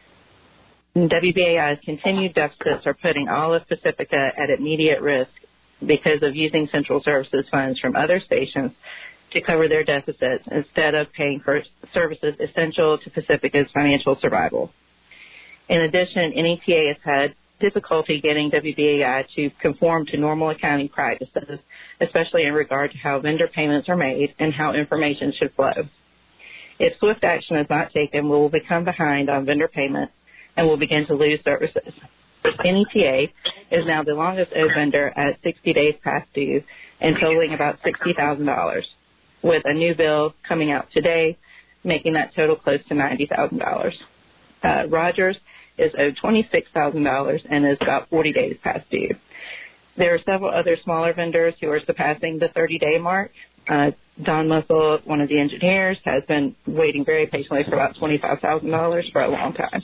WBAI's continued deficits are putting all of Pacifica at immediate risk because of using central services funds from other stations to cover their deficits instead of paying for services essential to Pacifica's financial survival. In addition, NETA has had difficulty getting WBAI to conform to normal accounting practices, especially in regard to how vendor payments are made and how information should flow. If swift action is not taken, we will become behind on vendor payments and will begin to lose services. NETA is now the longest owed vendor at 60 days past due and totaling about $60,000, with a new bill coming out today, making that total close to $90,000. Rogers is owed $26,000 and is about 40 days past due. There are several other smaller vendors who are surpassing the 30-day mark. Don Mussel, one of the engineers, has been waiting very patiently for about $25,000 for a long time.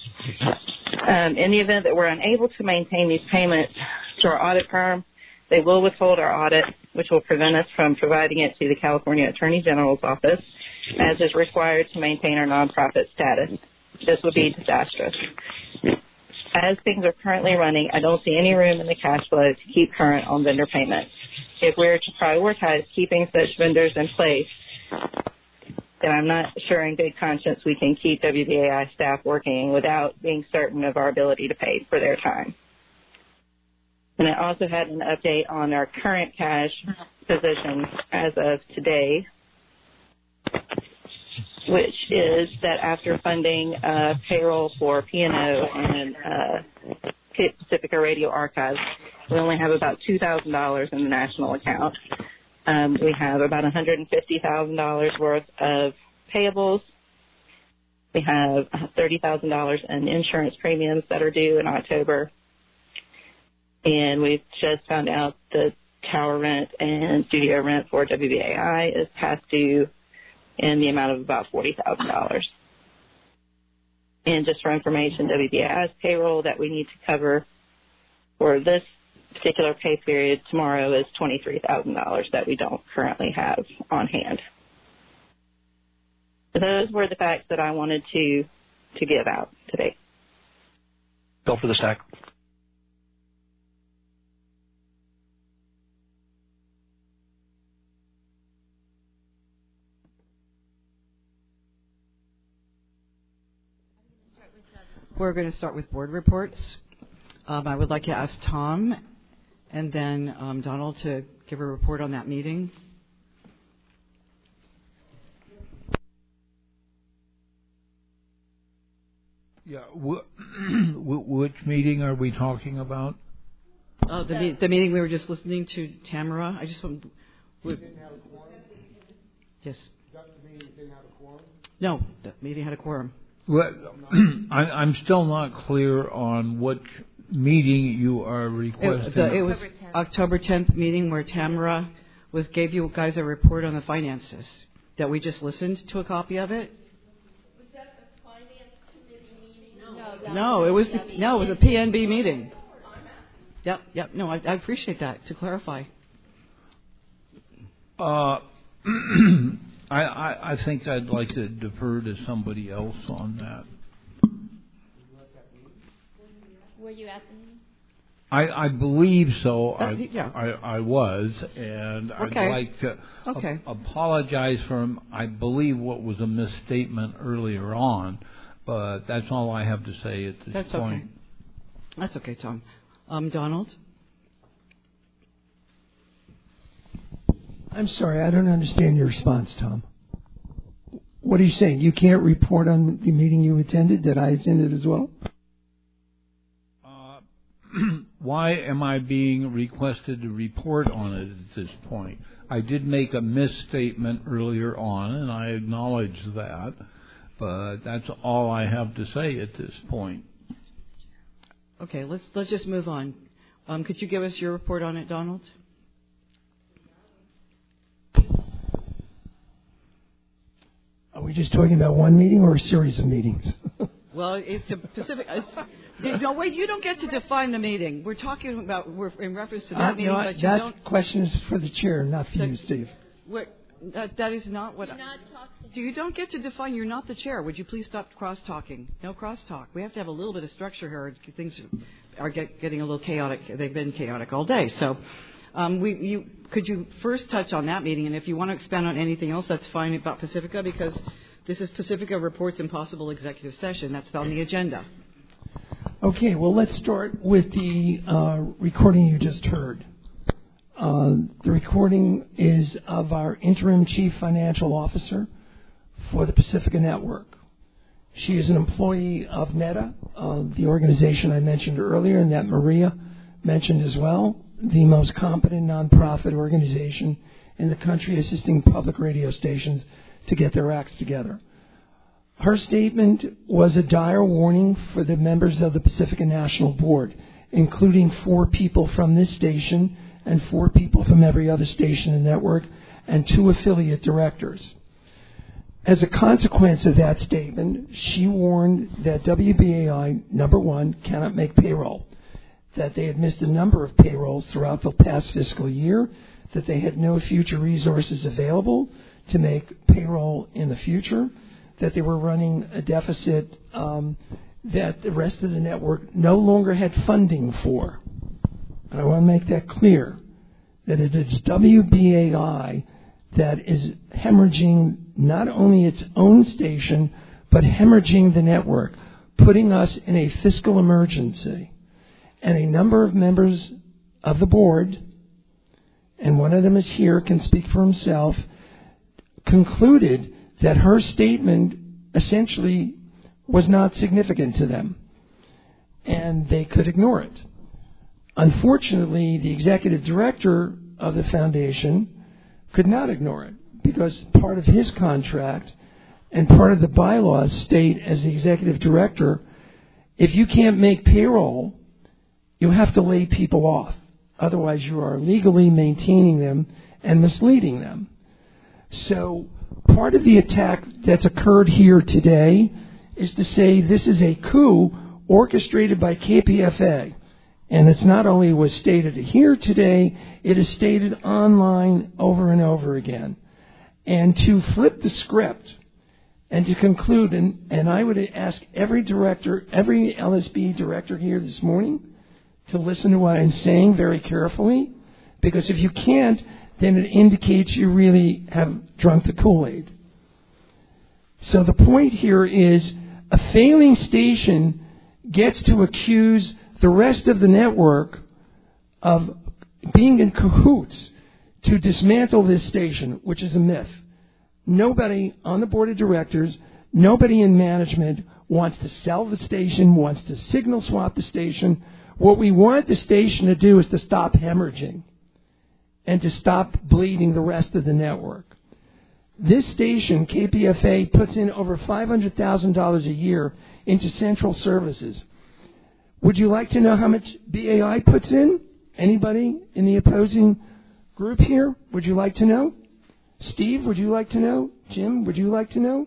In the event that we're unable to maintain these payments to our audit firm, they will withhold our audit, which will prevent us from providing it to the California Attorney General's office, as is required to maintain our nonprofit status. This would be disastrous. As things are currently running, I don't see any room in the cash flow to keep current on vendor payments. If we're to prioritize keeping such vendors in place, then I'm not sure in good conscience we can keep WBAI staff working without being certain of our ability to pay for their time. And I also had an update on our current cash position as of today, which is that after funding payroll for P&O and Pacifica Radio Archives, we only have about $2,000 in the national account. We have about $150,000 worth of payables. We have $30,000 in insurance premiums that are due in October. And we've just found out the tower rent and studio rent for WBAI is past due in the amount of about $40,000. And just for information, WBAI's payroll that we need to cover for this particular pay period tomorrow is $23,000 that we don't currently have on hand. So those were the facts that I wanted to give out today. Bill for the stack. We're going to start with board reports. I would like to ask Tom and then Donald to give a report on that meeting. Yeah, which meeting are we talking about? The meeting we were just listening to, Tamara. I just want. Didn't have a quorum? Yes. Is that the meeting that didn't have a quorum? No, the meeting had a quorum. Well, I'm still not clear on what meeting you are requesting. It was October 10th meeting where Tamara gave you guys a report on the finances. that we just listened to a copy of it? Was that the Finance Committee meeting? No, it was a PNB meeting. Yep. No, I appreciate that, to clarify. I think I'd like to defer to somebody else on that. Were you at the meeting? I believe so. Yeah. I was, and Okay. I'd like to apologize for, I believe, what was a misstatement earlier on, but that's all I have to say at this point. Okay. That's okay, Tom. Donald? I'm sorry, I don't understand your response, Tom. What are you saying? You can't report on the meeting you attended that I attended as well? Why am I being requested to report on it at this point? I did make a misstatement earlier on, and I acknowledge that, but that's all I have to say at this point. Okay, let's just move on. Could you give us your report on it, Donald? Are we just talking about one meeting or a series of meetings? Well, it's a Pacific. No, wait. You don't get to define the meeting. We're talking about. We're in reference to that meeting, but you don't. That question is for the chair, not for you, Steve. That is not what. You don't get to define. You're not the chair. Would you please stop cross talking? No cross talk. We have to have a little bit of structure here. Things are getting a little chaotic. They've been chaotic all day. So, could you first touch on that meeting, and if you want to expand on anything else, that's fine about Pacifica, because this is Pacifica reports and possible executive session. That's on the agenda. Okay, well, let's start with the recording you just heard. The recording is of our interim chief financial officer for the Pacifica Network. She is an employee of NETA, the organization I mentioned earlier and that Maria mentioned as well, the most competent nonprofit organization in the country assisting public radio stations to get their acts together. Her statement was a dire warning for the members of the Pacifica National Board, including 4 people from this station and 4 people from every other station in the network and 2 affiliate directors. As a consequence of that statement, she warned that WBAI, number 1, cannot make payroll, that they had missed a number of payrolls throughout the past fiscal year, that they had no future resources available to make payroll in the future, that they were running a deficit that the rest of the network no longer had funding for. And I want to make that clear, that it is WBAI that is hemorrhaging not only its own station, but hemorrhaging the network, putting us in a fiscal emergency. And a number of members of the board, and one of them is here, can speak for himself, concluded that her statement essentially was not significant to them, and they could ignore it. Unfortunately, the executive director of the foundation could not ignore it, because part of his contract and part of the bylaws state, as the executive director, if you can't make payroll, you have to lay people off. Otherwise, you are legally maintaining them and misleading them. So part of the attack that's occurred here today is to say this is a coup orchestrated by KPFA. And it's not only was stated here today, it is stated online over and over again. And to flip the script and to conclude, and I would ask every director, every LSB director here this morning to listen to what I'm saying very carefully, because if you can't, then it indicates you really have drunk the Kool-Aid. So the point here is a failing station gets to accuse the rest of the network of being in cahoots to dismantle this station, which is a myth. Nobody on the board of directors, nobody in management wants to sell the station, wants to signal swap the station. What we want the station to do is to stop hemorrhaging and to stop bleeding the rest of the network. This station, KPFA, puts in over $500,000 a year into central services. Would you like to know how much BAI puts in? Anybody in the opposing group here? Would you like to know? Steve, would you like to know? Jim, would you like to know?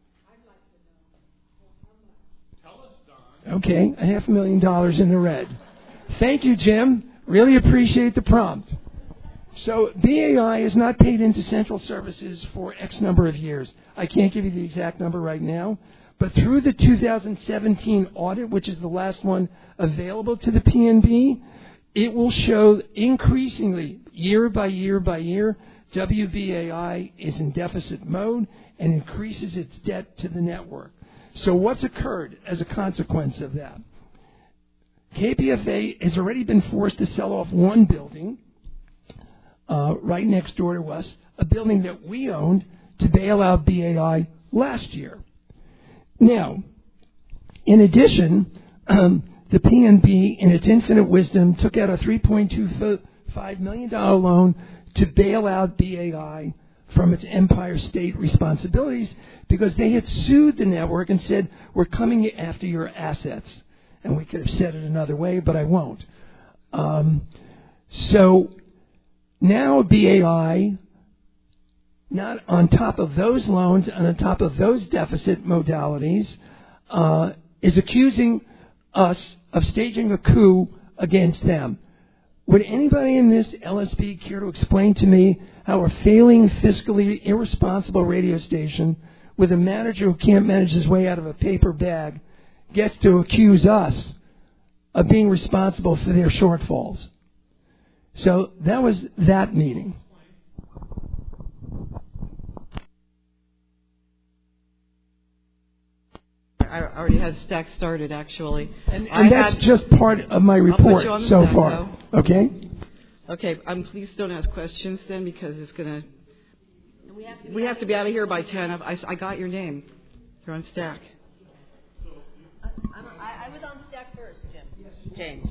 Okay, $500,000 in the red. Thank you, Jim. Really appreciate the prompt. So BAI is not paid into central services for X number of years. I can't give you the exact number right now, but through the 2017 audit, which is the last one available to the PNB, it will show increasingly, year by year by year, WBAI is in deficit mode and increases its debt to the network. So what's occurred as a consequence of that? KPFA has already been forced to sell off one building right next door to us, a building that we owned, to bail out BAI last year. Now, in addition, the PNB, in its infinite wisdom, took out a $3.25 million loan to bail out BAI from its Empire State responsibilities because they had sued the network and said, we're coming after your assets. And we could have said it another way, but I won't. So now BAI, not on top of those loans and on top of those deficit modalities, is accusing us of staging a coup against them. Would anybody in this LSP care to explain to me how a failing, fiscally irresponsible radio station with a manager who can't manage his way out of a paper bag gets to accuse us of being responsible for their shortfalls? So that was that meeting. I already had Stack started, actually. And that's just part of my report so far. Though. Okay? Okay, please don't ask questions then, because it's going to... We have to be out of here by 10. I got your name. You're on Stack. I was on Stack first, Jim. James.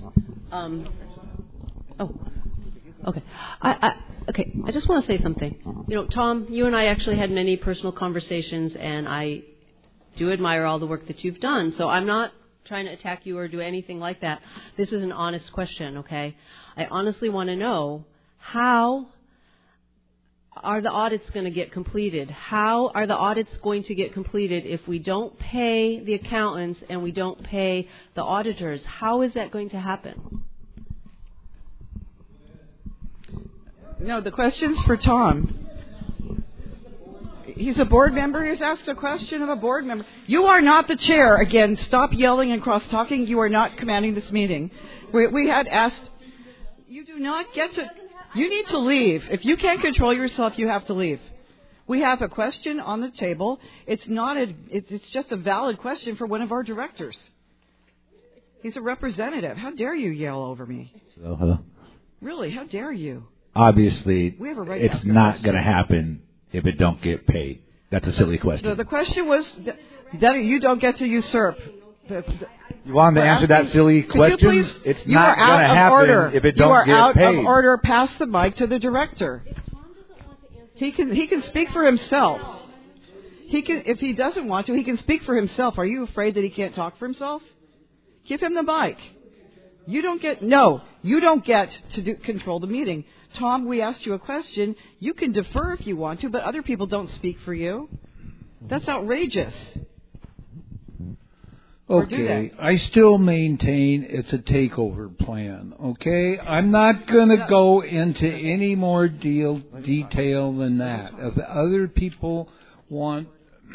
Okay. I just want to say something. You know, Tom, you and I actually had many personal conversations, and I do admire all the work that you've done. So I'm not trying to attack you or do anything like that. This is an honest question, okay? I honestly want to know, how are the audits going to get completed? How are the audits going to get completed if we don't pay the accountants and we don't pay the auditors? How is that going to happen? No, the question's for Tom. He's a board member. He's asked a question of a board member. You are not the chair. Again, stop yelling and cross-talking. You are not commanding this meeting. We had asked... You do not get to... You need to leave. If you can't control yourself, you have to leave. We have a question on the table. It's not it's just a valid question for one of our directors. He's a representative. How dare you yell over me? Really, how dare you? Obviously, we have a right it's not going to happen if it don't get paid. That's a silly question. The question was that you don't get to usurp. You want to answer that silly question? It's not going to happen if it don't get paid. You are out of order. Pass the mic to the director. He can speak for himself. If he doesn't want to, he can speak for himself. Are you afraid that he can't talk for himself? Give him the mic. You don't get to control the meeting. Tom, we asked you a question. You can defer if you want to, but other people don't speak for you. That's outrageous. Okay, I still maintain it's a takeover plan, okay? I'm not going to go into any more detail than that. If other people want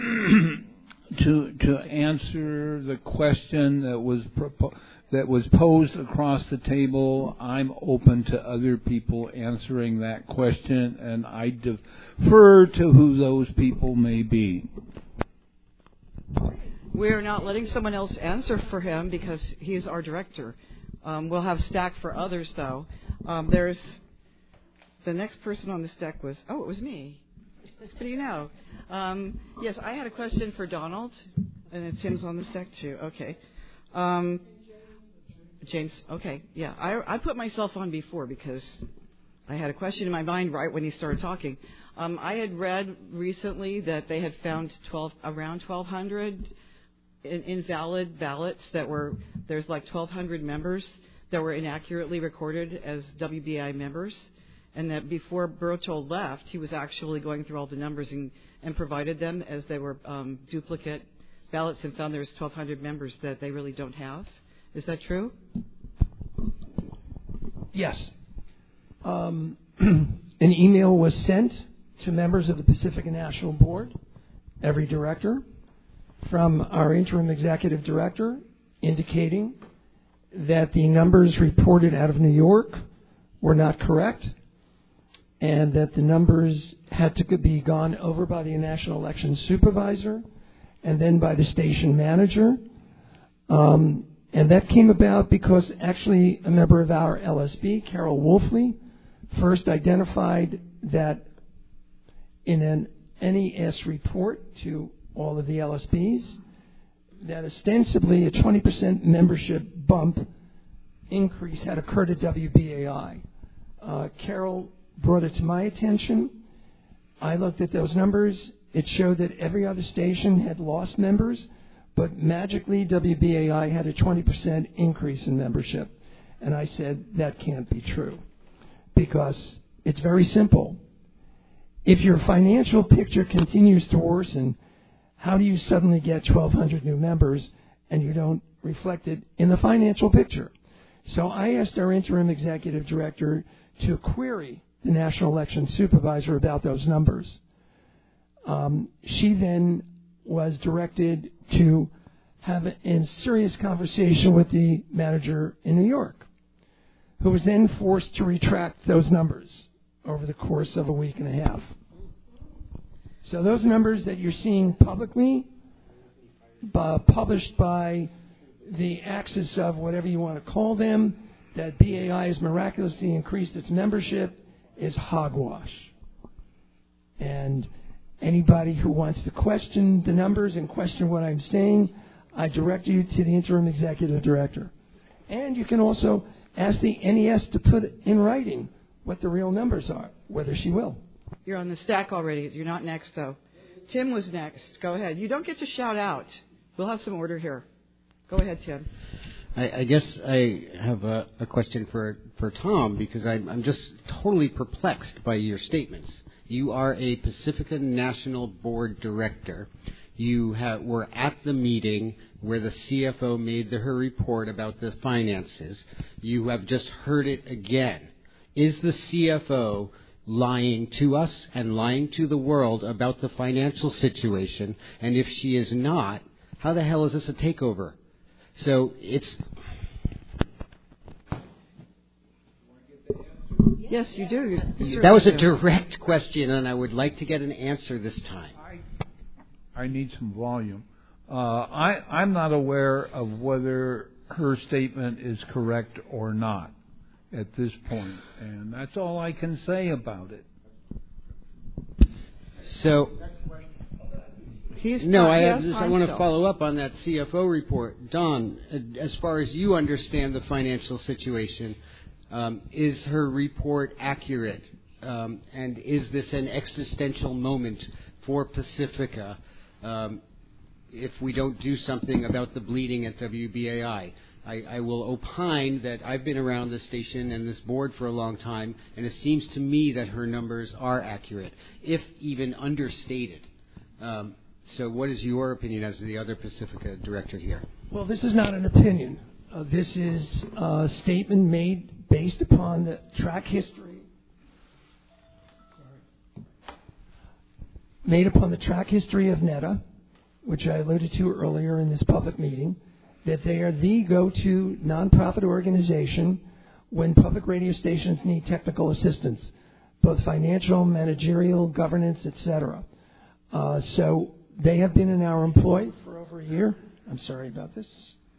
to answer the question that was posed across the table, I'm open to other people answering that question, and I defer to who those people may be. We're not letting someone else answer for him because he is our director. We'll have Stack for others, though. There's the next person on the stack was, it was me. What do you know? Yes, I had a question for Donald, and Tim's on the stack too. Okay. James, okay, yeah. I put myself on before because I had a question in my mind right when he started talking. I had read recently that they had found around 1,200 invalid ballots there's like 1,200 members that were inaccurately recorded as WBI members, and that before Berthold left, he was actually going through all the numbers and provided them as they were duplicate ballots and found there was 1,200 members that they really don't have. Is that true? Yes. An email was sent to members of the Pacifica National Board, every director, from our interim executive director, indicating that the numbers reported out of New York were not correct, and that the numbers had to be gone over by the National Election Supervisor and then by the station manager. And that came about because actually a member of our LSB, Carol Wolfley, first identified that in an NES report to all of the LSBs, that ostensibly a 20% membership bump increase had occurred at WBAI. Carol brought it to my attention. I looked at those numbers. It showed that every other station had lost members, but magically WBAI had a 20% increase in membership. And I said, that can't be true, because it's very simple. If your financial picture continues to worsen, how do you suddenly get 1,200 new members and you don't reflect it in the financial picture? So I asked our interim executive director to query the National Election Supervisor about those numbers. She then was directed to have a serious conversation with the manager in New York, who was then forced to retract those numbers over the course of a week and a half. So those numbers that you're seeing publicly, published by the axis of whatever you want to call them, that BAI has miraculously increased its membership, is hogwash. And anybody who wants to question the numbers and question what I'm saying, I direct you to the interim executive director. And you can also ask the NES to put in writing what the real numbers are, whether she will. You're on the stack already. You're not next, though. Tim was next. Go ahead. You don't get to shout out. We'll have some order here. Go ahead, Tim. I guess I have a question for Tom, because I'm just totally perplexed by your statements. You are a Pacifica National Board director. You were at the meeting where the CFO made her report about the finances. You have just heard it again. Is the CFO lying to us and lying to the world about the financial situation? And if she is not, how the hell is this a takeover? So it's... Yes, you do. That was a direct question, and I would like to get an answer this time. I need some volume. I'm not aware of whether her statement is correct or not at this point, and that's all I can say about it. So, I want to follow up on that CFO report. Don, as far as you understand the financial situation, is her report accurate? And is this an existential moment for Pacifica if we don't do something about the bleeding at WBAI? I will opine that I've been around this station and this board for a long time, and it seems to me that her numbers are accurate, if even understated. So what is your opinion as the other Pacifica director here? Well, this is not an opinion. This is a statement made based upon the track history. Made upon the track history of NETA, which I alluded to earlier in this public meeting, that they are the go-to nonprofit organization when public radio stations need technical assistance, both financial, managerial, governance, etc. So they have been in our employ for over a year. I'm sorry about this.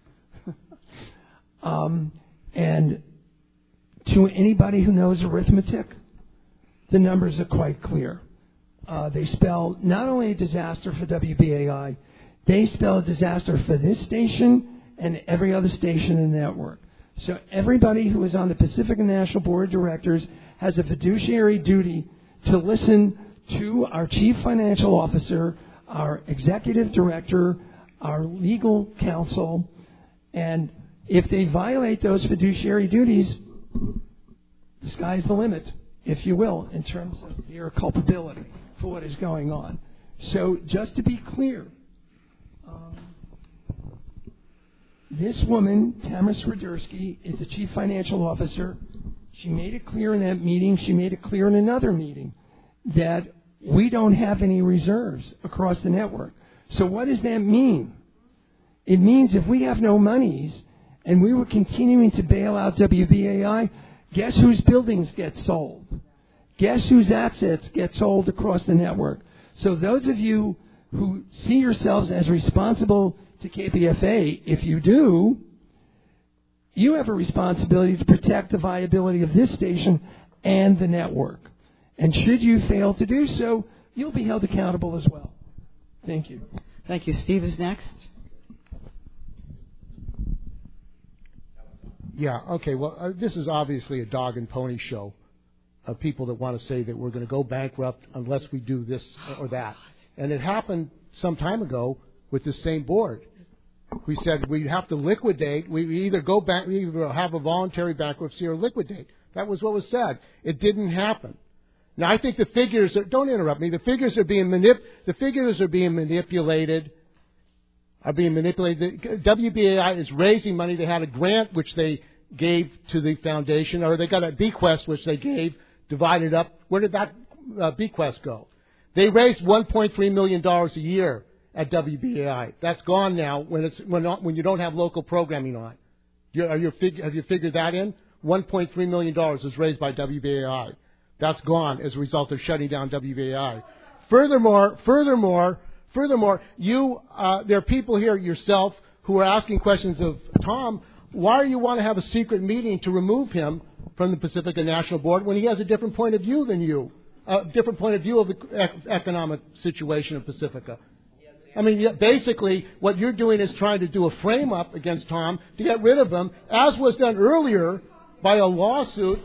And to anybody who knows arithmetic, the numbers are quite clear. They spell not only a disaster for WBAI, they spell a disaster for this station and every other station in the network. So everybody who is on the Pacifica National Board of Directors has a fiduciary duty to listen to our Chief Financial Officer, our Executive Director, our legal counsel, and if they violate those fiduciary duties, the sky's the limit. if you will, in terms of their culpability for what is going on. So just to be clear, this woman, Tamara Swiderski, is the Chief Financial Officer. She made it clear in that meeting. She made it clear in another meeting that we don't have any reserves across the network. So what does that mean? It means if we have no monies and we were continuing to bail out WBAI, guess whose buildings get sold? Guess whose assets get sold across the network? So those of you who see yourselves as responsible to KPFA, if you do, you have a responsibility to protect the viability of this station and the network. And should you fail to do so, you'll be held accountable as well. Thank you. Thank you. Steve is next. Yeah, okay. Well, this is obviously a dog and pony show of people that want to say that we're going to go bankrupt unless we do this or that. And it happened some time ago with the same board. We said we have to liquidate. We either go back, we either have a voluntary bankruptcy or liquidate. That was what was said. It didn't happen. Now I think the figures are. Don't interrupt me. The figures are being manipulated. WBAI is raising money. They had a grant which they gave to the foundation, or they got a bequest which they gave, divided up. Where did that bequest go? They raised $1.3 million a year at WBAI. That's gone now when you don't have local programming on. Have you figured that in? $1.3 million was raised by WBAI. That's gone as a result of shutting down WBAI. Furthermore, there are people here yourself who are asking questions of Tom. Why do you want to have a secret meeting to remove him from the Pacifica National Board when he has a different point of view than you, a different point of view of the economic situation of Pacifica? I mean, basically, what you're doing is trying to do a frame-up against Tom to get rid of him, as was done earlier by a lawsuit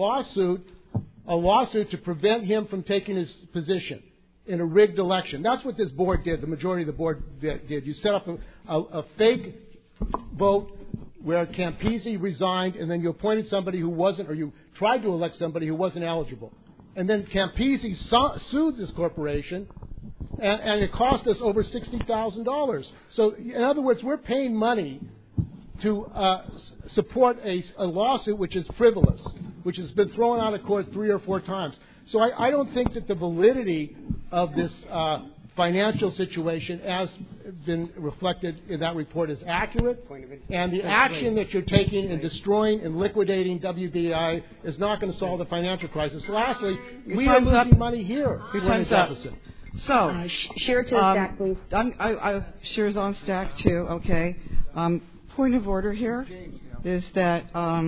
to prevent him from taking his position in a rigged election. That's what this board did. The majority of the board did. You set up a fake vote where Campisi resigned, and then you appointed somebody who wasn't, or you tried to elect somebody who wasn't eligible. And then Campisi sued this corporation, and it cost us over $60,000. So, in other words, we're paying money to support a lawsuit which is frivolous, which has been thrown out of court 3 or 4 times. So I don't think that the validity of this financial situation as been reflected in that report is accurate. And the action that you're taking in destroying and liquidating WBI is not going to solve the financial crisis. Lastly, we are losing money here. Your time's up. So, share to stack, please. Share's on stack too. Okay. Point of order here is that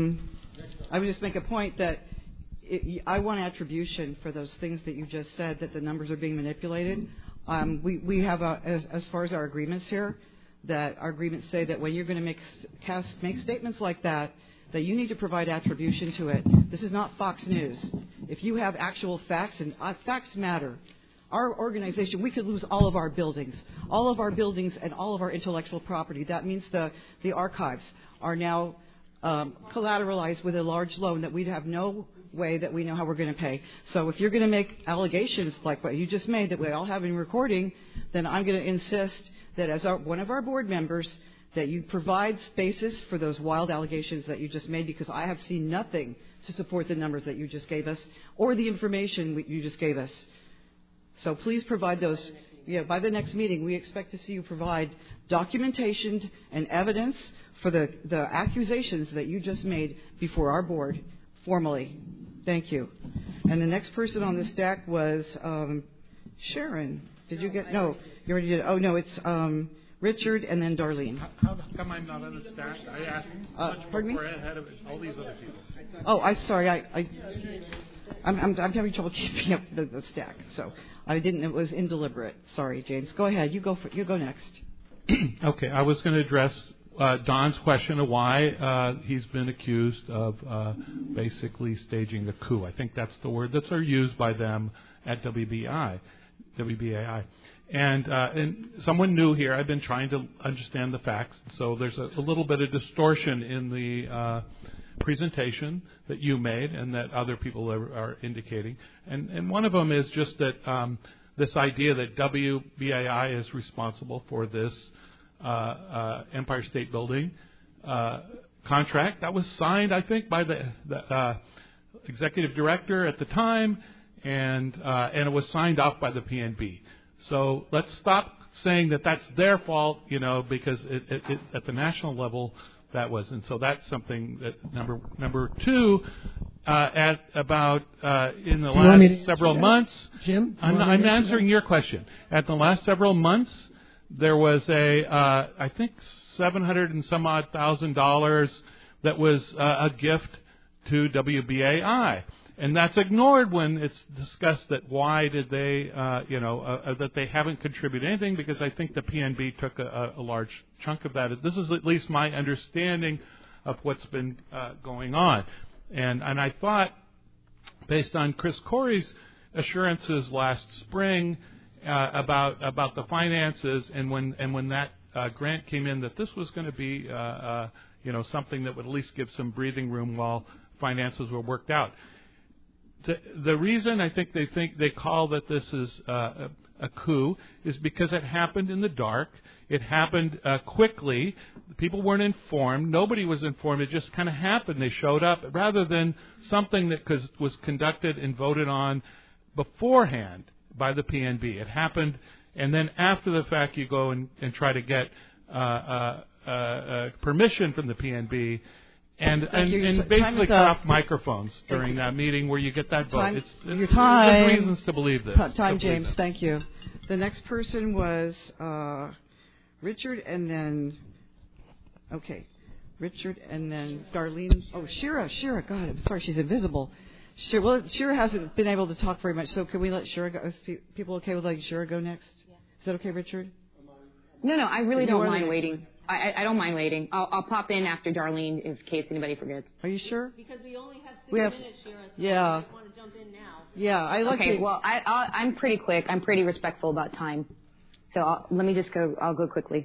I would just make a point that I want attribution for those things that you just said, that the numbers are being manipulated. We have, as far as our agreements here, that our agreements say that when you're going to make statements like that you need to provide attribution to it. This is not Fox News. If you have actual facts, and facts matter. Our organization, we could lose all of our buildings and all of our intellectual property. That means the archives are now collateralized with a large loan that we'd have no way that we know how we're going to pay. So if you're going to make allegations like what you just made that we all have in recording, then I'm going to insist that as one of our board members that you provide spaces for those wild allegations that you just made, because I have seen nothing to support the numbers that you just gave us or the information you just gave us. So please provide those. By the next meeting, we expect to see you provide documentation and evidence for the accusations that you just made before our board formally. Thank you. And the next person on the stack was Sharon. Did you get? No, you already did. Oh, no, it's Richard and then Darlene. How come I'm not on the stack? I asked much more ahead of all these other people. Oh, I'm sorry. I'm having trouble keeping up the stack, so I didn't. It was indeliberate. Sorry, James. Go ahead. You go next. Okay, I was going to address Don's question of why he's been accused of basically staging a coup. I think that's the word that's used by them at WBAI. And someone new here. I've been trying to understand the facts, so there's a little bit of distortion in the presentation that you made and that other people are indicating. And one of them is just that this idea that WBAI is responsible for this Empire State Building contract that was signed, I think, by the executive director at the time, and it was signed off by the PNB. So let's stop saying that that's their fault, because it at the national level that was, and so that's something that number two. At about in the last several months, Jim, I'm answering your question. At the last several months, there was I think $700 and some odd thousand that was a gift to WBAI. And that's ignored when it's discussed that why did they, that they haven't contributed anything, because I think the PNB took a large chunk of that. This is at least my understanding of what's been going on. And I thought, based on Chris Corey's assurances last spring about the finances, and when that grant came in, that this was going to be something that would at least give some breathing room while finances were worked out. The reason I think they call that this is a coup is because it happened in the dark. It happened quickly. People weren't informed. Nobody was informed. It just kind of happened. They showed up rather than something that was conducted and voted on beforehand by the PNB. It happened, and then after the fact, you go and try to get permission from the PNB. And basically cut off microphones during that meeting where you get that vote. There's good reasons to believe this. Time, James. Thank you. The next person was Richard, and then Richard, and then Darlene. Oh, Shira. God, I'm sorry, she's invisible. Shira hasn't been able to talk very much. So can we let Shira go? Is people okay with letting Shira go next? Yeah. Is that okay, Richard? No, I really don't mind waiting. I don't mind waiting. I'll pop in after Darlene in case anybody forgets. Are you sure? Because we only have 6 minutes, Shira, so you might want to jump in now. Yeah, I like Okay, well, I'm pretty quick. I'm pretty respectful about time. So let me just go. I'll go quickly.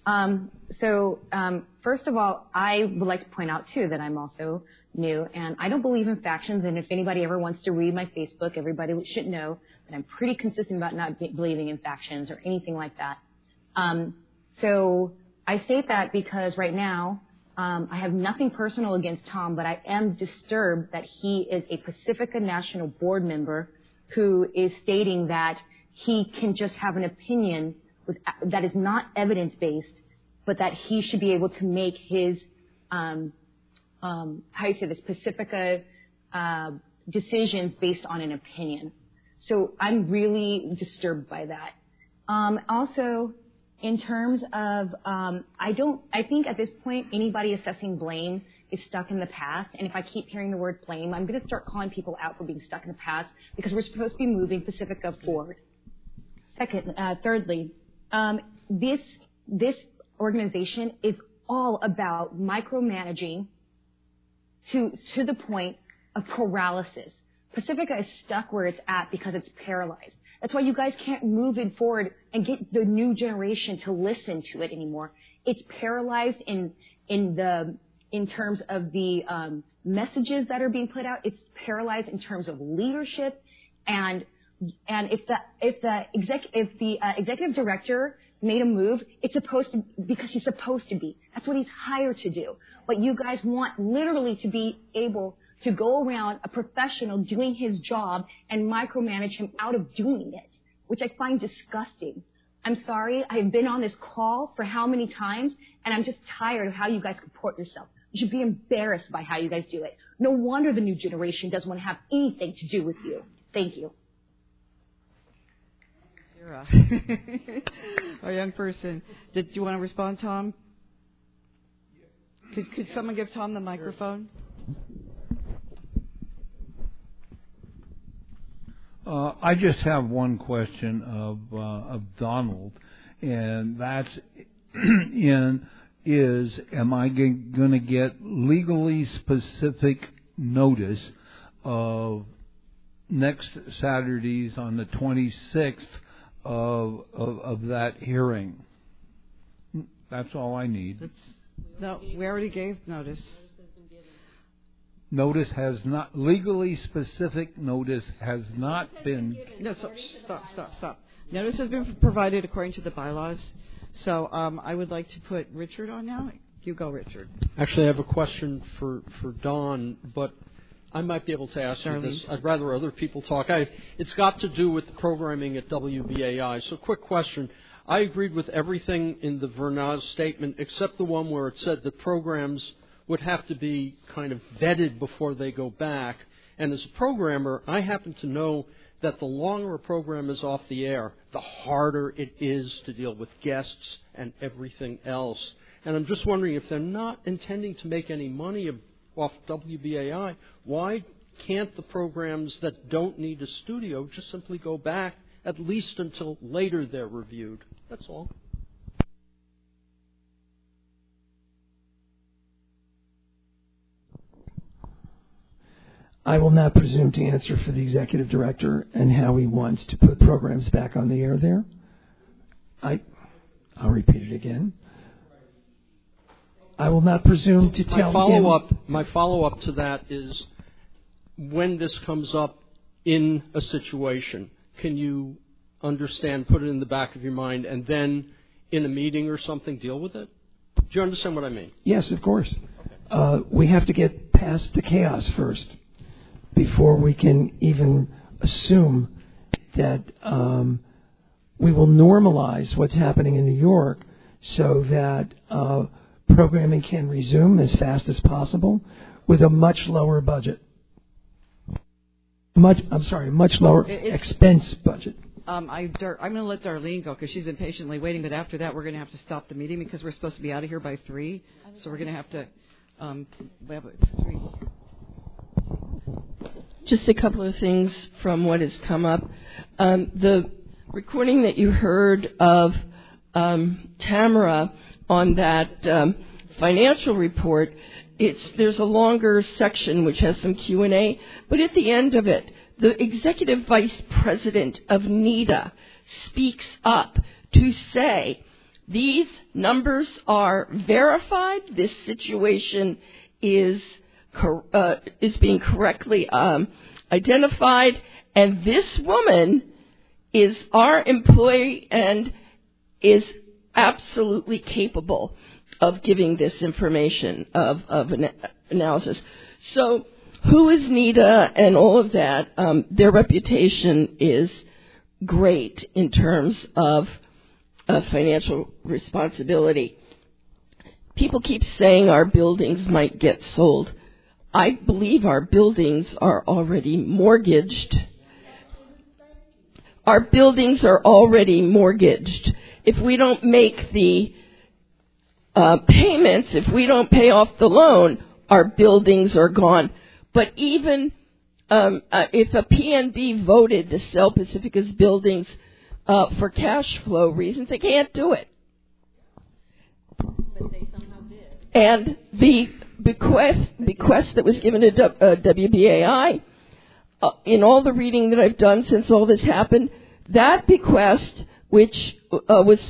First of all, I would like to point out, too, that I'm also new, and I don't believe in factions, and if anybody ever wants to read my Facebook, everybody should know that I'm pretty consistent about not believing in factions or anything like that. So I state that because right now I have nothing personal against Tom, but I am disturbed that he is a Pacifica National Board member who is stating that he can just have an opinion that is not evidence-based, but that he should be able to make his, Pacifica decisions based on an opinion. So I'm really disturbed by that. Also, in terms of, I think at this point anybody assessing blame is stuck in the past. And if I keep hearing the word blame, I'm going to start calling people out for being stuck in the past because we're supposed to be moving Pacifica forward. Thirdly, this organization is all about micromanaging to the point of paralysis. Pacifica is stuck where it's at because it's paralyzed. That's why you guys can't move it forward and get the new generation to listen to it anymore. It's paralyzed in terms of the messages that are being put out. It's paralyzed in terms of leadership, and if the executive director made a move, it's supposed to because he's supposed to be. That's what he's hired to do. But you guys want literally to be able to go around a professional doing his job and micromanage him out of doing it, which I find disgusting. I'm sorry. I've been on this call for how many times, and I'm just tired of how you guys comport yourself. You should be embarrassed by how you guys do it. No wonder the new generation doesn't want to have anything to do with you. Thank you. Our young person. Did you want to respond, Tom? Could someone give Tom the microphone? I just have one question of Donald, and that's am I going to get legally specific notice of next Saturday's on the 26th of that hearing? That's all I need. No, we already gave notice. notice has not, legally specific notice has not been. No, so, stop. Notice has been provided according to the bylaws. So I would like to put Richard on now. You go, Richard. Actually, I have a question for Dawn, but I might be able to ask you this. I'd rather other people talk. It's got to do with the programming at WBAI. So quick question. I agreed with everything in the Vernaz statement except the one where it said that programs would have to be kind of vetted before they go back. And as a programmer, I happen to know that the longer a program is off the air, the harder it is to deal with guests and everything else. And I'm just wondering, if they're not intending to make any money off WBAI, why can't the programs that don't need a studio just simply go back, at least until later they're reviewed? That's all. I will not presume to answer for the executive director and how he wants to put programs back on the air there. I'll repeat it again. I will not presume to tell him. My follow-up to that is, when this comes up in a situation, can you understand, put it in the back of your mind, and then in a meeting or something deal with it? Do you understand what I mean? Yes, of course. We have to get past the chaos first before we can even assume that we will normalize what's happening in New York so that programming can resume as fast as possible with a much lower budget. Much lower expense budget. I'm going to let Darlene go because she's been patiently waiting, but after that we're going to have to stop the meeting because we're supposed to be out of here by 3. So we're going to have to have 3. Just a couple of things from what has come up. The recording that you heard of Tamara on that financial report, there's a longer section which has some Q&A, but at the end of it, the executive vice president of NEDA speaks up to say, these numbers are verified, this situation is being correctly identified, and this woman is our employee and is absolutely capable of giving this information of an analysis. So who is NEDA and all of that? Their reputation is great in terms of financial responsibility. People keep saying our buildings might get sold. I believe our buildings are already mortgaged. Our buildings are already mortgaged. If we don't make the payments, if we don't pay off the loan, our buildings are gone. But even if a PNB voted to sell Pacifica's buildings for cash flow reasons, they can't do it. But they somehow did. And the bequest that was given to WBAI, in all the reading that I've done since all this happened, that bequest, which was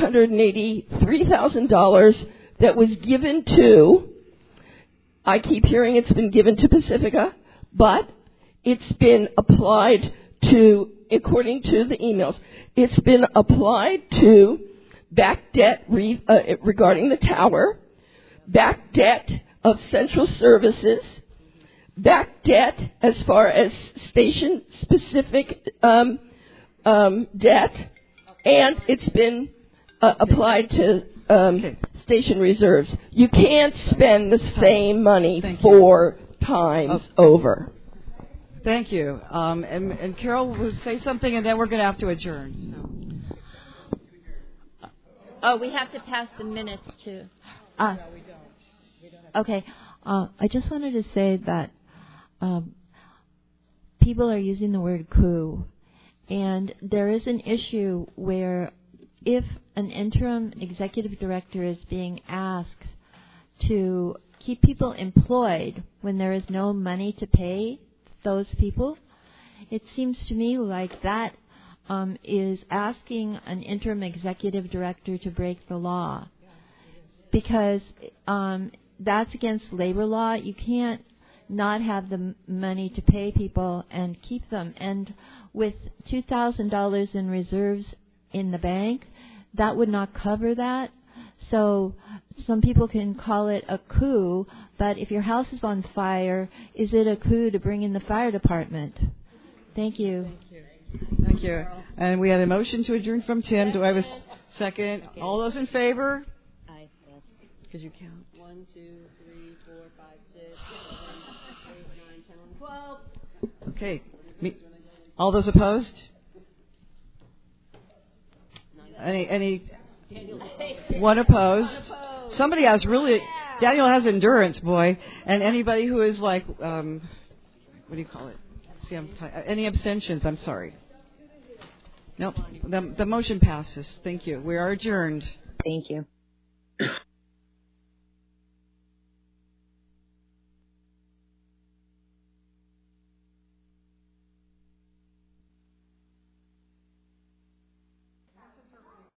$583,000 that was given to, I keep hearing it's been given to Pacifica, but it's been applied to, according to the emails, it's been applied to back debt regarding the tower, back debt of central services, back debt as far as station-specific debt, and it's been applied to station reserves. You can't spend the same money 4 times over. Thank you. And Carol will say something, and then we're going to have to adjourn. So. We have to pass the minutes too. No, we don't. Okay. I just wanted to say that people are using the word coup, and there is an issue where if an interim executive director is being asked to keep people employed when there is no money to pay those people, it seems to me like that is asking an interim executive director to break the law, because that's against labor law. You can't not have the money to pay people and keep them. And with $2,000 in reserves in the bank, that would not cover that. So some people can call it a coup, but if your house is on fire, is it a coup to bring in the fire department? Thank you. Thank you. And we had a motion to adjourn from Tim. Do I have a second? All those in favor? Aye. Could you count? 1, 2, 3, 4, 5, 6, 7, 8, 9, 10, 12. Okay. All those opposed? Any? One opposed. Somebody has Daniel has endurance, boy. And anybody who is like, what do you call it? See, any abstentions? I'm sorry. Nope. The motion passes. Thank you. We are adjourned. Thank you.